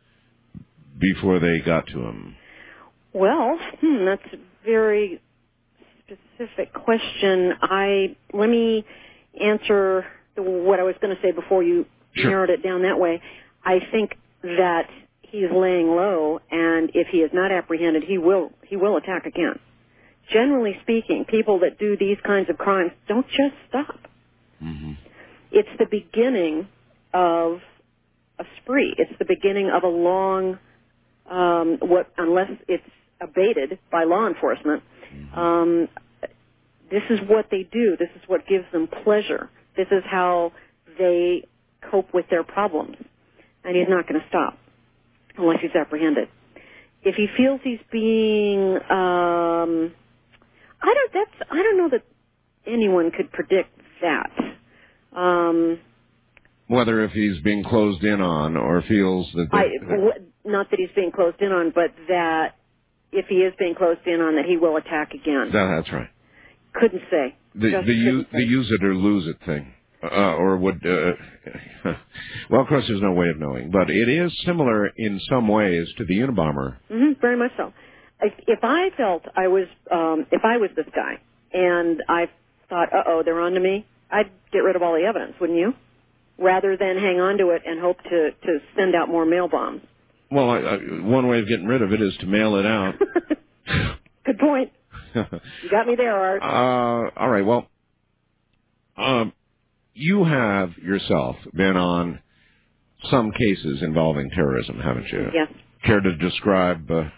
[SPEAKER 2] before they got to him?
[SPEAKER 11] Well, hmm, that's a very specific question. I let me answer the, what I was going to say before you
[SPEAKER 2] Sure.
[SPEAKER 11] narrowed it down that way. I think that he's laying low, and if he is not apprehended, he will he will attack again. Generally speaking, people that do these kinds of crimes don't just stop.
[SPEAKER 2] Mm-hmm.
[SPEAKER 11] It's the beginning of a spree. It's the beginning of a long, um, what unless it's abated by law enforcement.
[SPEAKER 2] Mm-hmm.
[SPEAKER 11] Um, this is what they do. This is what gives them pleasure. This is how they cope with their problems. And he's not going to stop unless he's apprehended. If he feels he's being, um, I don't. That's. I don't know that anyone could predict that. Um,
[SPEAKER 2] Whether if he's being closed in on or feels that...
[SPEAKER 11] I,
[SPEAKER 2] they-
[SPEAKER 11] w- not that he's being closed in on, but that if he is being closed in on, that he will attack again.
[SPEAKER 2] No, that's right.
[SPEAKER 11] Couldn't say.
[SPEAKER 2] The
[SPEAKER 11] Just
[SPEAKER 2] the, u-
[SPEAKER 11] couldn't say.
[SPEAKER 2] the use it or lose it thing. Uh, or would... Uh, well, of course, there's no way of knowing. But it is similar in some ways to the Unabomber.
[SPEAKER 11] Mm-hmm, very much so. If, if I felt I was, um, if I was this guy, and I thought, uh-oh, they're on to me, I'd get rid of all the evidence, wouldn't you? Rather than hang on to it and hope to, to send out more mail bombs.
[SPEAKER 2] Well, I, I, one way of getting rid of it is to mail it out.
[SPEAKER 11] Good point. You got me there, Art.
[SPEAKER 2] Uh, all right, well, um, you have yourself been on some cases involving terrorism, haven't you?
[SPEAKER 11] Yes.
[SPEAKER 2] Care to describe, uh,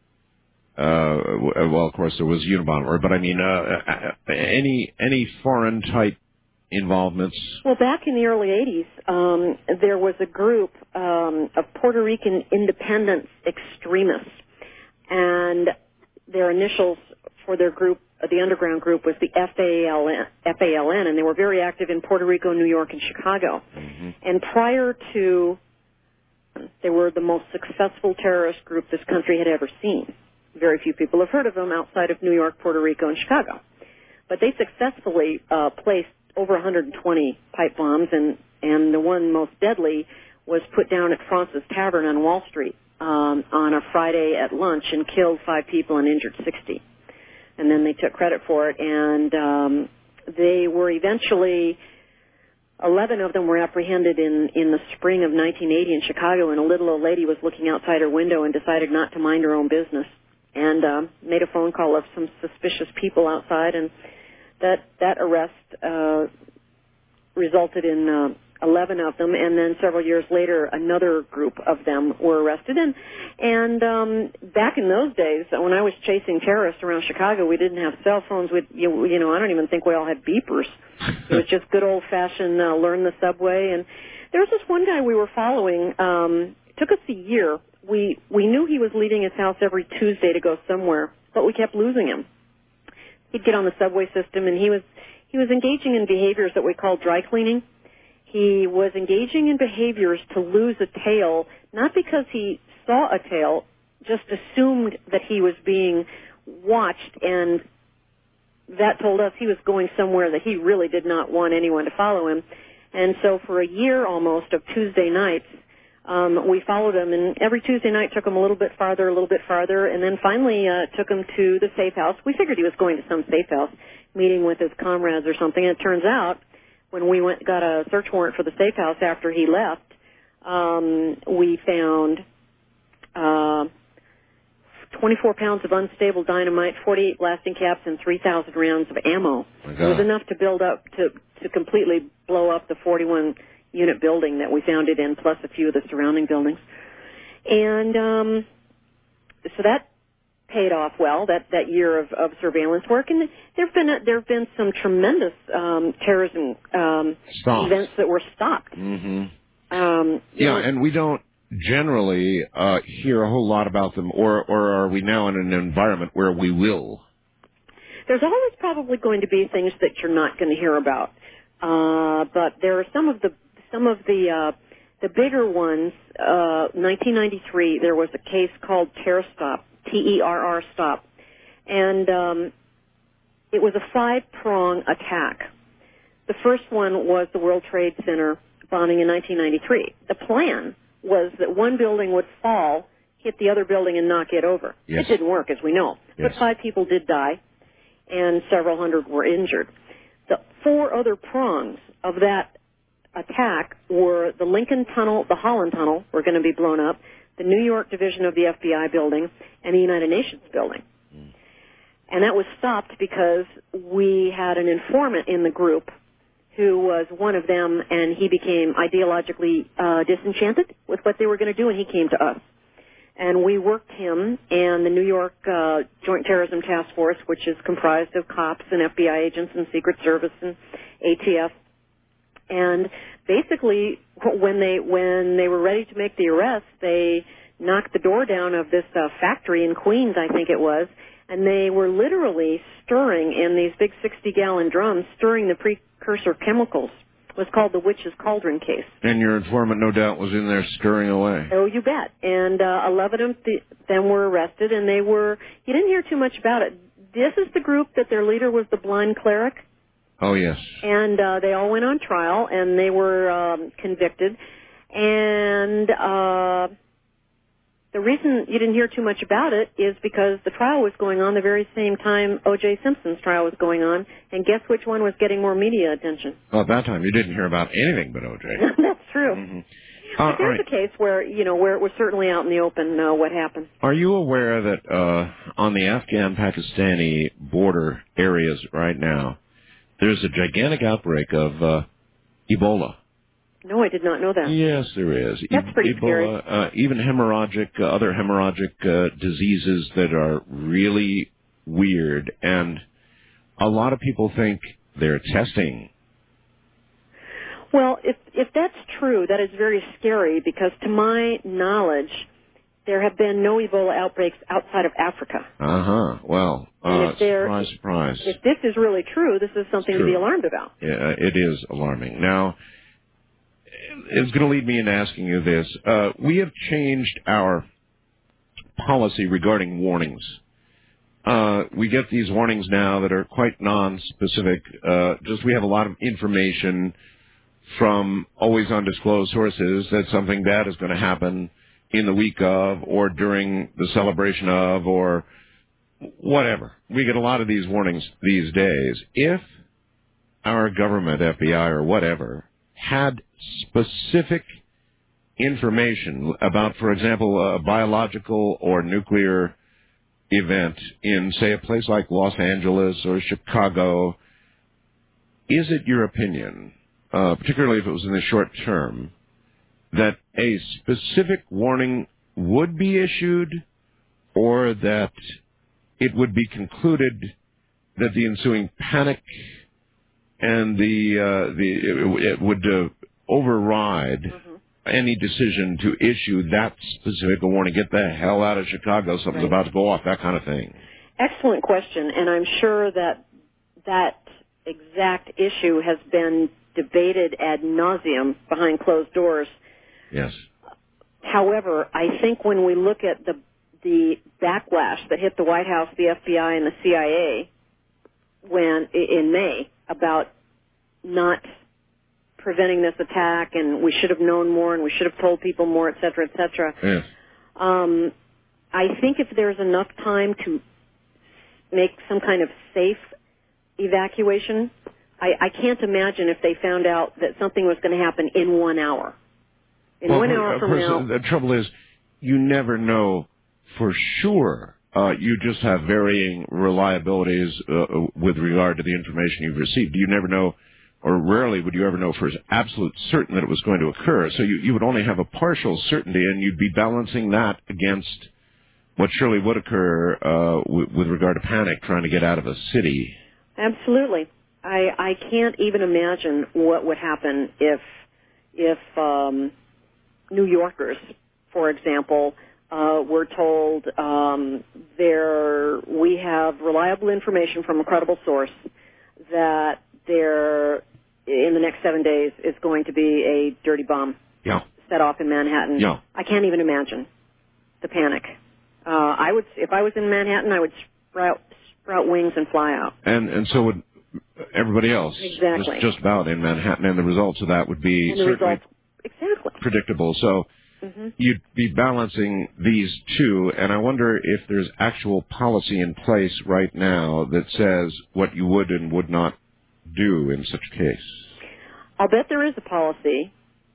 [SPEAKER 2] uh, well, of course, there was Unabomber, but I mean, uh, any any foreign-type involvements?
[SPEAKER 11] Well, back in the early eighties, um, there was a group um, of Puerto Rican independence extremists, and their initials for their group, uh, the underground group, was the F A L N, F A L N, and they were very active in Puerto Rico, New York, and Chicago.
[SPEAKER 2] Mm-hmm.
[SPEAKER 11] And prior to, they were the most successful terrorist group this country had ever seen. Very few people have heard of them outside of New York, Puerto Rico, and Chicago. But they successfully uh, placed over one hundred twenty pipe bombs, and, and the one most deadly was put down at Francis Tavern on Wall Street um, on a Friday at lunch and killed five people and injured sixty. And then they took credit for it, and um, they were eventually, eleven of them were apprehended in, in the spring of nineteen eighty in Chicago, and a little old lady was looking outside her window and decided not to mind her own business and uh, made a phone call of some suspicious people outside, and that that arrest uh, resulted in uh, eleven of them, and then several years later, another group of them were arrested. And and um, back in those days, when I was chasing terrorists around Chicago, we didn't have cell phones. We, you, you know, I don't even think we all had beepers. It was just good old-fashioned uh, learn the subway. And there was this one guy we were following. Um, it took us a year. We we knew he was leaving his house every Tuesday to go somewhere, but we kept losing him. He'd get on the subway system, and he was he was engaging in behaviors that we call dry cleaning. He was engaging in behaviors to lose a tail, not because he saw a tail, just assumed that he was being watched, and that told us he was going somewhere that he really did not want anyone to follow him. And so for a year almost of Tuesday nights, um, we followed him, and every Tuesday night took him a little bit farther, a little bit farther, and then finally uh, took him to the safe house. We figured he was going to some safe house, meeting with his comrades or something, and it turns out when we went got a search warrant for the safe house after he left, um, we found uh, twenty-four pounds of unstable dynamite, forty-eight blasting caps, and three thousand rounds of ammo. It was enough to build up, to, to completely blow up the forty-one unit building that we found it in, plus a few of the surrounding buildings. And um, so that paid off well, that, that year of, of surveillance work. And there have been a, there have been some tremendous um, terrorism um, events that were stopped.
[SPEAKER 2] Mm-hmm.
[SPEAKER 11] Um,
[SPEAKER 2] yeah,
[SPEAKER 11] know,
[SPEAKER 2] and we don't generally uh, hear a whole lot about them, or, or are we now in an environment where we will?
[SPEAKER 11] There's always probably going to be things that you're not going to hear about. Uh, but there are some of the some of the uh, the bigger ones. Uh, nineteen ninety-three, there was a case called Terror Stop, T E R R Stop, and um, it was a five-prong attack. The first one was the World Trade Center bombing in nineteen ninety-three. The plan was that one building would fall, hit the other building, and knock it over.
[SPEAKER 2] Yes.
[SPEAKER 11] It didn't work, as we know.
[SPEAKER 2] Yes.
[SPEAKER 11] But five people did die, and several hundred were injured. The four other prongs of that attack were the Lincoln Tunnel, the Holland Tunnel were going to be blown up, the New York Division of the F B I building, and the United Nations building. Mm. And that was stopped because we had an informant in the group who was one of them, and he became ideologically uh, disenchanted with what they were going to do, and he came to us. And we worked him and the New York uh, Joint Terrorism Task Force, which is comprised of cops and F B I agents and Secret Service and A T F. And basically, when they when they were ready to make the arrest, they knocked the door down of this uh, factory in Queens, I think it was, and they were literally stirring in these big sixty-gallon drums, stirring the precursor chemicals. It was called the Witch's Cauldron case.
[SPEAKER 2] And your informant, no doubt, was in there stirring away.
[SPEAKER 11] Oh, you bet. And uh, eleven of them were arrested, and they were, you didn't hear too much about it. This is the group that their leader was the blind cleric.
[SPEAKER 2] Oh, yes.
[SPEAKER 11] And uh, they all went on trial, and they were um, convicted. And uh, the reason you didn't hear too much about it is because the trial was going on the very same time O J Simpson's trial was going on, and guess which one was getting more media attention?
[SPEAKER 2] Well, at that time, you didn't hear about anything but O J.
[SPEAKER 11] That's true.
[SPEAKER 2] Mm-hmm.
[SPEAKER 11] But
[SPEAKER 2] Uh,
[SPEAKER 11] there's
[SPEAKER 2] right.
[SPEAKER 11] a case where, you know, where it was certainly out in the open uh, what happened.
[SPEAKER 2] Are you aware that uh, on the Afghan-Pakistani border areas right now, there's a gigantic outbreak of uh, Ebola?
[SPEAKER 11] No, I did not know that.
[SPEAKER 2] Yes, there is.
[SPEAKER 11] That's pretty
[SPEAKER 2] Ebola, uh, even hemorrhagic, uh, other hemorrhagic uh, diseases that are really weird, and a lot of people think they're testing.
[SPEAKER 11] Well, if if that's true, that is very scary because, to my knowledge, there have been no Ebola outbreaks outside of Africa.
[SPEAKER 2] Uh huh. Well,
[SPEAKER 11] And
[SPEAKER 2] uh,
[SPEAKER 11] if there-
[SPEAKER 2] surprise, surprise.
[SPEAKER 11] If this is really true, this is something to
[SPEAKER 2] True.
[SPEAKER 11] be alarmed about.
[SPEAKER 2] Yeah, it is alarming. Now, it's going to lead me in asking you this. Uh, we have changed our policy regarding warnings. Uh, we get these warnings now that are quite non-specific. Uh, just we have a lot of information from always undisclosed sources that something bad is going to happen in the week of or during the celebration of or whatever. We get a lot of these warnings these days. If our government, F B I or whatever, had specific information about, for example, a biological or nuclear event in, say, a place like Los Angeles or Chicago, is it your opinion uh, particularly if it was in the short term, that a specific warning would be issued, or that it would be concluded that the ensuing panic and the uh, the it, it would uh, override mm-hmm. any decision to issue that specific warning. Get the hell out of Chicago! Something's right. about to go off. That kind of thing.
[SPEAKER 11] Excellent question, and I'm sure that that exact issue has been debated ad nauseum behind closed doors.
[SPEAKER 2] Yes.
[SPEAKER 11] However, I think when we look at the the backlash that hit the White House, the F B I, and the C I A when in May about not preventing this attack, and we should have known more, and we should have told people more, et cetera, et cetera.
[SPEAKER 2] Yes.
[SPEAKER 11] Um, I think if there's enough time to make some kind of safe evacuation, I, I can't imagine if they found out that something was going to happen in one hour. In
[SPEAKER 2] well,
[SPEAKER 11] one hour
[SPEAKER 2] of
[SPEAKER 11] from
[SPEAKER 2] course,
[SPEAKER 11] now.
[SPEAKER 2] The trouble is, you never know for sure. Uh, you just have varying reliabilities uh, with regard to the information you've received. You never know, or rarely would you ever know for absolute certain that it was going to occur. So you, you would only have a partial certainty, and you'd be balancing that against what surely would occur uh, w- with regard to panic, trying to get out of a city.
[SPEAKER 11] Absolutely. I, I can't even imagine what would happen if if um, New Yorkers, for example, uh, were told um, there we have reliable information from a credible source that there in the next seven days is going to be a dirty bomb
[SPEAKER 2] yeah.
[SPEAKER 11] set off in Manhattan.
[SPEAKER 2] Yeah.
[SPEAKER 11] I can't even imagine the panic. Uh, I would, if I was in Manhattan, I would sprout sprout wings and fly out.
[SPEAKER 2] And and so would everybody else.
[SPEAKER 11] Exactly.
[SPEAKER 2] Just, just about in Manhattan, and the results of that would be
[SPEAKER 11] and the
[SPEAKER 2] certainly
[SPEAKER 11] results, exactly.
[SPEAKER 2] predictable. So
[SPEAKER 11] mm-hmm.
[SPEAKER 2] you'd be balancing these two, and I wonder if there's actual policy in place right now that says what you would and would not do in such a case.
[SPEAKER 11] I'll bet there is a policy,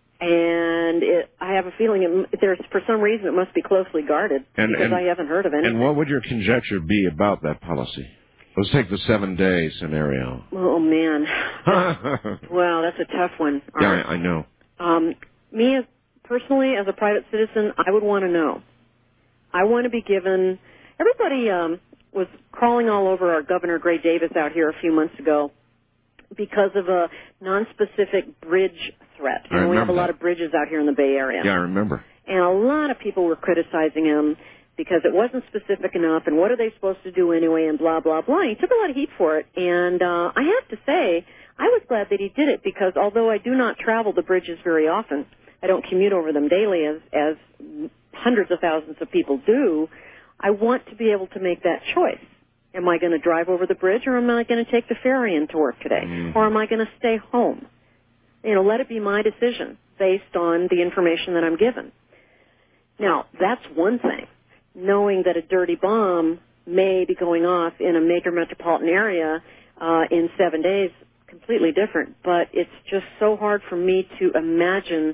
[SPEAKER 11] and it, I have a feeling it, there's for some reason it must be closely guarded
[SPEAKER 2] and,
[SPEAKER 11] because
[SPEAKER 2] and,
[SPEAKER 11] I haven't heard of anything.
[SPEAKER 2] And what would your conjecture be about that policy? Let's take the seven-day scenario.
[SPEAKER 11] Oh, man. Wow, that's a tough one.
[SPEAKER 2] Yeah, I, I know.
[SPEAKER 11] Um, me, as, personally, as a private citizen, I would want to know. I want to be given... Everybody um, was crawling all over our Governor Gray Davis out here a few months ago because of a nonspecific bridge threat. You know, we have a lot
[SPEAKER 2] that.
[SPEAKER 11] of bridges out here in the Bay Area.
[SPEAKER 2] Yeah, I remember.
[SPEAKER 11] And a lot of people were criticizing him because it wasn't specific enough, and what are they supposed to do anyway, and blah, blah, blah. He took a lot of heat for it, and uh, I have to say, I was glad that he did it because although I do not travel the bridges very often, I don't commute over them daily as, as hundreds of thousands of people do, I want to be able to make that choice. Am I going to drive over the bridge, or am I going to take the ferry into work today?
[SPEAKER 2] Mm-hmm.
[SPEAKER 11] Or am I going to stay home? You know, let it be my decision based on the information that I'm given. Now, that's one thing. Knowing that a dirty bomb may be going off in a major metropolitan area uh, in seven days, completely different. But it's just so hard for me to imagine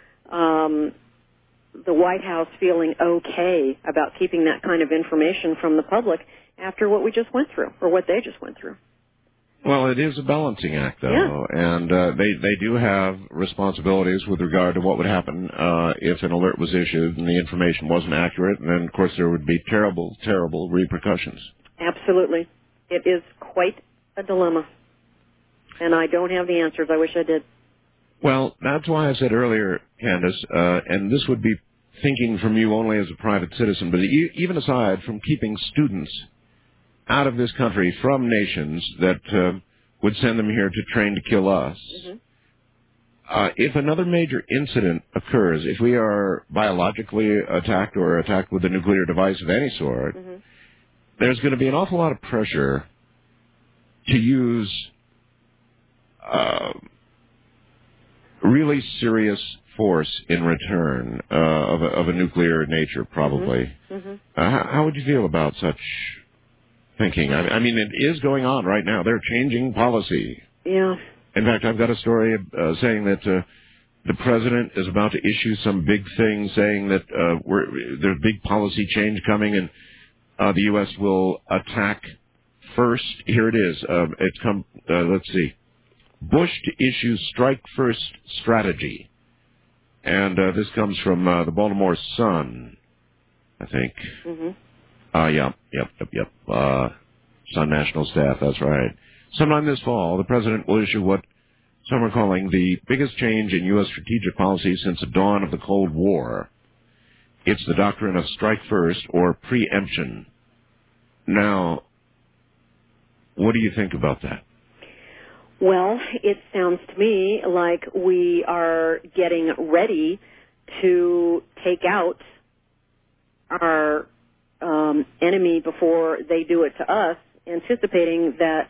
[SPEAKER 11] um, the White House feeling okay about keeping that kind of information from the public after what we just went through, or what they just went through.
[SPEAKER 2] Well, it is a balancing act, though,
[SPEAKER 11] yeah.
[SPEAKER 2] and uh, they they do have responsibilities with regard to what would happen uh, if an alert was issued and the information wasn't accurate, and then, of course, there would be terrible, terrible repercussions.
[SPEAKER 11] Absolutely. It is quite a dilemma, and I don't have the answers. I wish I did.
[SPEAKER 2] Well, that's why I said earlier, Candace, uh, and this would be thinking from you only as a private citizen, but e- even aside from keeping students out of this country from nations that uh, would send them here to train to kill us.
[SPEAKER 11] Mm-hmm.
[SPEAKER 2] Uh, if another major incident occurs, if we are biologically attacked or attacked with a nuclear device of any sort,
[SPEAKER 11] mm-hmm.
[SPEAKER 2] there's going to be an awful lot of pressure to use uh, really serious force in return uh, of, a, of a nuclear nature, probably.
[SPEAKER 11] Mm-hmm. Mm-hmm.
[SPEAKER 2] Uh, how, how would you feel about such thinking? I mean, it is going on right now. They're changing policy.
[SPEAKER 11] Yeah.
[SPEAKER 2] In fact, I've got a story uh, saying that uh, the president is about to issue some big thing saying that uh, we're, there's big policy change coming, and uh, the U S will attack first. Here it is. Uh, it's come, uh, let's see. Bush to issue strike-first strategy. And uh, this comes from uh, the Baltimore Sun, I think.
[SPEAKER 11] Mm-hmm.
[SPEAKER 2] Uh, yep, yep, yep, yep. Uh, Sun National Staff, that's right. Sometime this fall, the president will issue what some are calling the biggest change in U S strategic policy since the dawn of the Cold War. It's the doctrine of strike first or preemption. Now, what do you think about that?
[SPEAKER 11] Well, it sounds to me like we are getting ready to take out our um, enemy before they do it to us, anticipating that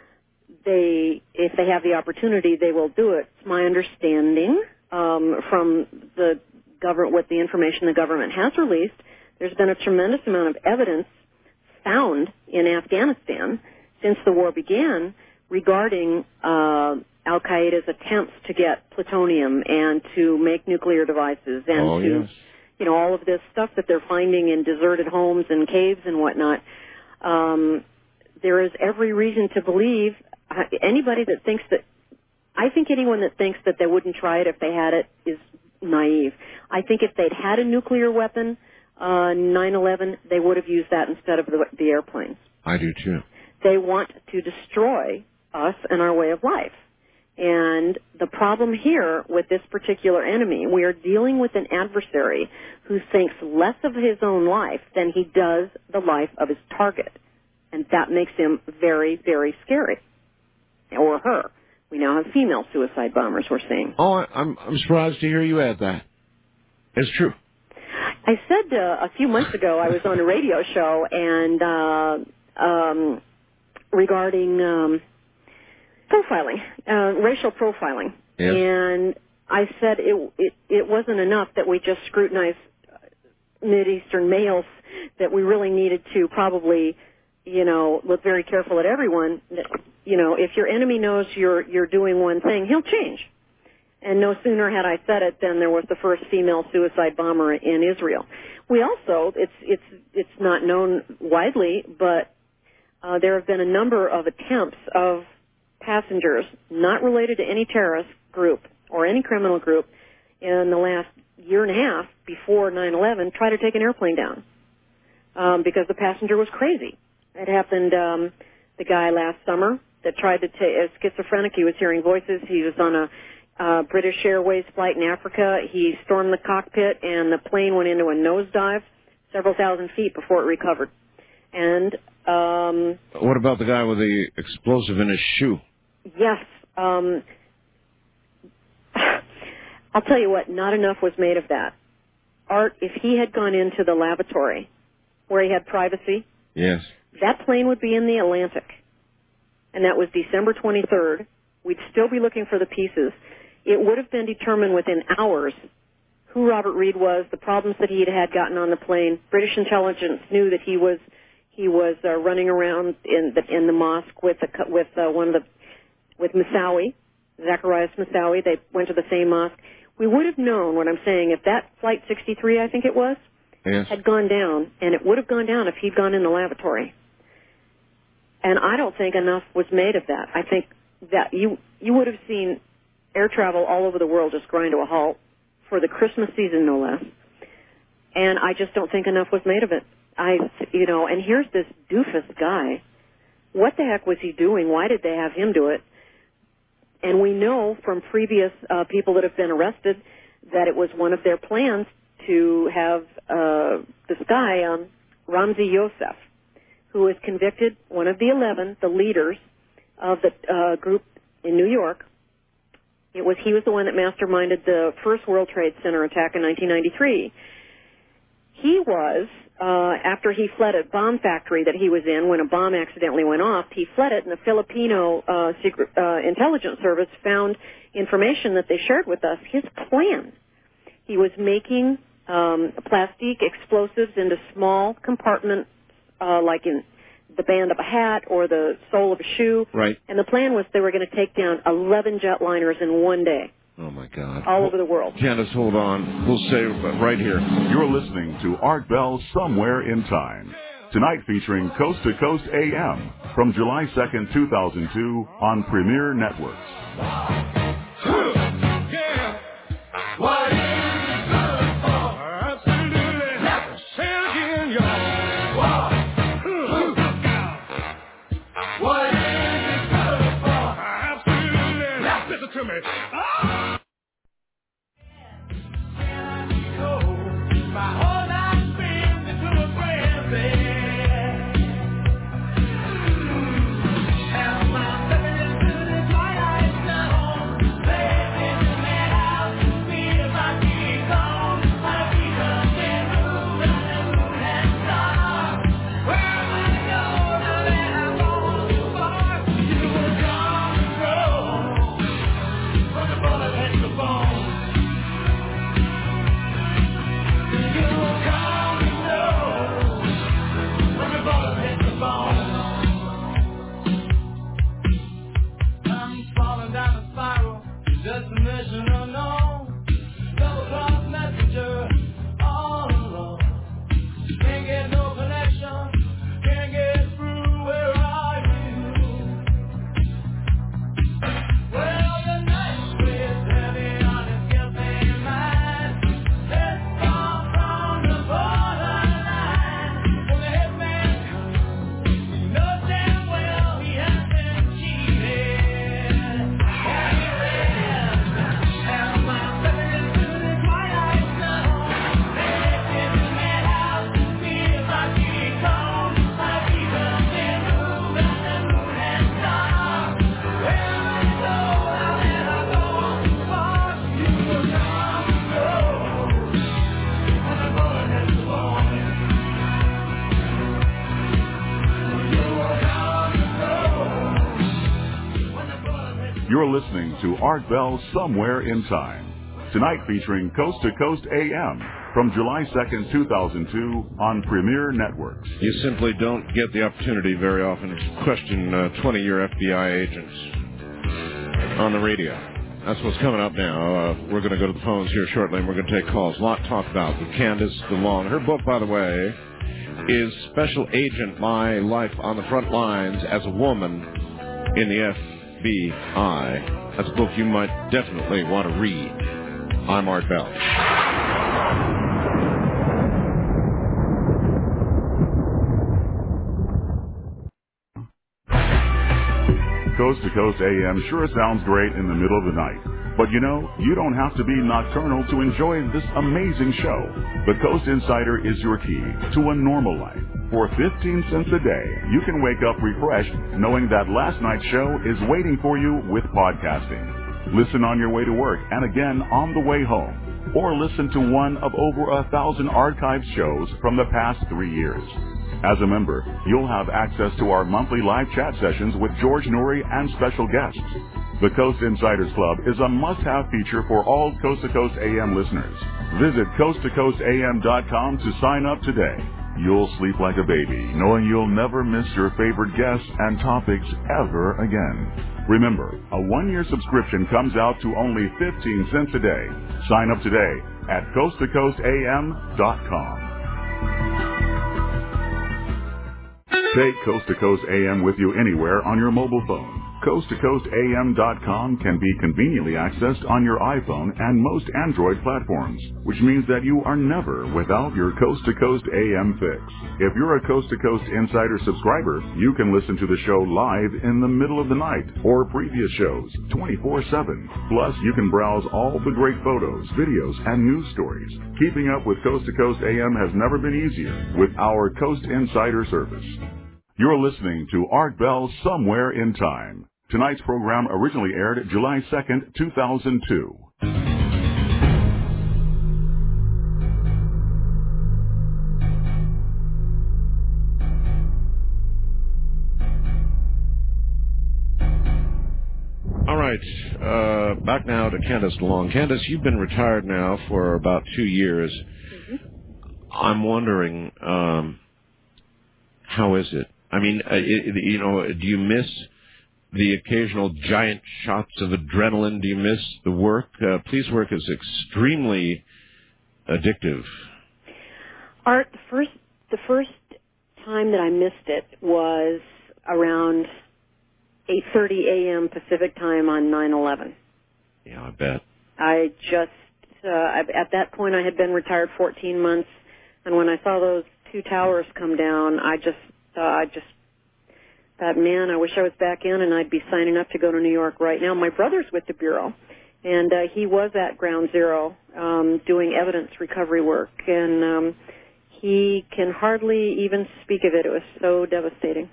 [SPEAKER 11] they, if they have the opportunity, they will do it. It's my understanding um, from the government, with the information the government has released, there's been a tremendous amount of evidence found in Afghanistan since the war began regarding uh, Al-Qaeda's attempts to get plutonium and to make nuclear devices and
[SPEAKER 2] oh,
[SPEAKER 11] to,
[SPEAKER 2] yes.
[SPEAKER 11] you know, all of this stuff that they're finding in deserted homes and caves and whatnot. Um, there is every reason to believe uh, anybody that thinks that, I think anyone that thinks that they wouldn't try it if they had it is naive. I think if they'd had a nuclear weapon, uh, nine eleven, they would have used that instead of the, the airplanes.
[SPEAKER 2] I do too.
[SPEAKER 11] They want to destroy us and our way of life. And the problem here with this particular enemy, we are dealing with an adversary who thinks less of his own life than he does the life of his target. And that makes him very, very scary. Or her. We now have female suicide bombers, we're seeing.
[SPEAKER 2] Oh, I'm I'm surprised to hear you add that. It's true.
[SPEAKER 11] I said uh, a few months ago I was on a radio show and uh, um, regarding um, profiling, uh, racial profiling,
[SPEAKER 2] yes.
[SPEAKER 11] and I said it, it it wasn't enough that we just scrutinized Mideastern males, that we really needed to probably, you know, look very careful at everyone. You know, if your enemy knows you're you're doing one thing, he'll change. And no sooner had I said it than there was the first female suicide bomber in Israel. We also, it's it's it's not known widely, but uh, there have been a number of attempts of passengers not related to any terrorist group or any criminal group in the last year and a half before nine eleven try to take an airplane down um, because the passenger was crazy. It happened, um, the guy last summer that tried to take, a schizophrenic, he was hearing voices, he was on a Uh, British Airways flight in Africa. He stormed the cockpit and the plane went into a nosedive several thousand feet before it recovered. And um,
[SPEAKER 2] what about the guy with the explosive in his shoe?
[SPEAKER 11] Yes. Um, I'll tell you what, not enough was made of that. Art, if he had gone into the lavatory where he had privacy,
[SPEAKER 2] yes,
[SPEAKER 11] that plane would be in the Atlantic. And that was December twenty-third. We'd still be looking for the pieces. It would have been determined within hours who Robert Reed was, the problems that he had had gotten on the plane. British intelligence knew that he was he was uh, running around in the in the mosque with the, with uh, one of the with Moussaoui, Zacharias Moussaoui. They went to the same mosque. We would have known what I'm saying if that flight sixty-three, I think it was,
[SPEAKER 2] yes,
[SPEAKER 11] had gone down, and it would have gone down if he'd gone in the lavatory. And I don't think enough was made of that. I think that you you would have seen air travel all over the world just grind to a halt for the Christmas season, no less. And I just don't think enough was made of it. I, you know, and here's this doofus guy. What the heck was he doing? Why did they have him do it? And we know from previous uh, people that have been arrested that it was one of their plans to have uh, this guy, um, Ramzi Youssef, who was convicted, one of the eleven, the leaders of the uh, group in New York. It was he was the one that masterminded the first World Trade Center attack in nineteen ninety-three. He was, uh, after he fled a bomb factory that he was in when a bomb accidentally went off, he fled it, and the Filipino uh, secret uh, intelligence service found information that they shared with us, his plan. He was making um, plastic explosives into small compartments, uh, like in the band of a hat or the sole of a shoe.
[SPEAKER 2] Right.
[SPEAKER 11] And the plan was they were going to take down eleven jetliners in one day.
[SPEAKER 2] Oh, my God.
[SPEAKER 11] All over the world.
[SPEAKER 2] Candace, hold on. We'll say right here.
[SPEAKER 1] You're listening to Art Bell Somewhere in Time. Tonight featuring Coast to Coast A M from July second, two thousand two on Premier Networks.
[SPEAKER 3] Yeah. What is it good for? Absolutely nothing. Say it again, y'all. What? What is it good for? Absolutely nothing. Listen to me. Ah! My whole life spins into a frenzy. And my stepping into the twilight zone. Playing in the madhouse to see if I keep on. My feet up and moving and moving and stars. Where am I to go now that I'm gone too far? You will come and go when the bullet hits the bone. Destination unknown, double cross messenger, all alone. Can't get no connection, can't get through. Where are you? Well, the night weighs heavy on his guilty mind. Let's come from the borderline. When the hitman comes, he knows damn well he has been cheated. Can you
[SPEAKER 1] You're listening to Art Bell Somewhere in Time. Tonight featuring Coast to Coast A M from July second, two thousand two on Premier Networks.
[SPEAKER 2] You simply don't get the opportunity very often to question uh, twenty-year F B I agents on the radio. That's what's coming up now. Uh, we're going to go to the phones here shortly, and we're going to take calls. A lot to talk about with Candace DeLong. Her book, by the way, is Special Agent: My Life on the Front Lines as a Woman in the F B I. That's a book you might definitely want to read. I'm Art Bell.
[SPEAKER 1] Coast to Coast A M sure sounds great in the middle of the night. But you know, you don't have to be nocturnal to enjoy this amazing show. The Coast Insider is your key to a normal life. For fifteen cents a day, you can wake up refreshed knowing that last night's show is waiting for you with podcasting. Listen on your way to work and again on the way home. Or listen to one of over a thousand archived shows from the past three years. As a member, you'll have access to our monthly live chat sessions with George Noory and special guests. The Coast Insiders Club is a must-have feature for all Coast to Coast A M listeners. Visit coast to coast a m dot com to sign up today. You'll sleep like a baby, knowing you'll never miss your favorite guests and topics ever again. Remember, a one-year subscription comes out to only fifteen cents a day. Sign up today at coast to coast a m dot com. Take Coast to Coast A M with you anywhere on your mobile phone. coast to coast a m dot com can be conveniently accessed on your iPhone and most Android platforms, which means that you are never without your Coast to Coast A M fix. If you're a Coast to Coast Insider subscriber, you can listen to the show live in the middle of the night or previous shows twenty-four seven. Plus, you can browse all the great photos, videos, and news stories. Keeping up with Coast to Coast A M has never been easier with our Coast Insider service. You're listening to Art Bell Somewhere in Time. Tonight's program originally aired July second, two thousand two.
[SPEAKER 2] All right, uh, back now to Candace DeLong. Candace, you've been retired now for about two years. Mm-hmm. I'm wondering, um, how is it? I mean, uh, it, you know, do you miss the occasional giant shots of adrenaline? Do you miss the work? Uh, police work is extremely addictive.
[SPEAKER 11] Art, the first, the first time that I missed it was around eight thirty a.m. Pacific time on nine eleven.
[SPEAKER 2] Yeah, I bet.
[SPEAKER 11] I just, uh, at that point I had been retired fourteen months, and when I saw those two towers come down, I just, uh, I just thought, man, I wish I was back in and I'd be signing up to go to New York right now. My brother's with the Bureau, and uh, he was at Ground Zero um, doing evidence recovery work, and um, he can hardly even speak of it. It was so devastating.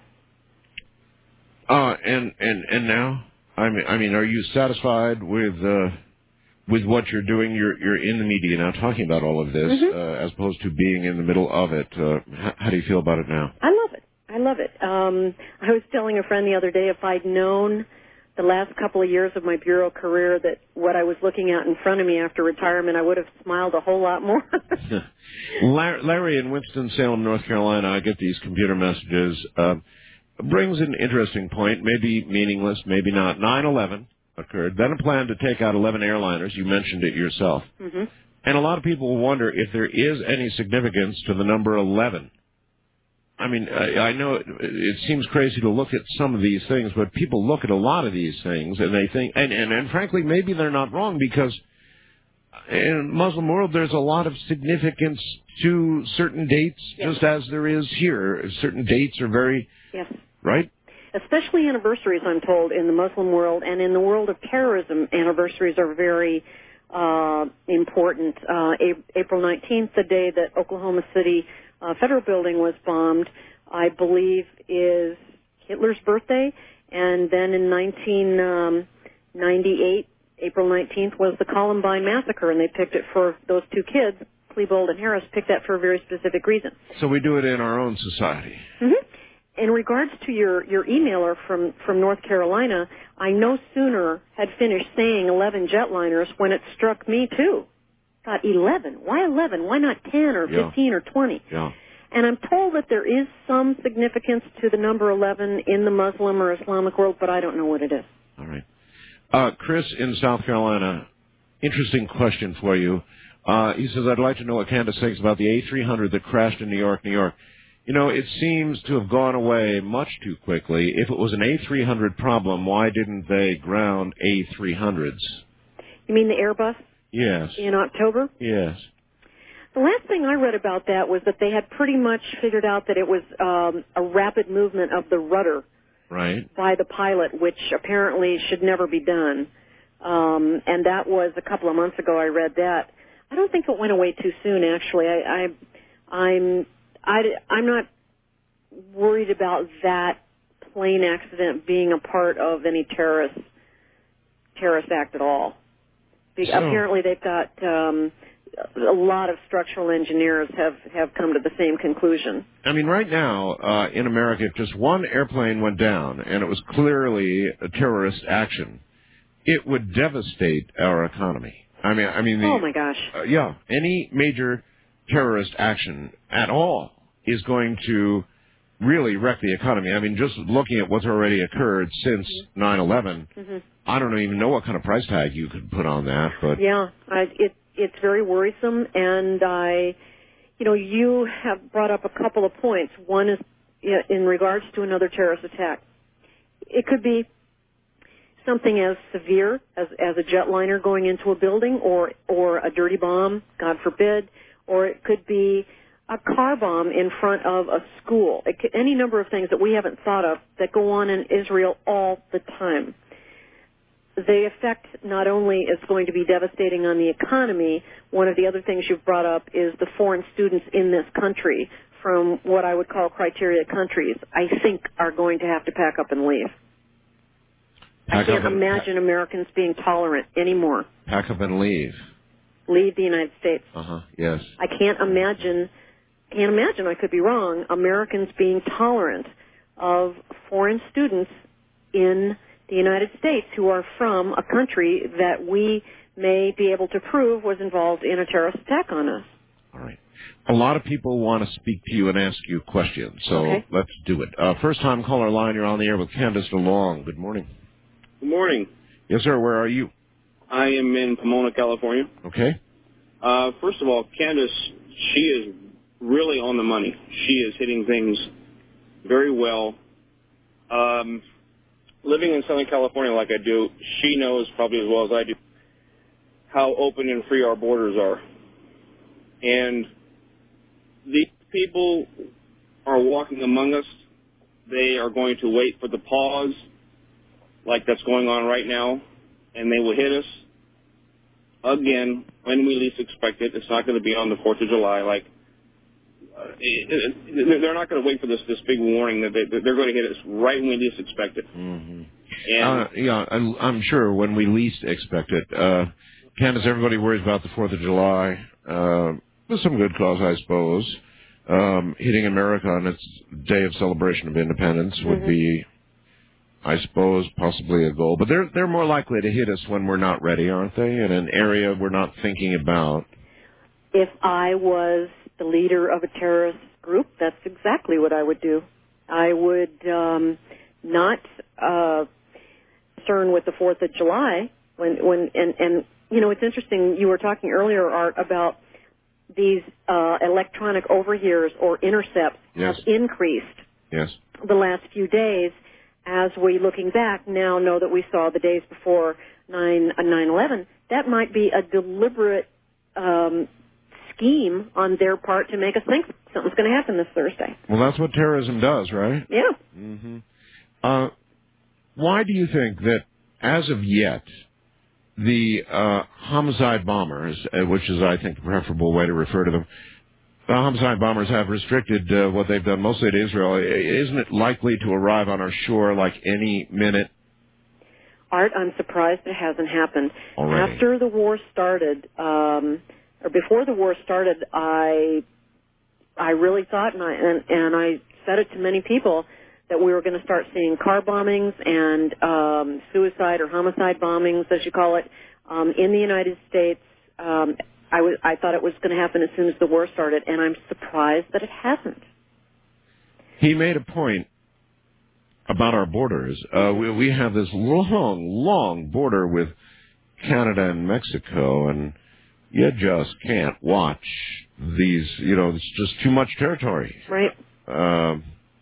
[SPEAKER 2] Uh, and, and, and now? I mean, I mean, are you satisfied with, uh, with what you're doing? You're, you're in the media now talking about all of this,
[SPEAKER 11] mm-hmm.
[SPEAKER 2] uh, as opposed to being in the middle of it. Uh, how, how do you feel about it now?
[SPEAKER 11] I love it. I love it. Um, I was telling a friend the other day, if I'd known the last couple of years of my Bureau career that what I was looking at in front of me after retirement, I would have smiled a whole lot more.
[SPEAKER 2] Larry in Winston-Salem, North Carolina, I get these computer messages. Uh, brings an interesting point, maybe meaningless, maybe not. nine eleven occurred, then a plan to take out eleven airliners. You mentioned it yourself.
[SPEAKER 11] Mm-hmm.
[SPEAKER 2] And a lot of people wonder if there is any significance to the number eleven. I mean, I, I know it, it seems crazy to look at some of these things, but people look at a lot of these things and they think, and, and, and frankly, maybe they're not wrong, because in the Muslim world there's a lot of significance to certain dates,
[SPEAKER 11] yes.
[SPEAKER 2] just as there is here. Certain dates are very...
[SPEAKER 11] Yes.
[SPEAKER 2] Right?
[SPEAKER 11] Especially anniversaries, I'm told, in the Muslim world, and in the world of terrorism, anniversaries are very uh, important. Uh, April nineteenth, the day that Oklahoma City uh, Federal Building was bombed, I believe is Hitler's birthday, and then in nineteen ninety-eight, April nineteenth was the Columbine Massacre, and they picked it for those two kids, Klebold and Harris, picked that for a very specific reason.
[SPEAKER 2] So we do it in our own society.
[SPEAKER 11] Mm-hmm. In regards to your, your emailer from, from North Carolina, I no sooner had finished saying eleven jetliners when it struck me, too. Thought, eleven? Why eleven? Why not ten or
[SPEAKER 2] yeah.
[SPEAKER 11] fifteen or twenty?
[SPEAKER 2] Yeah.
[SPEAKER 11] And I'm told that there is some significance to the number eleven in the Muslim or Islamic world, but I don't know what it is.
[SPEAKER 2] All right. Uh, Chris in South Carolina, interesting question for you. Uh, he says, I'd like to know what Candace thinks about the A three hundred that crashed in New York, New York. You know, it seems to have gone away much too quickly. If it was an A three hundred problem, why didn't they ground A three hundreds?
[SPEAKER 11] You mean the Airbus?
[SPEAKER 2] Yes.
[SPEAKER 11] In October?
[SPEAKER 2] Yes.
[SPEAKER 11] The last thing I read about that was that they had pretty much figured out that it was um, a rapid movement of the rudder
[SPEAKER 2] right.
[SPEAKER 11] by the pilot, which apparently should never be done. Um, and that was a couple of months ago I read that. I don't think it went away too soon, actually. I, I, I'm... I, I'm not worried about that plane accident being a part of any terrorist terrorist act at all. Be,
[SPEAKER 2] so,
[SPEAKER 11] apparently, they've got um, a lot of structural engineers have, have come to the same conclusion.
[SPEAKER 2] I mean, right now uh, in America, if just one airplane went down and it was clearly a terrorist action, it would devastate our economy. I mean, I mean, the,
[SPEAKER 11] oh my gosh,
[SPEAKER 2] uh, yeah, any major terrorist action at all is going to really wreck the economy. I mean, just looking at what's already occurred since nine eleven, mm-hmm. I don't even know what kind of price tag you could put on that. But
[SPEAKER 11] yeah, I, it it's very worrisome, and I, you know, you have brought up a couple of points. One is in regards to another terrorist attack. It could be something as severe as as a jetliner going into a building, or or a dirty bomb, God forbid, or it could be a car bomb in front of a school. It could, any number of things that we haven't thought of that go on in Israel all the time. The effect not only is going to be devastating on the economy, one of the other things you've brought up is the foreign students in this country from what I would call criteria countries, I think are going to have to pack up and leave.
[SPEAKER 2] Pack
[SPEAKER 11] I can't
[SPEAKER 2] and,
[SPEAKER 11] imagine Americans being tolerant anymore.
[SPEAKER 2] Pack up and leave.
[SPEAKER 11] Leave the United States.
[SPEAKER 2] Uh-huh, yes.
[SPEAKER 11] I can't imagine, can't imagine, I could be wrong, Americans being tolerant of foreign students in the United States who are from a country that we may be able to prove was involved in a terrorist attack on us.
[SPEAKER 2] All right. A lot of people want to speak to you and ask you questions, so
[SPEAKER 11] okay.
[SPEAKER 2] let's do it. Uh, first-time caller line, you're on the air with Candace DeLong. Good morning.
[SPEAKER 13] Good morning.
[SPEAKER 2] Yes, sir. Where are you?
[SPEAKER 13] I am in Pomona, California.
[SPEAKER 2] Okay.
[SPEAKER 13] Uh, first of all, Candace, she is really on the money. She is hitting things very well. Um, living in Southern California like I do, she knows probably as well as I do how open and free our borders are. And these people are walking among us. They are going to wait for the pause like that's going on right now, and they will hit us again when we least expect it. It's not going to be on the fourth of July. Like, uh, it, it, they're not going to wait for this this big warning. That they, they're going to hit us right when we least expect it.
[SPEAKER 2] Mm-hmm.
[SPEAKER 13] And
[SPEAKER 2] uh, yeah, I'm, I'm sure when we least expect it. Uh, Candace, everybody worries about the fourth of July. Uh, with some good cause, I suppose. Um, hitting America on its day of celebration of independence would
[SPEAKER 11] Mm-hmm.
[SPEAKER 2] be, I suppose, possibly a goal. But they're they're more likely to hit us when we're not ready, aren't they? In an area we're not thinking about.
[SPEAKER 11] If I was the leader of a terrorist group, that's exactly what I would do. I would um, not uh, concern with the Fourth of July. When when and and you know, it's interesting. You were talking earlier, Art, about these uh, electronic overhears or intercepts
[SPEAKER 2] Yes.
[SPEAKER 11] have increased
[SPEAKER 2] Yes.
[SPEAKER 11] the last few days. As we, looking back, now know that we saw the days before nine eleven, that might be a deliberate um, scheme on their part to make us think something's going to happen this Thursday.
[SPEAKER 2] Well, that's what terrorism does, right?
[SPEAKER 11] Yeah.
[SPEAKER 2] Mm-hmm. Uh, why do you think that, as of yet, the uh, homicide bombers, uh, which is, I think, the preferable way to refer to them, the homicide bombers have restricted uh, what they've done mostly to Israel. Isn't it likely to arrive on our shore like any minute?
[SPEAKER 11] Art, I'm surprised it hasn't happened.
[SPEAKER 2] Already.
[SPEAKER 11] After the war started, um, or before the war started, I I really thought, and I, and, and I said it to many people, that we were going to start seeing car bombings and um, suicide or homicide bombings, as you call it, um, in the United States. Um, I, was, I thought it was going to happen as soon as the war started, and I'm surprised that it hasn't.
[SPEAKER 2] He made a point about our borders. Uh, we, we have this long, long border with Canada and Mexico, and you just can't watch these, you know, it's just too much territory.
[SPEAKER 11] Right.
[SPEAKER 2] Uh,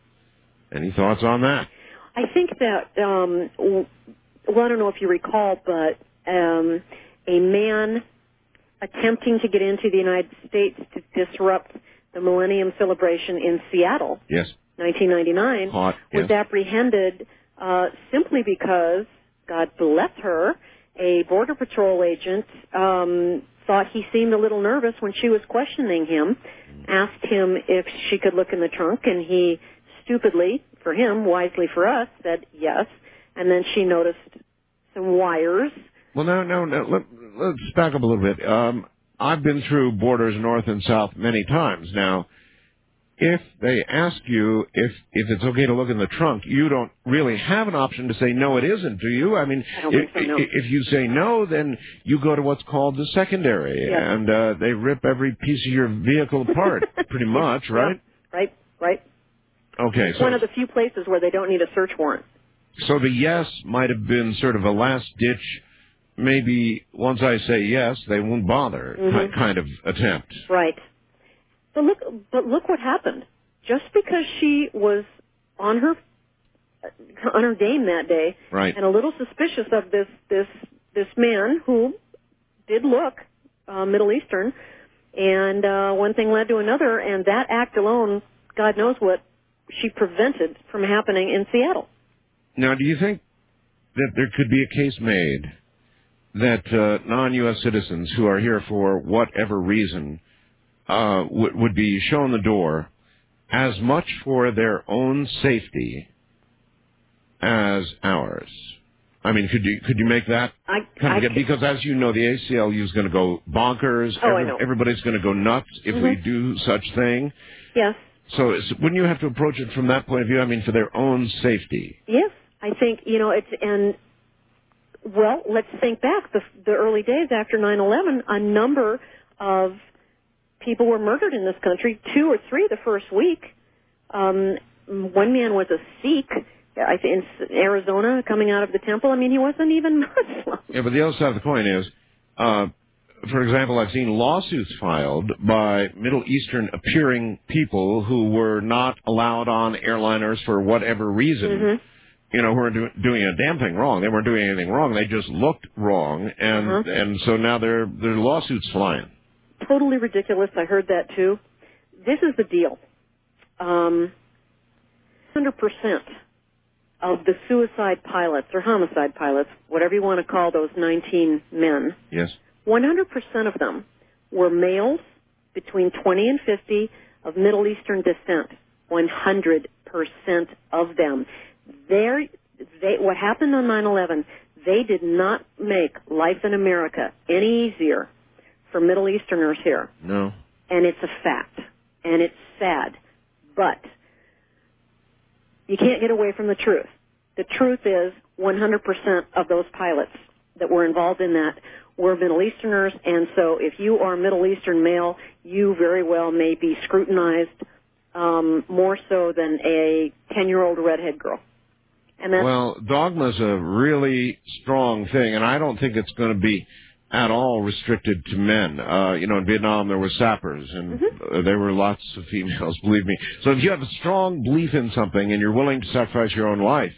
[SPEAKER 2] any thoughts on that?
[SPEAKER 11] I think that, um, w- well, I don't know if you recall, but um, a man attempting to get into the United States to disrupt the Millennium Celebration in Seattle,
[SPEAKER 2] Yes.
[SPEAKER 11] nineteen ninety-nine,
[SPEAKER 2] Hot,
[SPEAKER 11] was
[SPEAKER 2] yes.
[SPEAKER 11] apprehended uh, simply because, God bless her, a Border Patrol agent um, thought he seemed a little nervous when she was questioning him, asked him if she could look in the trunk, and he stupidly, for him, wisely for us, said yes, and then she noticed some wires.
[SPEAKER 2] Well, no, no, no. Let, let's back up a little bit. Um, I've been through borders north and south many times. Now, if they ask you if if it's okay to look in the trunk, you don't really have an option to say no, it isn't, do you? I mean,
[SPEAKER 11] I don't
[SPEAKER 2] if,
[SPEAKER 11] think so, no.
[SPEAKER 2] if you say no, then you go to what's called the secondary,
[SPEAKER 11] Yes.
[SPEAKER 2] and uh, they rip every piece of your vehicle apart, pretty much, right?
[SPEAKER 11] Yeah, right, right.
[SPEAKER 2] Okay,
[SPEAKER 11] It's
[SPEAKER 2] so
[SPEAKER 11] one of the few places where they don't need a search warrant.
[SPEAKER 2] so the yes might have been sort of a last ditch. Maybe once I say yes, they won't bother
[SPEAKER 11] Mhm.
[SPEAKER 2] ki- kind of attempt.
[SPEAKER 11] Right. But look, but look what happened. Just because she was on her on her game that day,
[SPEAKER 2] Right.
[SPEAKER 11] and a little suspicious of this this this man who did look uh, Middle Eastern, and uh, one thing led to another, and that act alone, God knows what she prevented from happening in Seattle.
[SPEAKER 2] Now, do you think that there could be a case made that uh, non-U S citizens who are here for whatever reason uh, would would be shown the door as much for their own safety as ours? I mean, could you could you make that
[SPEAKER 11] I,
[SPEAKER 2] kind
[SPEAKER 11] I
[SPEAKER 2] of get, because as you know, the A C L U is going to go bonkers.
[SPEAKER 11] Oh, I know.
[SPEAKER 2] Everybody's going to go nuts if we
[SPEAKER 11] Mhm.
[SPEAKER 2] do such thing.
[SPEAKER 11] Yes.
[SPEAKER 2] So it's, wouldn't you have to approach it from that point of view? I mean, for their own safety.
[SPEAKER 11] Yes, I think, you know, it's, and, well, let's think back. The, the early days after nine eleven, a number of people were murdered in this country, two or three the first week. Um, one man was a Sikh, I think, in Arizona, coming out of the temple. I mean, he wasn't even Muslim.
[SPEAKER 2] Yeah, but the other side of the coin is, uh, for example, I've seen lawsuits filed by Middle Eastern appearing people who were not allowed on airliners for whatever reason.
[SPEAKER 11] Mm-hmm.
[SPEAKER 2] You know, who are do- doing a damn thing wrong. They weren't doing anything wrong. They just looked wrong, and
[SPEAKER 11] Uh-huh.
[SPEAKER 2] and so now there there are lawsuits flying.
[SPEAKER 11] Totally ridiculous. I heard that too. This is the deal. Um, one hundred percent of the suicide pilots or homicide pilots, whatever you want to call those nineteen men,
[SPEAKER 2] Yes.
[SPEAKER 11] one hundred percent of them were males between twenty and fifty of Middle Eastern descent. one hundred percent of them. They're, they, what happened on nine eleven, they did not make life in America any easier for Middle Easterners here.
[SPEAKER 2] No.
[SPEAKER 11] And it's a fact. And it's sad. But you can't get away from the truth. The truth is one hundred percent of those pilots that were involved in that were Middle Easterners, and so if you are a Middle Eastern male, you very well may be scrutinized um, more so than a ten-year-old redhead girl. And that's,
[SPEAKER 2] Well, dogma's a really strong thing, and I don't think it's going to be at all restricted to men. Uh, you know, in Vietnam there were sappers, and
[SPEAKER 11] Mm-hmm.
[SPEAKER 2] uh, there were lots of females, believe me. So if you have a strong belief in something and you're willing to sacrifice your own life,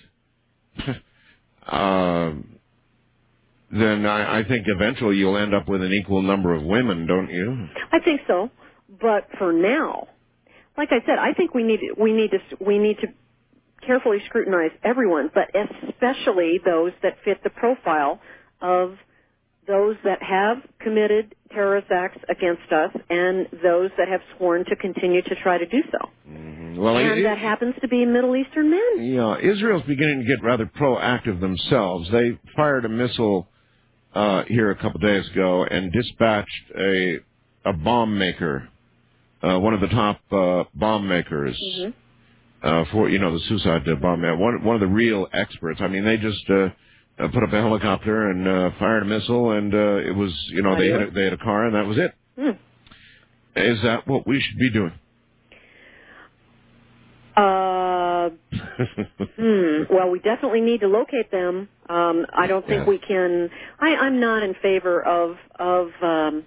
[SPEAKER 2] uh, then I, I think eventually you'll end up with an equal number of women, don't you?
[SPEAKER 11] I think so. But for now, like I said, I think we need we need to we need to carefully scrutinize everyone, but especially those that fit the profile of those that have committed terrorist acts against us and those that have sworn to continue to try to do so.
[SPEAKER 2] Mm-hmm. Well,
[SPEAKER 11] and
[SPEAKER 2] it,
[SPEAKER 11] that happens to be Middle Eastern men.
[SPEAKER 2] Yeah, Israel's beginning to get rather proactive themselves. They fired a missile uh, here a couple days ago and dispatched a a bomb maker, uh, one of the top uh, bomb makers.
[SPEAKER 11] Mm-hmm.
[SPEAKER 2] Uh, for you know the suicide uh, bomb, uh, one one of the real experts. I mean, they just uh, uh, put up a helicopter and uh, fired a missile, and uh, it was you know they had a, they had a car, and that was it.
[SPEAKER 11] Hmm.
[SPEAKER 2] Is that what we should be doing?
[SPEAKER 11] Uh, hmm. Well, we definitely need to locate them. Um, I don't think
[SPEAKER 2] Yes.
[SPEAKER 11] we can. I, I'm not in favor of of um,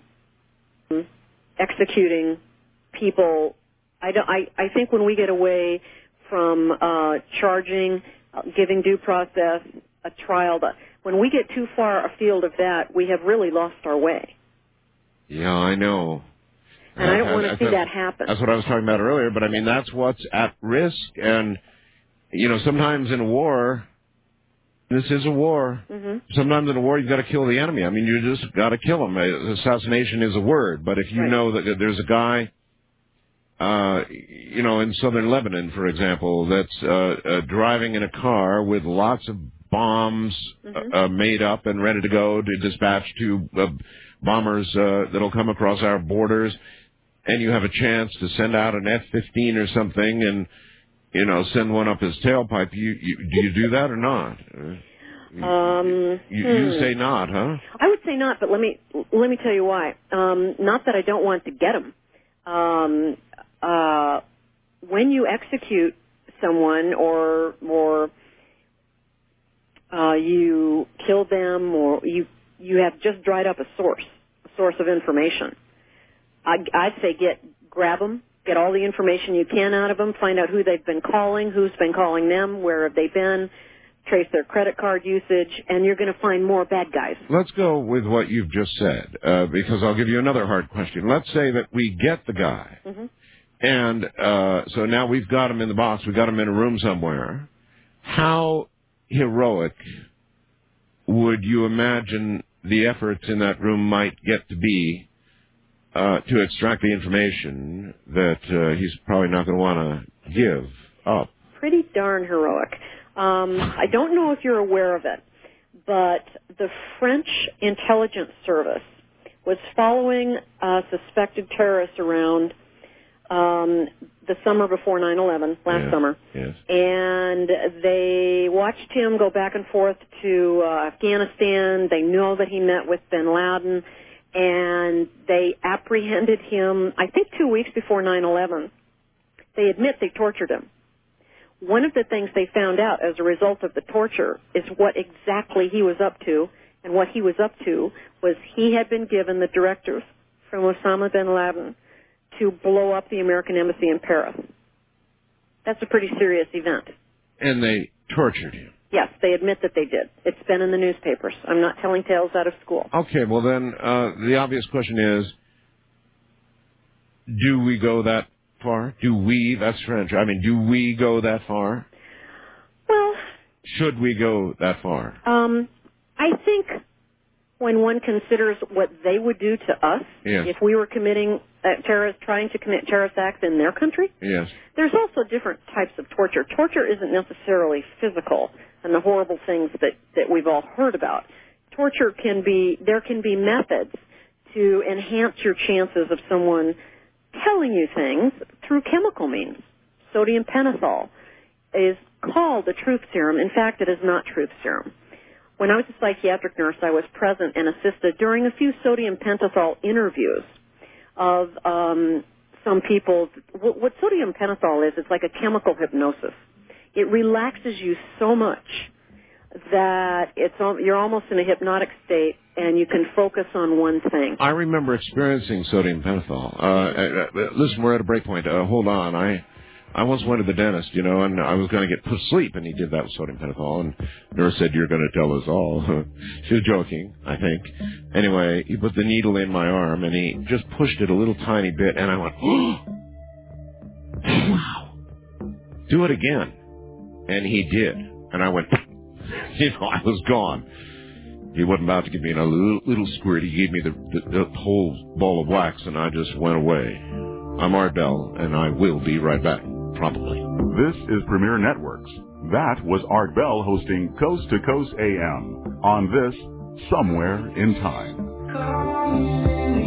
[SPEAKER 11] executing people. I don't. I, I think when we get away from uh, charging, uh, giving due process, a trial, but when we get too far afield of that, we have really lost our way.
[SPEAKER 2] Yeah, I know.
[SPEAKER 11] And I don't
[SPEAKER 2] Uh,
[SPEAKER 11] want to see
[SPEAKER 2] that's-
[SPEAKER 11] that happen.
[SPEAKER 2] That's what I was talking about earlier, but I mean, that's what's at risk. And, you know, sometimes in a war, this is a war.
[SPEAKER 11] Mm-hmm.
[SPEAKER 2] Sometimes in a war, you've got to kill the enemy. I mean, you just got to kill him. Uh, Assassination is a word, but if you
[SPEAKER 11] Right.
[SPEAKER 2] know that there's a guy, uh, you know, in southern Lebanon, for example, that's uh, uh, driving in a car with lots of bombs
[SPEAKER 11] Mm-hmm.
[SPEAKER 2] uh, made up and ready to go to dispatch to uh, bombers uh, that'll come across our borders, and you have a chance to send out an F fifteen or something and, you know, send one up his tailpipe, you, you do you do that or not? Uh,
[SPEAKER 11] Um,
[SPEAKER 2] you,
[SPEAKER 11] hmm.
[SPEAKER 2] you say not, huh?
[SPEAKER 11] I would say not, but let me let me tell you why. Um, not that I don't want to get them. Um, uh, when you execute someone, or or uh, you kill them, or you you have just dried up a source, a source of information. I'd, I'd say get grab them, get all the information you can out of them, find out who they've been calling, who's been calling them, where have they been. Trace their credit card usage, and you're going to find more bad guys.
[SPEAKER 2] Let's go with what you've just said, uh, because I'll give you another hard question. Let's say that we get the guy,
[SPEAKER 11] Mm-hmm.
[SPEAKER 2] and uh, so now we've got him in the box, we've got him in a room somewhere. How heroic would you imagine the efforts in that room might get to be uh, to extract the information that uh, he's probably not going to want to give up?
[SPEAKER 11] Pretty darn heroic. Um, I don't know if you're aware of it, but the French intelligence service was following uh, suspected terrorists around um, the summer before nine eleven, last
[SPEAKER 2] Yeah,
[SPEAKER 11] summer.
[SPEAKER 2] Yes.
[SPEAKER 11] And they watched him go back and forth to uh, Afghanistan. They know that he met with bin Laden, and they apprehended him, I think, two weeks before nine eleven. They admit they tortured him. One of the things they found out as a result of the torture is what exactly he was up to And what he was up to was he had been given the directives from Osama bin Laden to blow up the American embassy in Paris. That's a pretty serious event.
[SPEAKER 2] And they tortured him.
[SPEAKER 11] Yes, they admit that they did. It's been in the newspapers. I'm not telling tales out of school.
[SPEAKER 2] Okay, well then, uh, the obvious question is, do we go that far? Do we, that's French, I mean, do we go that far?
[SPEAKER 11] Well...
[SPEAKER 2] Should we go that far?
[SPEAKER 11] Um, I think when one considers what they would do to us
[SPEAKER 2] yes.
[SPEAKER 11] if we were committing uh, terrorist, trying to commit terrorist acts in their country,
[SPEAKER 2] yes.
[SPEAKER 11] there's also different types of torture. Torture isn't necessarily physical and the horrible things that, that we've all heard about. Torture can be, there can be methods to enhance your chances of someone telling you things through chemical means. Sodium pentothal is called the truth serum. In fact, it is not truth serum. When I was a psychiatric nurse, I was present and assisted during a few sodium pentothal interviews of um, some people. What, what sodium pentothal is, it's like a chemical hypnosis. It relaxes you so much that it's you're almost in a hypnotic state, and you can focus on one thing.
[SPEAKER 2] I remember experiencing sodium pentothal. Uh, uh, listen, we're at a break point. Uh, hold on. I I once went to the dentist, you know, and I was going to get put to sleep, and he did that with sodium pentothal, and the nurse said, "You're going to tell us all." She was joking, I think. Anyway, he put the needle in my arm, and he just pushed it a little tiny bit, and I went, "Oh, wow, do it again." And he did, and I went, you know, I was gone. He wasn't about to give me a little, little squirt. He gave me the, the, the whole ball of wax, and I just went away. I'm Art Bell, and I will be right back, probably.
[SPEAKER 1] This is Premier Networks. That was Art Bell hosting Coast to Coast A M on this Somewhere in Time.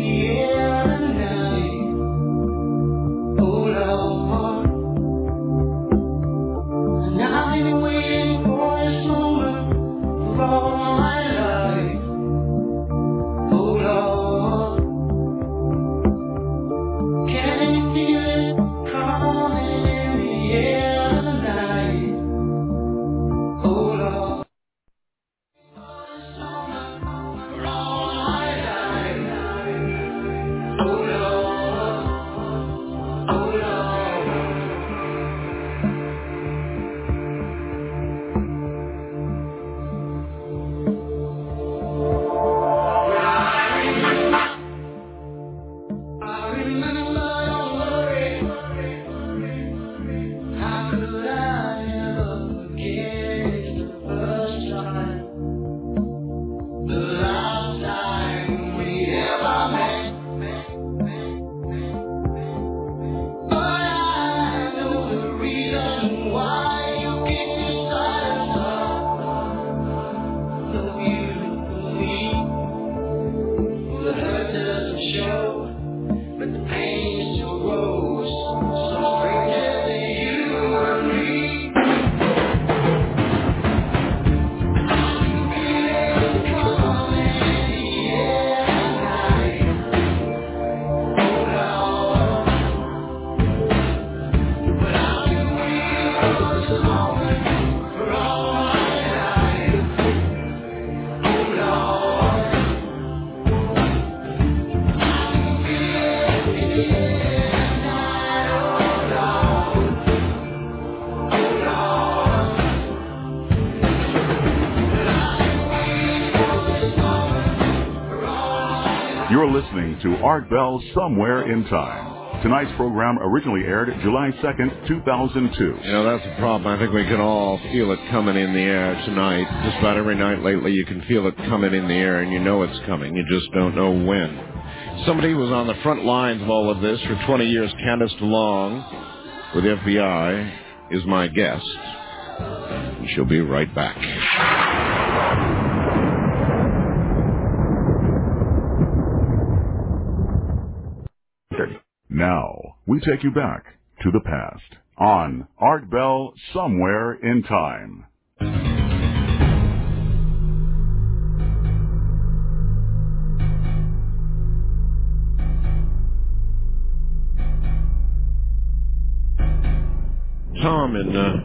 [SPEAKER 1] You're listening to Art Bell Somewhere in Time. Tonight's program originally aired July second, two thousand two.
[SPEAKER 2] You know, that's the problem. I think we can all feel it coming in the air tonight. Just about every night lately, you can feel it coming in the air, and you know it's coming. You just don't know when. Somebody who was on the front lines of all of this for twenty years, Candace DeLong, with the F B I, is my guest. And she'll be right back.
[SPEAKER 1] Now, we take you back to the past on Art Bell Somewhere in Time.
[SPEAKER 2] Tom in uh,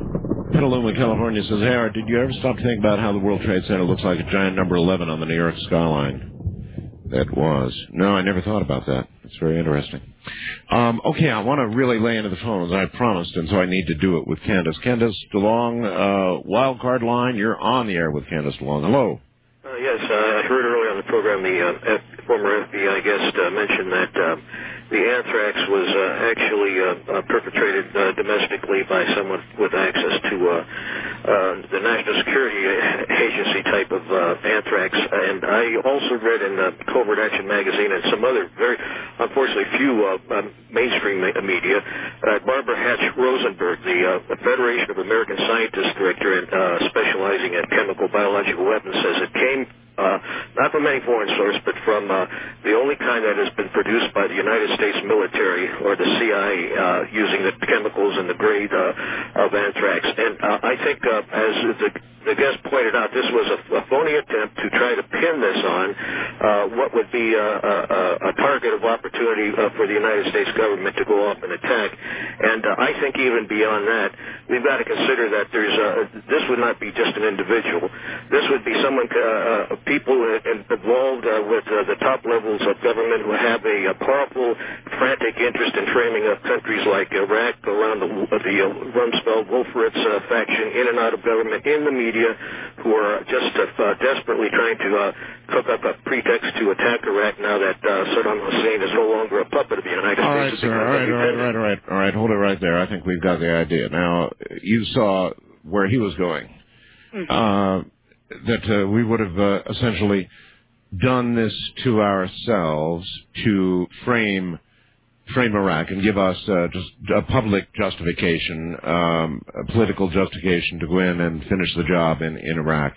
[SPEAKER 2] Petaluma, California says, hey, Art, did you ever stop to think about how the World Trade Center looks like a giant number eleven on the New York skyline? That was. No, I never thought about that. It's very interesting. Um, okay, I want to really lay into the phones, I promised, and so I need to do it with Candace. Candace DeLong, uh, wild card line, you're on the air with Candace DeLong. Hello.
[SPEAKER 14] Uh, yes, uh, I heard earlier on the program the uh, F- former F B I guest uh, mentioned that uh, the anthrax was uh, actually uh, uh, perpetrated uh, domestically by someone with access to uh, uh, the National Security Agency type of uh, anthrax. And I also read in uh, Covert Action magazine and some other very, unfortunately, few uh, uh, mainstream media, uh, Barbara Hatch Rosenberg, the uh, Federation of American Scientists director and uh, specializing in chemical biological weapons, says it came Uh, not from any foreign source, but from uh, the only kind that has been produced by the United States military or the C I A uh, using the chemicals and the grade uh, of anthrax. And uh, I think, uh, as the, the guest pointed out, this was a, a phony attempt to try to pin this on uh, what would be a, a, a target of opportunity uh, for the United States government to go up and attack. And uh, I think even beyond that, we've got to consider that there's uh, this would not be just an individual. This would be someone, uh, uh, people involved uh, with uh, the top levels of government who have a, a powerful, frantic interest in framing up countries like Iraq around the, uh, the uh, Rumsfeld, Wolfowitz uh, faction, in and out of government, in the media, who are just uh, desperately trying to uh, cook up a pretext to attack Iraq now that uh, Saddam Hussein is no longer a puppet of the United
[SPEAKER 2] all right,
[SPEAKER 14] States.
[SPEAKER 2] Sir, all right, all right, all right, all right, all right. Hold it right there. I think we've got the idea. Now, you saw where he was going. Mm-hmm. Uh, that uh, we would have uh, essentially done this to ourselves to frame frame Iraq and give us uh, just a public justification, um, a political justification to go in and finish the job in, in Iraq.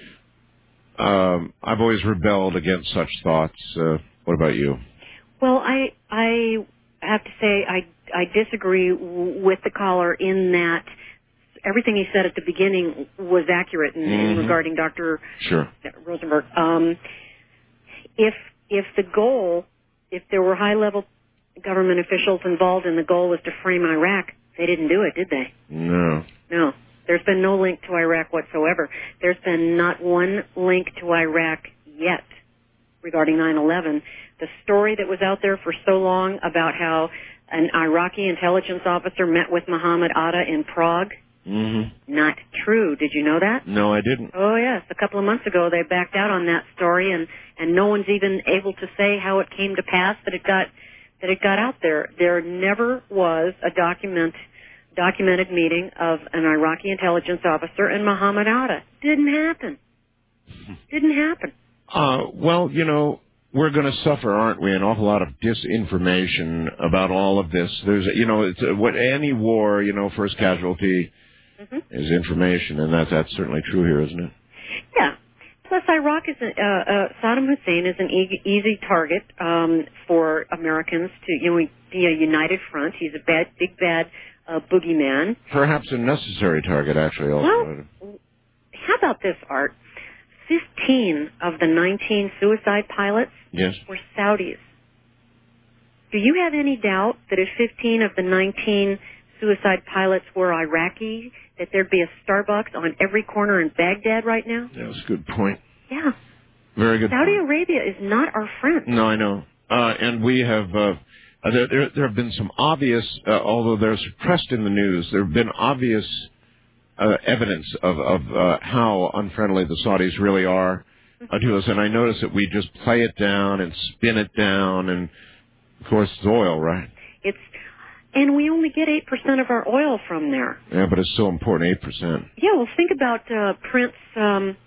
[SPEAKER 2] Um, I've always rebelled against such thoughts. Uh, what about you?
[SPEAKER 11] Well, I I have to say I I disagree w- with the caller in that everything he said at the beginning was accurate in, mm-hmm. in regarding Doctor
[SPEAKER 2] Sure.
[SPEAKER 11] Rosenberg. Um, if if the goal, if there were high-level government officials involved and the goal was to frame Iraq, they didn't do it, did they?
[SPEAKER 2] No.
[SPEAKER 11] No. There's been no link to Iraq whatsoever. There's been not one link to Iraq yet regarding nine eleven. The story that was out there for so long about how an Iraqi intelligence officer met with Mohammed Atta in Prague,
[SPEAKER 2] mm-hmm.
[SPEAKER 11] not true. Did you know that?
[SPEAKER 2] No, I didn't.
[SPEAKER 11] Oh, yes. A couple of months ago, they backed out on that story, and, and no one's even able to say how it came to pass that it got that it got out there. There never was a document documented meeting of an Iraqi intelligence officer and Mohammed Atta. Didn't happen. Didn't happen.
[SPEAKER 2] Uh, well, you know, we're going to suffer, aren't we, an awful lot of disinformation about all of this. There's, you know, it's a, what any war, you know, first casualty mm-hmm. is information, and that that's certainly true here, isn't it?
[SPEAKER 11] Yeah. Plus, Iraq is a, uh, uh, Saddam Hussein is an e- easy target um, for Americans to, you know, be a united front. He's a bad, big bad uh, boogeyman.
[SPEAKER 2] Perhaps a necessary target, actually. Also.
[SPEAKER 11] Well, how about this, Art? Fifteen of the nineteen suicide pilots
[SPEAKER 2] yes.
[SPEAKER 11] were Saudis. Do you have any doubt that if fifteen of the nineteen suicide pilots were Iraqi, that there'd be a Starbucks on every corner in Baghdad right now?
[SPEAKER 2] Yeah, that's a good point.
[SPEAKER 11] Yeah.
[SPEAKER 2] Very good
[SPEAKER 11] Saudi
[SPEAKER 2] point.
[SPEAKER 11] Arabia is not our friend.
[SPEAKER 2] No, I know. Uh, and we have, uh, there, there, there have been some obvious, uh, although they're suppressed in the news, there have been obvious uh, evidence of, of uh, how unfriendly the Saudis really are uh, to us. And I notice that we just play it down and spin it down, and, of course, it's oil, right?
[SPEAKER 11] It's And we only get eight percent of our oil from there.
[SPEAKER 2] Yeah, but it's so important, eight percent.
[SPEAKER 11] Yeah, well, think about uh, Prince, um,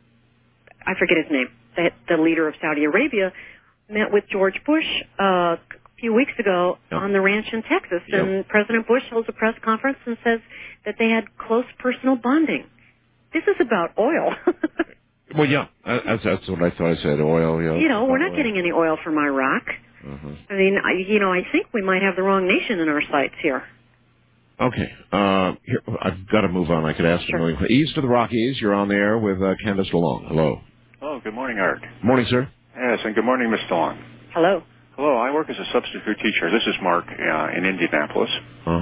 [SPEAKER 11] I forget his name, the, the leader of Saudi Arabia, met with George Bush uh, a few weeks ago yep. on the ranch in Texas.
[SPEAKER 2] Yep.
[SPEAKER 11] And President Bush holds a press conference and says that they had close personal bonding. This is about oil.
[SPEAKER 2] Well, yeah, that's, that's what I thought I said, oil. Yeah,
[SPEAKER 11] you know, we're not
[SPEAKER 2] oil.
[SPEAKER 11] getting any oil from Iraq.
[SPEAKER 2] Uh-huh.
[SPEAKER 11] I mean, I, you know, I think we might have the wrong nation in our sights here.
[SPEAKER 2] Okay. Uh, here, I've got to move on. I could ask
[SPEAKER 11] sure.
[SPEAKER 2] a million. East of the Rockies, you're on the air with uh, Candace DeLong. Hello.
[SPEAKER 15] Oh, good morning, Art.
[SPEAKER 2] Morning, sir.
[SPEAKER 15] Yes, and good morning, Miss DeLong.
[SPEAKER 11] Hello.
[SPEAKER 15] Hello, I work as a substitute teacher. This is Mark uh, in Indianapolis.
[SPEAKER 2] Uh-huh.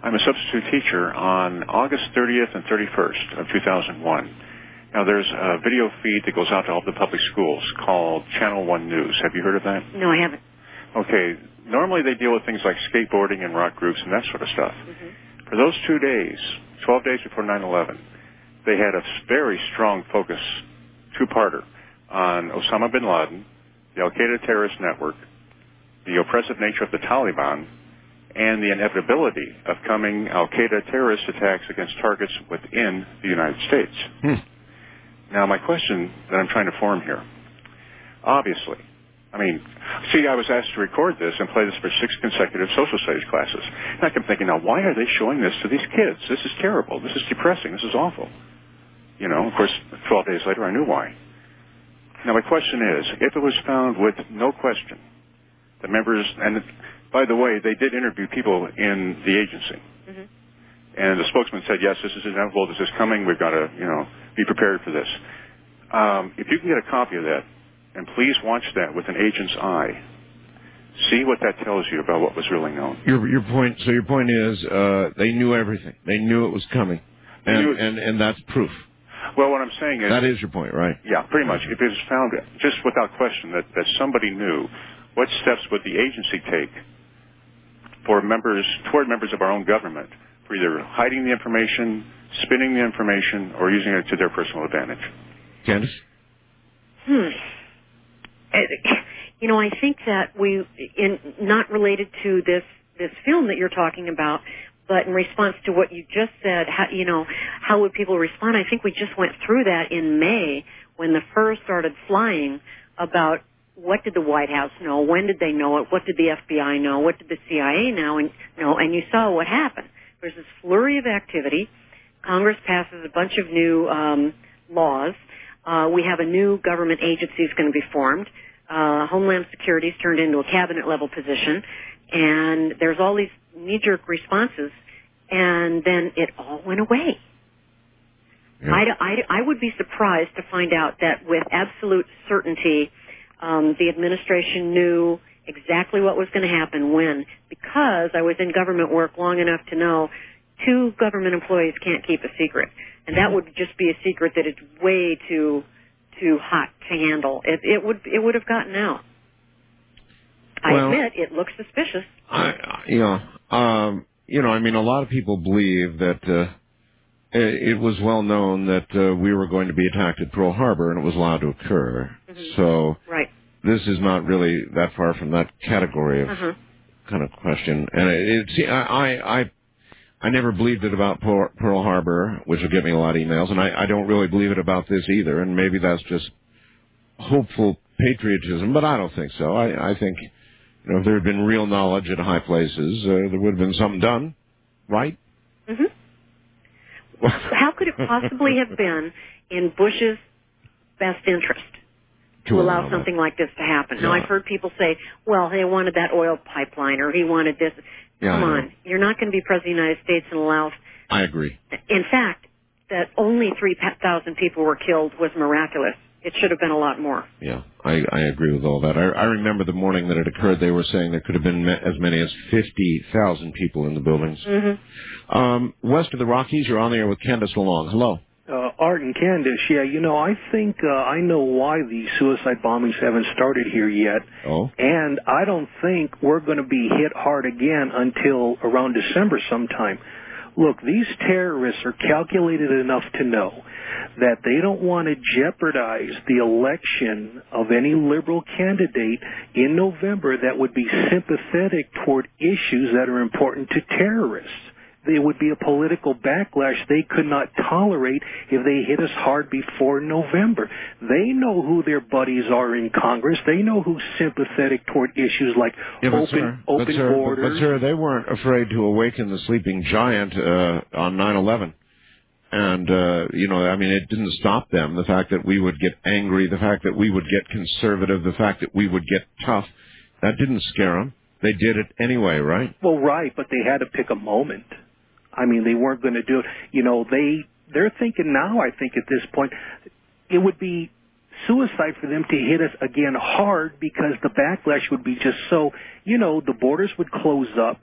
[SPEAKER 15] I'm a substitute teacher on August thirtieth and thirty-first of two thousand one. Now, there's a video feed that goes out to all the public schools called Channel One News. Have you heard of that?
[SPEAKER 11] No, I haven't.
[SPEAKER 15] Okay. Normally they deal with things like skateboarding and rock groups and that sort of stuff.
[SPEAKER 11] Mm-hmm.
[SPEAKER 15] For those two days, twelve days before nine eleven, they had a very strong focus, two-parter, on Osama bin Laden, the Al-Qaeda terrorist network, the oppressive nature of the Taliban, and the inevitability of coming Al-Qaeda terrorist attacks against targets within the United States.
[SPEAKER 2] Hmm.
[SPEAKER 15] Now, my question that I'm trying to form here, obviously, I mean, see, I was asked to record this and play this for six consecutive social studies classes. And I kept thinking, now, why are they showing this to these kids? This is terrible. This is depressing. This is awful. You know, of course, twelve days later, I knew why. Now, my question is, if it was found with no question, the members, and by the way, they did interview people in the agency.
[SPEAKER 11] Mm-hmm.
[SPEAKER 15] And the spokesman said, yes, this is inevitable. This is coming. We've got to, you know, be prepared for this. Um, if you can get a copy of that, and please watch that with an agent's eye, see what that tells you about what was really known.
[SPEAKER 2] Your your point. So your point is, uh, they knew everything. They knew it was coming, and
[SPEAKER 15] it.
[SPEAKER 2] and and that's proof.
[SPEAKER 15] Well, what I'm saying is
[SPEAKER 2] that is your point, right?
[SPEAKER 15] Yeah, pretty much. If it was found, just without question, that that somebody knew, what steps would the agency take for members toward members of our own government for either hiding the information, spinning the information, or using it to their personal advantage?
[SPEAKER 2] Candace?
[SPEAKER 11] Hmm. You know, I think that we, in not related to this this film that you're talking about, but in response to what you just said, how, you know, how would people respond? I think we just went through that in May when the fur started flying about what did the White House know, when did they know it, what did the F B I know, what did the C I A know, and know, and you saw what happened. There's this flurry of activity. Congress passes a bunch of new um, laws. Uh, we have a new government agency that's going to be formed. Uh, Homeland Security's turned into a cabinet-level position, and there's all these knee-jerk responses, and then it all went away. Yeah. I, I, I would be surprised to find out that with absolute certainty um, the administration knew exactly what was going to happen when, because I was in government work long enough to know two government employees can't keep a secret, and that would just be a secret that is way too too hot to handle. It, it would it would have gotten out. I
[SPEAKER 2] well,
[SPEAKER 11] admit it looks suspicious.
[SPEAKER 2] I, you know, um, you know, I mean, a lot of people believe that uh, it, it was well known that uh, we were going to be attacked at Pearl Harbor, and it was allowed to occur. Mm-hmm. So
[SPEAKER 11] right.
[SPEAKER 2] This is not really that far from that category of
[SPEAKER 11] uh-huh.
[SPEAKER 2] kind of question. And it, it, I, I, I never believed it about Pearl Harbor, which will get me a lot of emails, and I, I don't really believe it about this either. And maybe that's just hopeful patriotism, but I don't think so. I, I think, you know, if there had been real knowledge at high places, uh, there would have been something done, right?
[SPEAKER 11] Mm-hmm. How could it possibly have been in Bush's best interest to, to allow something that. like this to happen? Yeah. Now, I've heard people say, well, they wanted that oil pipeline, or he wanted this.
[SPEAKER 2] Yeah,
[SPEAKER 11] Come on. You're not going to be President of the United States and allow...
[SPEAKER 2] I agree.
[SPEAKER 11] In fact, that only three thousand people were killed was miraculous. It should have been a lot more.
[SPEAKER 2] Yeah, I, I agree with all that. I, I remember the morning that it occurred, they were saying there could have been as many as fifty thousand people in the buildings.
[SPEAKER 11] Mm-hmm.
[SPEAKER 2] Um, west of the Rockies, you're on the air with Candace LeLong. Hello.
[SPEAKER 16] Uh, Art and Candace, yeah, you know, I think uh, I know why the suicide bombings haven't started here yet.
[SPEAKER 2] Oh?
[SPEAKER 16] And I don't think we're going to be hit hard again until around December sometime. Look, these terrorists are calculated enough to know that they don't want to jeopardize the election of any liberal candidate in November that would be sympathetic toward issues that are important to terrorists. There would be a political backlash they could not tolerate if they hit us hard before November. They know who their buddies are in Congress. They know who's sympathetic toward issues like
[SPEAKER 2] yeah, but
[SPEAKER 16] open,
[SPEAKER 2] sir,
[SPEAKER 16] open
[SPEAKER 2] but sir,
[SPEAKER 16] borders.
[SPEAKER 2] But, sir, they weren't afraid to awaken the sleeping giant uh, on nine eleven. And, uh, you know, I mean, it didn't stop them. The fact that we would get angry, the fact that we would get conservative, the fact that we would get tough, that didn't scare them. They did it anyway, right?
[SPEAKER 16] Well, right, but they had to pick a moment. I mean, they weren't going to do it. You know, they, they're thinking now, I think, at this point, it would be suicide for them to hit us again hard because the backlash would be just so, you know, the borders would close up.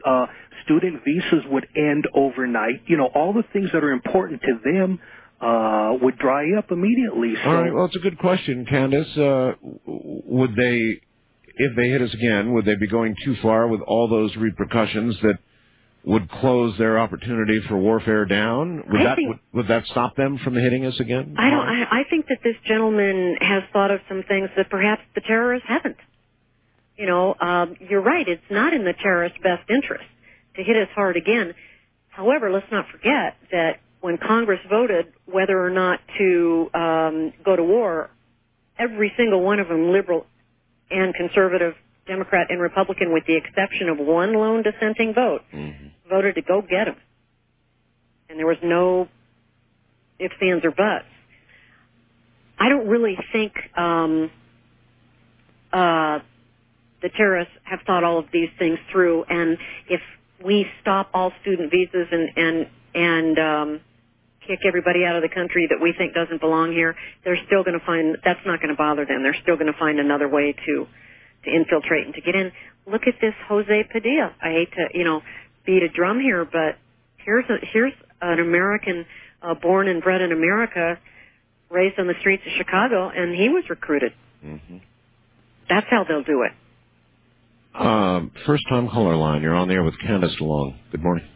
[SPEAKER 16] Uh, student visas would end overnight. You know, all the things that are important to them uh, would dry up immediately. So,
[SPEAKER 2] all right. Well, it's a good question, Candace. Uh, would they, if they hit us again, would they be going too far with all those repercussions that would close their opportunity for warfare down? Would
[SPEAKER 11] I
[SPEAKER 2] that
[SPEAKER 11] think,
[SPEAKER 2] would, would that stop them from hitting us again?
[SPEAKER 11] I don't. I, I think that this gentleman has thought of some things that perhaps the terrorists haven't. You know, um, you're right. It's not in the terrorists' best interest to hit us hard again. However, let's not forget that when Congress voted whether or not to um, go to war, every single one of them, liberal and conservative, Democrat and Republican, with the exception of one lone dissenting vote, mm-hmm. voted to go get them. And there was no ifs, ands, or buts. I don't really think um, uh, the terrorists have thought all of these things through. And if we stop all student visas and and and um, kick everybody out of the country that we think doesn't belong here, they're still going to find that's not going to bother them. They're still going to find another way to. to infiltrate and to get in. Look at this Jose Padilla. I hate to, you know, beat a drum here, but here's a, here's an American uh, born and bred in America, raised on the streets of Chicago, and he was recruited.
[SPEAKER 2] Mm-hmm.
[SPEAKER 11] That's how they'll do it.
[SPEAKER 2] Um, first-time caller line. You're on the air with Candace DeLong. Good morning.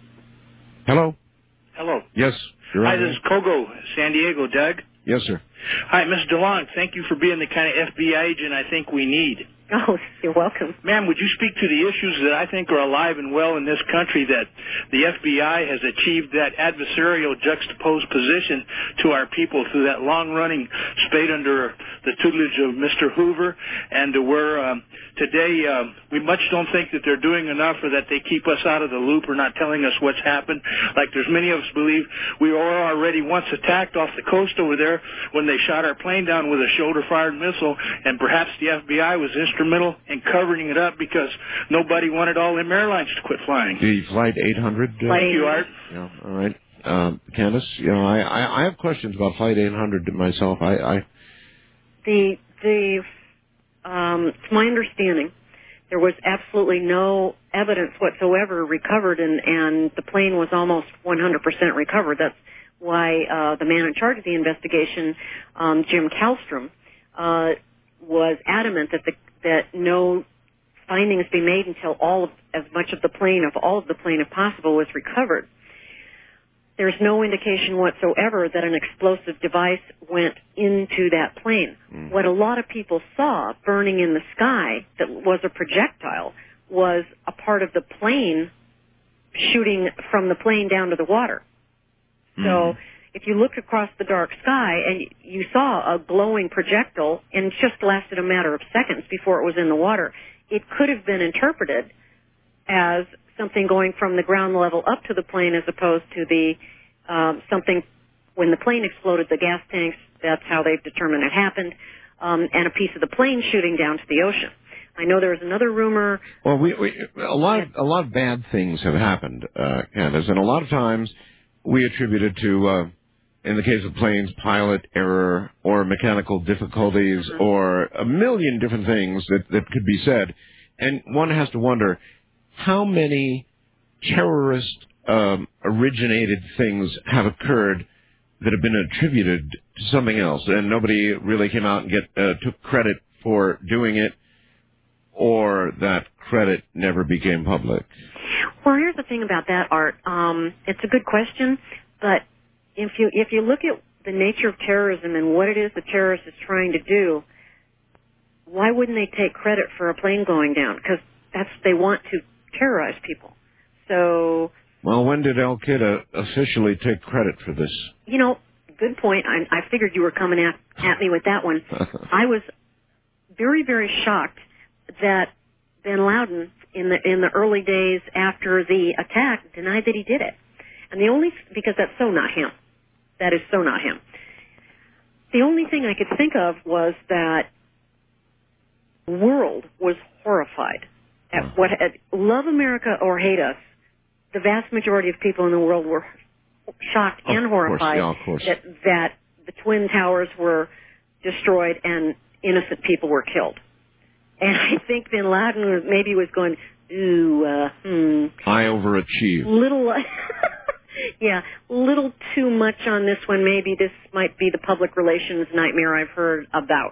[SPEAKER 2] Hello.
[SPEAKER 17] Hello.
[SPEAKER 2] Yes. You're
[SPEAKER 17] Hi,
[SPEAKER 2] on
[SPEAKER 17] this is Kogo, San Diego. Doug.
[SPEAKER 2] Yes, sir.
[SPEAKER 17] Hi, Mister DeLong. Thank you for being the kind of F B I agent I think we need.
[SPEAKER 11] Oh, you're welcome.
[SPEAKER 17] Ma'am, would you speak to the issues that I think are alive and well in this country, that the F B I has achieved that adversarial juxtaposed position to our people through that long-running spate under the tutelage of Mister Hoover, and to where um, today uh, we much don't think that they're doing enough, or that they keep us out of the loop or not telling us what's happened. Like there's many of us believe we were already once attacked off the coast over there when they shot our plane down with a shoulder-fired missile, and perhaps the F B I was instrumental in covering it up because nobody wanted all them airlines to quit flying.
[SPEAKER 2] The Flight eight hundred. Uh,
[SPEAKER 17] Thank you, Art.
[SPEAKER 2] Yeah, all right. Um, Candace, you know, I, I, I have questions about Flight eight hundred myself. I, I
[SPEAKER 11] the the um, it's my understanding there was absolutely no evidence whatsoever recovered, and and the plane was almost one hundred percent recovered. That's why uh, the man in charge of the investigation, um, Jim Kallstrom, uh, was adamant that the that no findings be made until all of, as much of the plane, of all of the plane if possible, was recovered. There's no indication whatsoever that an explosive device went into that plane. Mm. What a lot of people saw burning in the sky that was a projectile was a part of the plane shooting from the plane down to the water. Mm. So if you look across the dark sky and you saw a glowing projectile, and it just lasted a matter of seconds before it was in the water, it could have been interpreted as something going from the ground level up to the plane, as opposed to the um, something when the plane exploded, the gas tanks. That's how they've determined it happened, um, and a piece of the plane shooting down to the ocean. I know there was another rumor.
[SPEAKER 2] Well, we, we a lot of, a lot of bad things have happened, uh, Candace, and a lot of times we attribute it to. Uh, in the case of planes, pilot error or mechanical difficulties mm-hmm. or a million different things that, that could be said. And one has to wonder how many terrorist um, originated things have occurred that have been attributed to something else, and nobody really came out and get uh, took credit for doing it, or that credit never became public.
[SPEAKER 11] Well, here's the thing about that, Art. Um, it's a good question, but If you if you look at the nature of terrorism and what it is the terrorist is trying to do, why wouldn't they take credit for a plane going down? Because that's they want to terrorize people. So,
[SPEAKER 2] well, when did Al Qaeda officially take credit for this?
[SPEAKER 11] You know, good point. I, I figured you were coming at at me with that one. I was very very shocked that Bin Laden in the in the early days after the attack denied that he did it, and the only because that's so not him. That is so not him. The only thing I could think of was that the world was horrified at what had, love America or hate us. The vast majority of people in the world were shocked
[SPEAKER 2] of
[SPEAKER 11] and horrified
[SPEAKER 2] course, yeah, of course.
[SPEAKER 11] that that the Twin Towers were destroyed and innocent people were killed. And I think Bin Laden maybe was going, ooh, uh, hmm.
[SPEAKER 2] I overachieve.
[SPEAKER 11] Little, yeah, little too much on this one. Maybe this might be the public relations nightmare I've heard about.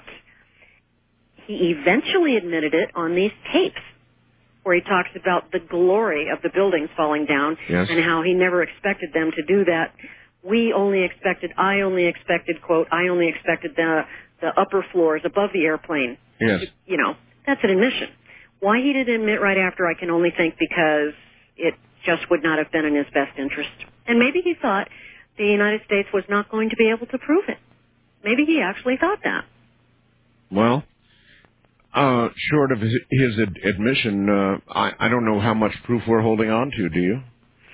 [SPEAKER 11] He eventually admitted it on these tapes, where he talks about the glory of the buildings falling down
[SPEAKER 2] yes.
[SPEAKER 11] and how he never expected them to do that. We only expected, I only expected, quote, I only expected the the upper floors above the airplane.
[SPEAKER 2] Yes.
[SPEAKER 11] You know, that's an admission. Why he didn't admit right after, I can only think because it just would not have been in his best interest. And maybe he thought the United States was not going to be able to prove it. Maybe he actually thought that.
[SPEAKER 2] Well, uh, short of his, his ad- admission, uh, I, I don't know how much proof we're holding on to, do you?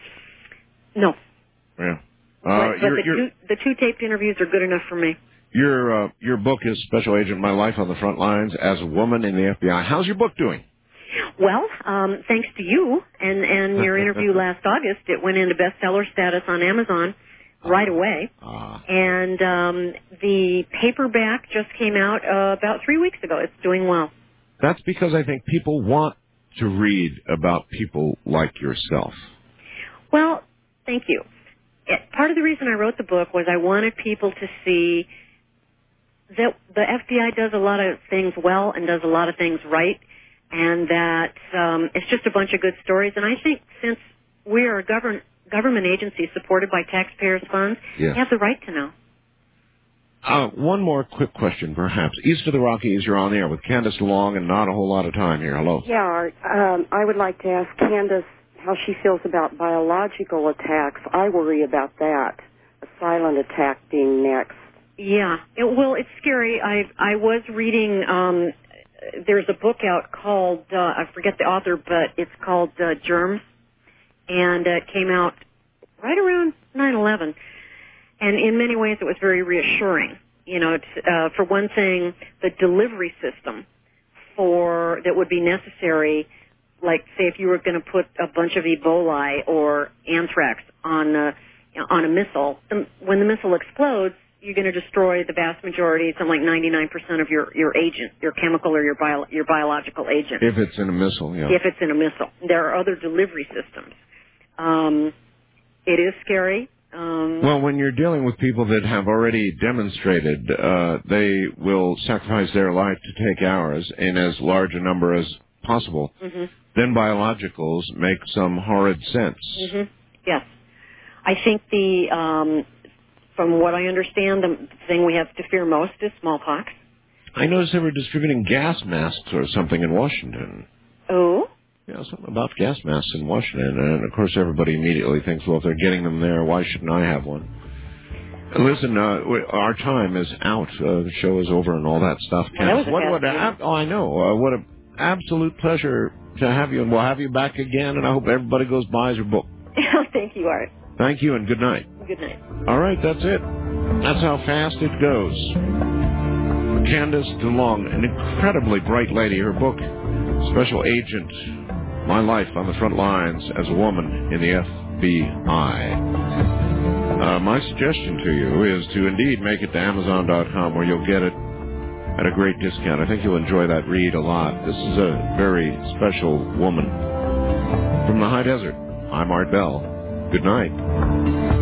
[SPEAKER 11] No.
[SPEAKER 2] Yeah. Uh,
[SPEAKER 11] but but
[SPEAKER 2] you're,
[SPEAKER 11] the,
[SPEAKER 2] you're,
[SPEAKER 11] two, the two taped interviews are good enough for me.
[SPEAKER 2] Your, uh, your book is Special Agent My Life on the Front Lines as a Woman in the F B I. How's your book doing?
[SPEAKER 11] Well, um, thanks to you and, and your interview last August, it went into bestseller status on Amazon right away.
[SPEAKER 2] Uh,
[SPEAKER 11] and um, the paperback just came out uh, about three weeks ago. It's doing well.
[SPEAKER 2] That's because I think people want to read about people like yourself.
[SPEAKER 11] Well, thank you. It, part of the reason I wrote the book was I wanted people to see that the F B I does a lot of things well and does a lot of things right, and that um, it's just a bunch of good stories. And I think since we are a govern- government agency supported by taxpayers' funds,
[SPEAKER 2] yes.
[SPEAKER 11] we have the right to know.
[SPEAKER 2] Uh, one more quick question, perhaps. East of the Rockies, you're on the air with Candace DeLong, and not a whole lot of time here. Hello.
[SPEAKER 18] Yeah, Art. Um, I would like to ask Candace how she feels about biological attacks. I worry about that, a silent attack being next.
[SPEAKER 11] Yeah, it, well, it's scary. I I was reading. Um, there's a book out called uh, I forget the author, but it's called uh, Germs, and uh, it came out right around nine eleven. And in many ways, it was very reassuring. You know, it's, uh, for one thing, the delivery system for that would be necessary. Like, say, if you were going to put a bunch of Ebola or anthrax on a, on a missile, the, when the missile explodes, you're going to destroy the vast majority, something like ninety-nine percent of your, your agent, your chemical or your bio, your biological agent.
[SPEAKER 2] If it's in a missile, yeah.
[SPEAKER 11] If it's in a missile. There are other delivery systems. Um, it is scary. Um,
[SPEAKER 2] well, when you're dealing with people that have already demonstrated uh, they will sacrifice their life to take ours in as large a number as possible,
[SPEAKER 11] mm-hmm.
[SPEAKER 2] then biologicals make some horrid sense.
[SPEAKER 11] Mm-hmm. Yes. I think the... Um, From what I understand, the thing we have to fear most is smallpox.
[SPEAKER 2] I noticed they were distributing gas masks or something in Washington.
[SPEAKER 11] Oh?
[SPEAKER 2] Yeah, something about gas masks in Washington. And, of course, everybody immediately thinks, well, if they're getting them there, why shouldn't I have one? Listen, uh, our time is out. Uh, the show is over and all that stuff.
[SPEAKER 11] Well, that was a
[SPEAKER 2] what,
[SPEAKER 11] fast
[SPEAKER 2] what, ab- oh, I know. Uh, what an absolute pleasure to have you. And we'll have you back again. And I hope everybody goes buys your book.
[SPEAKER 11] Thank you, Art.
[SPEAKER 2] Thank you, and good night.
[SPEAKER 11] Good night.
[SPEAKER 2] All right, that's it. That's how fast it goes. Candace DeLong, an incredibly bright lady. Her book, Special Agent, My Life on the Front Lines as a Woman in the F B I. Uh, my suggestion to you is to indeed make it to Amazon dot com, where you'll get it at a great discount. I think you'll enjoy that read a lot. This is a very special woman. From the High Desert, I'm Art Bell. Good night.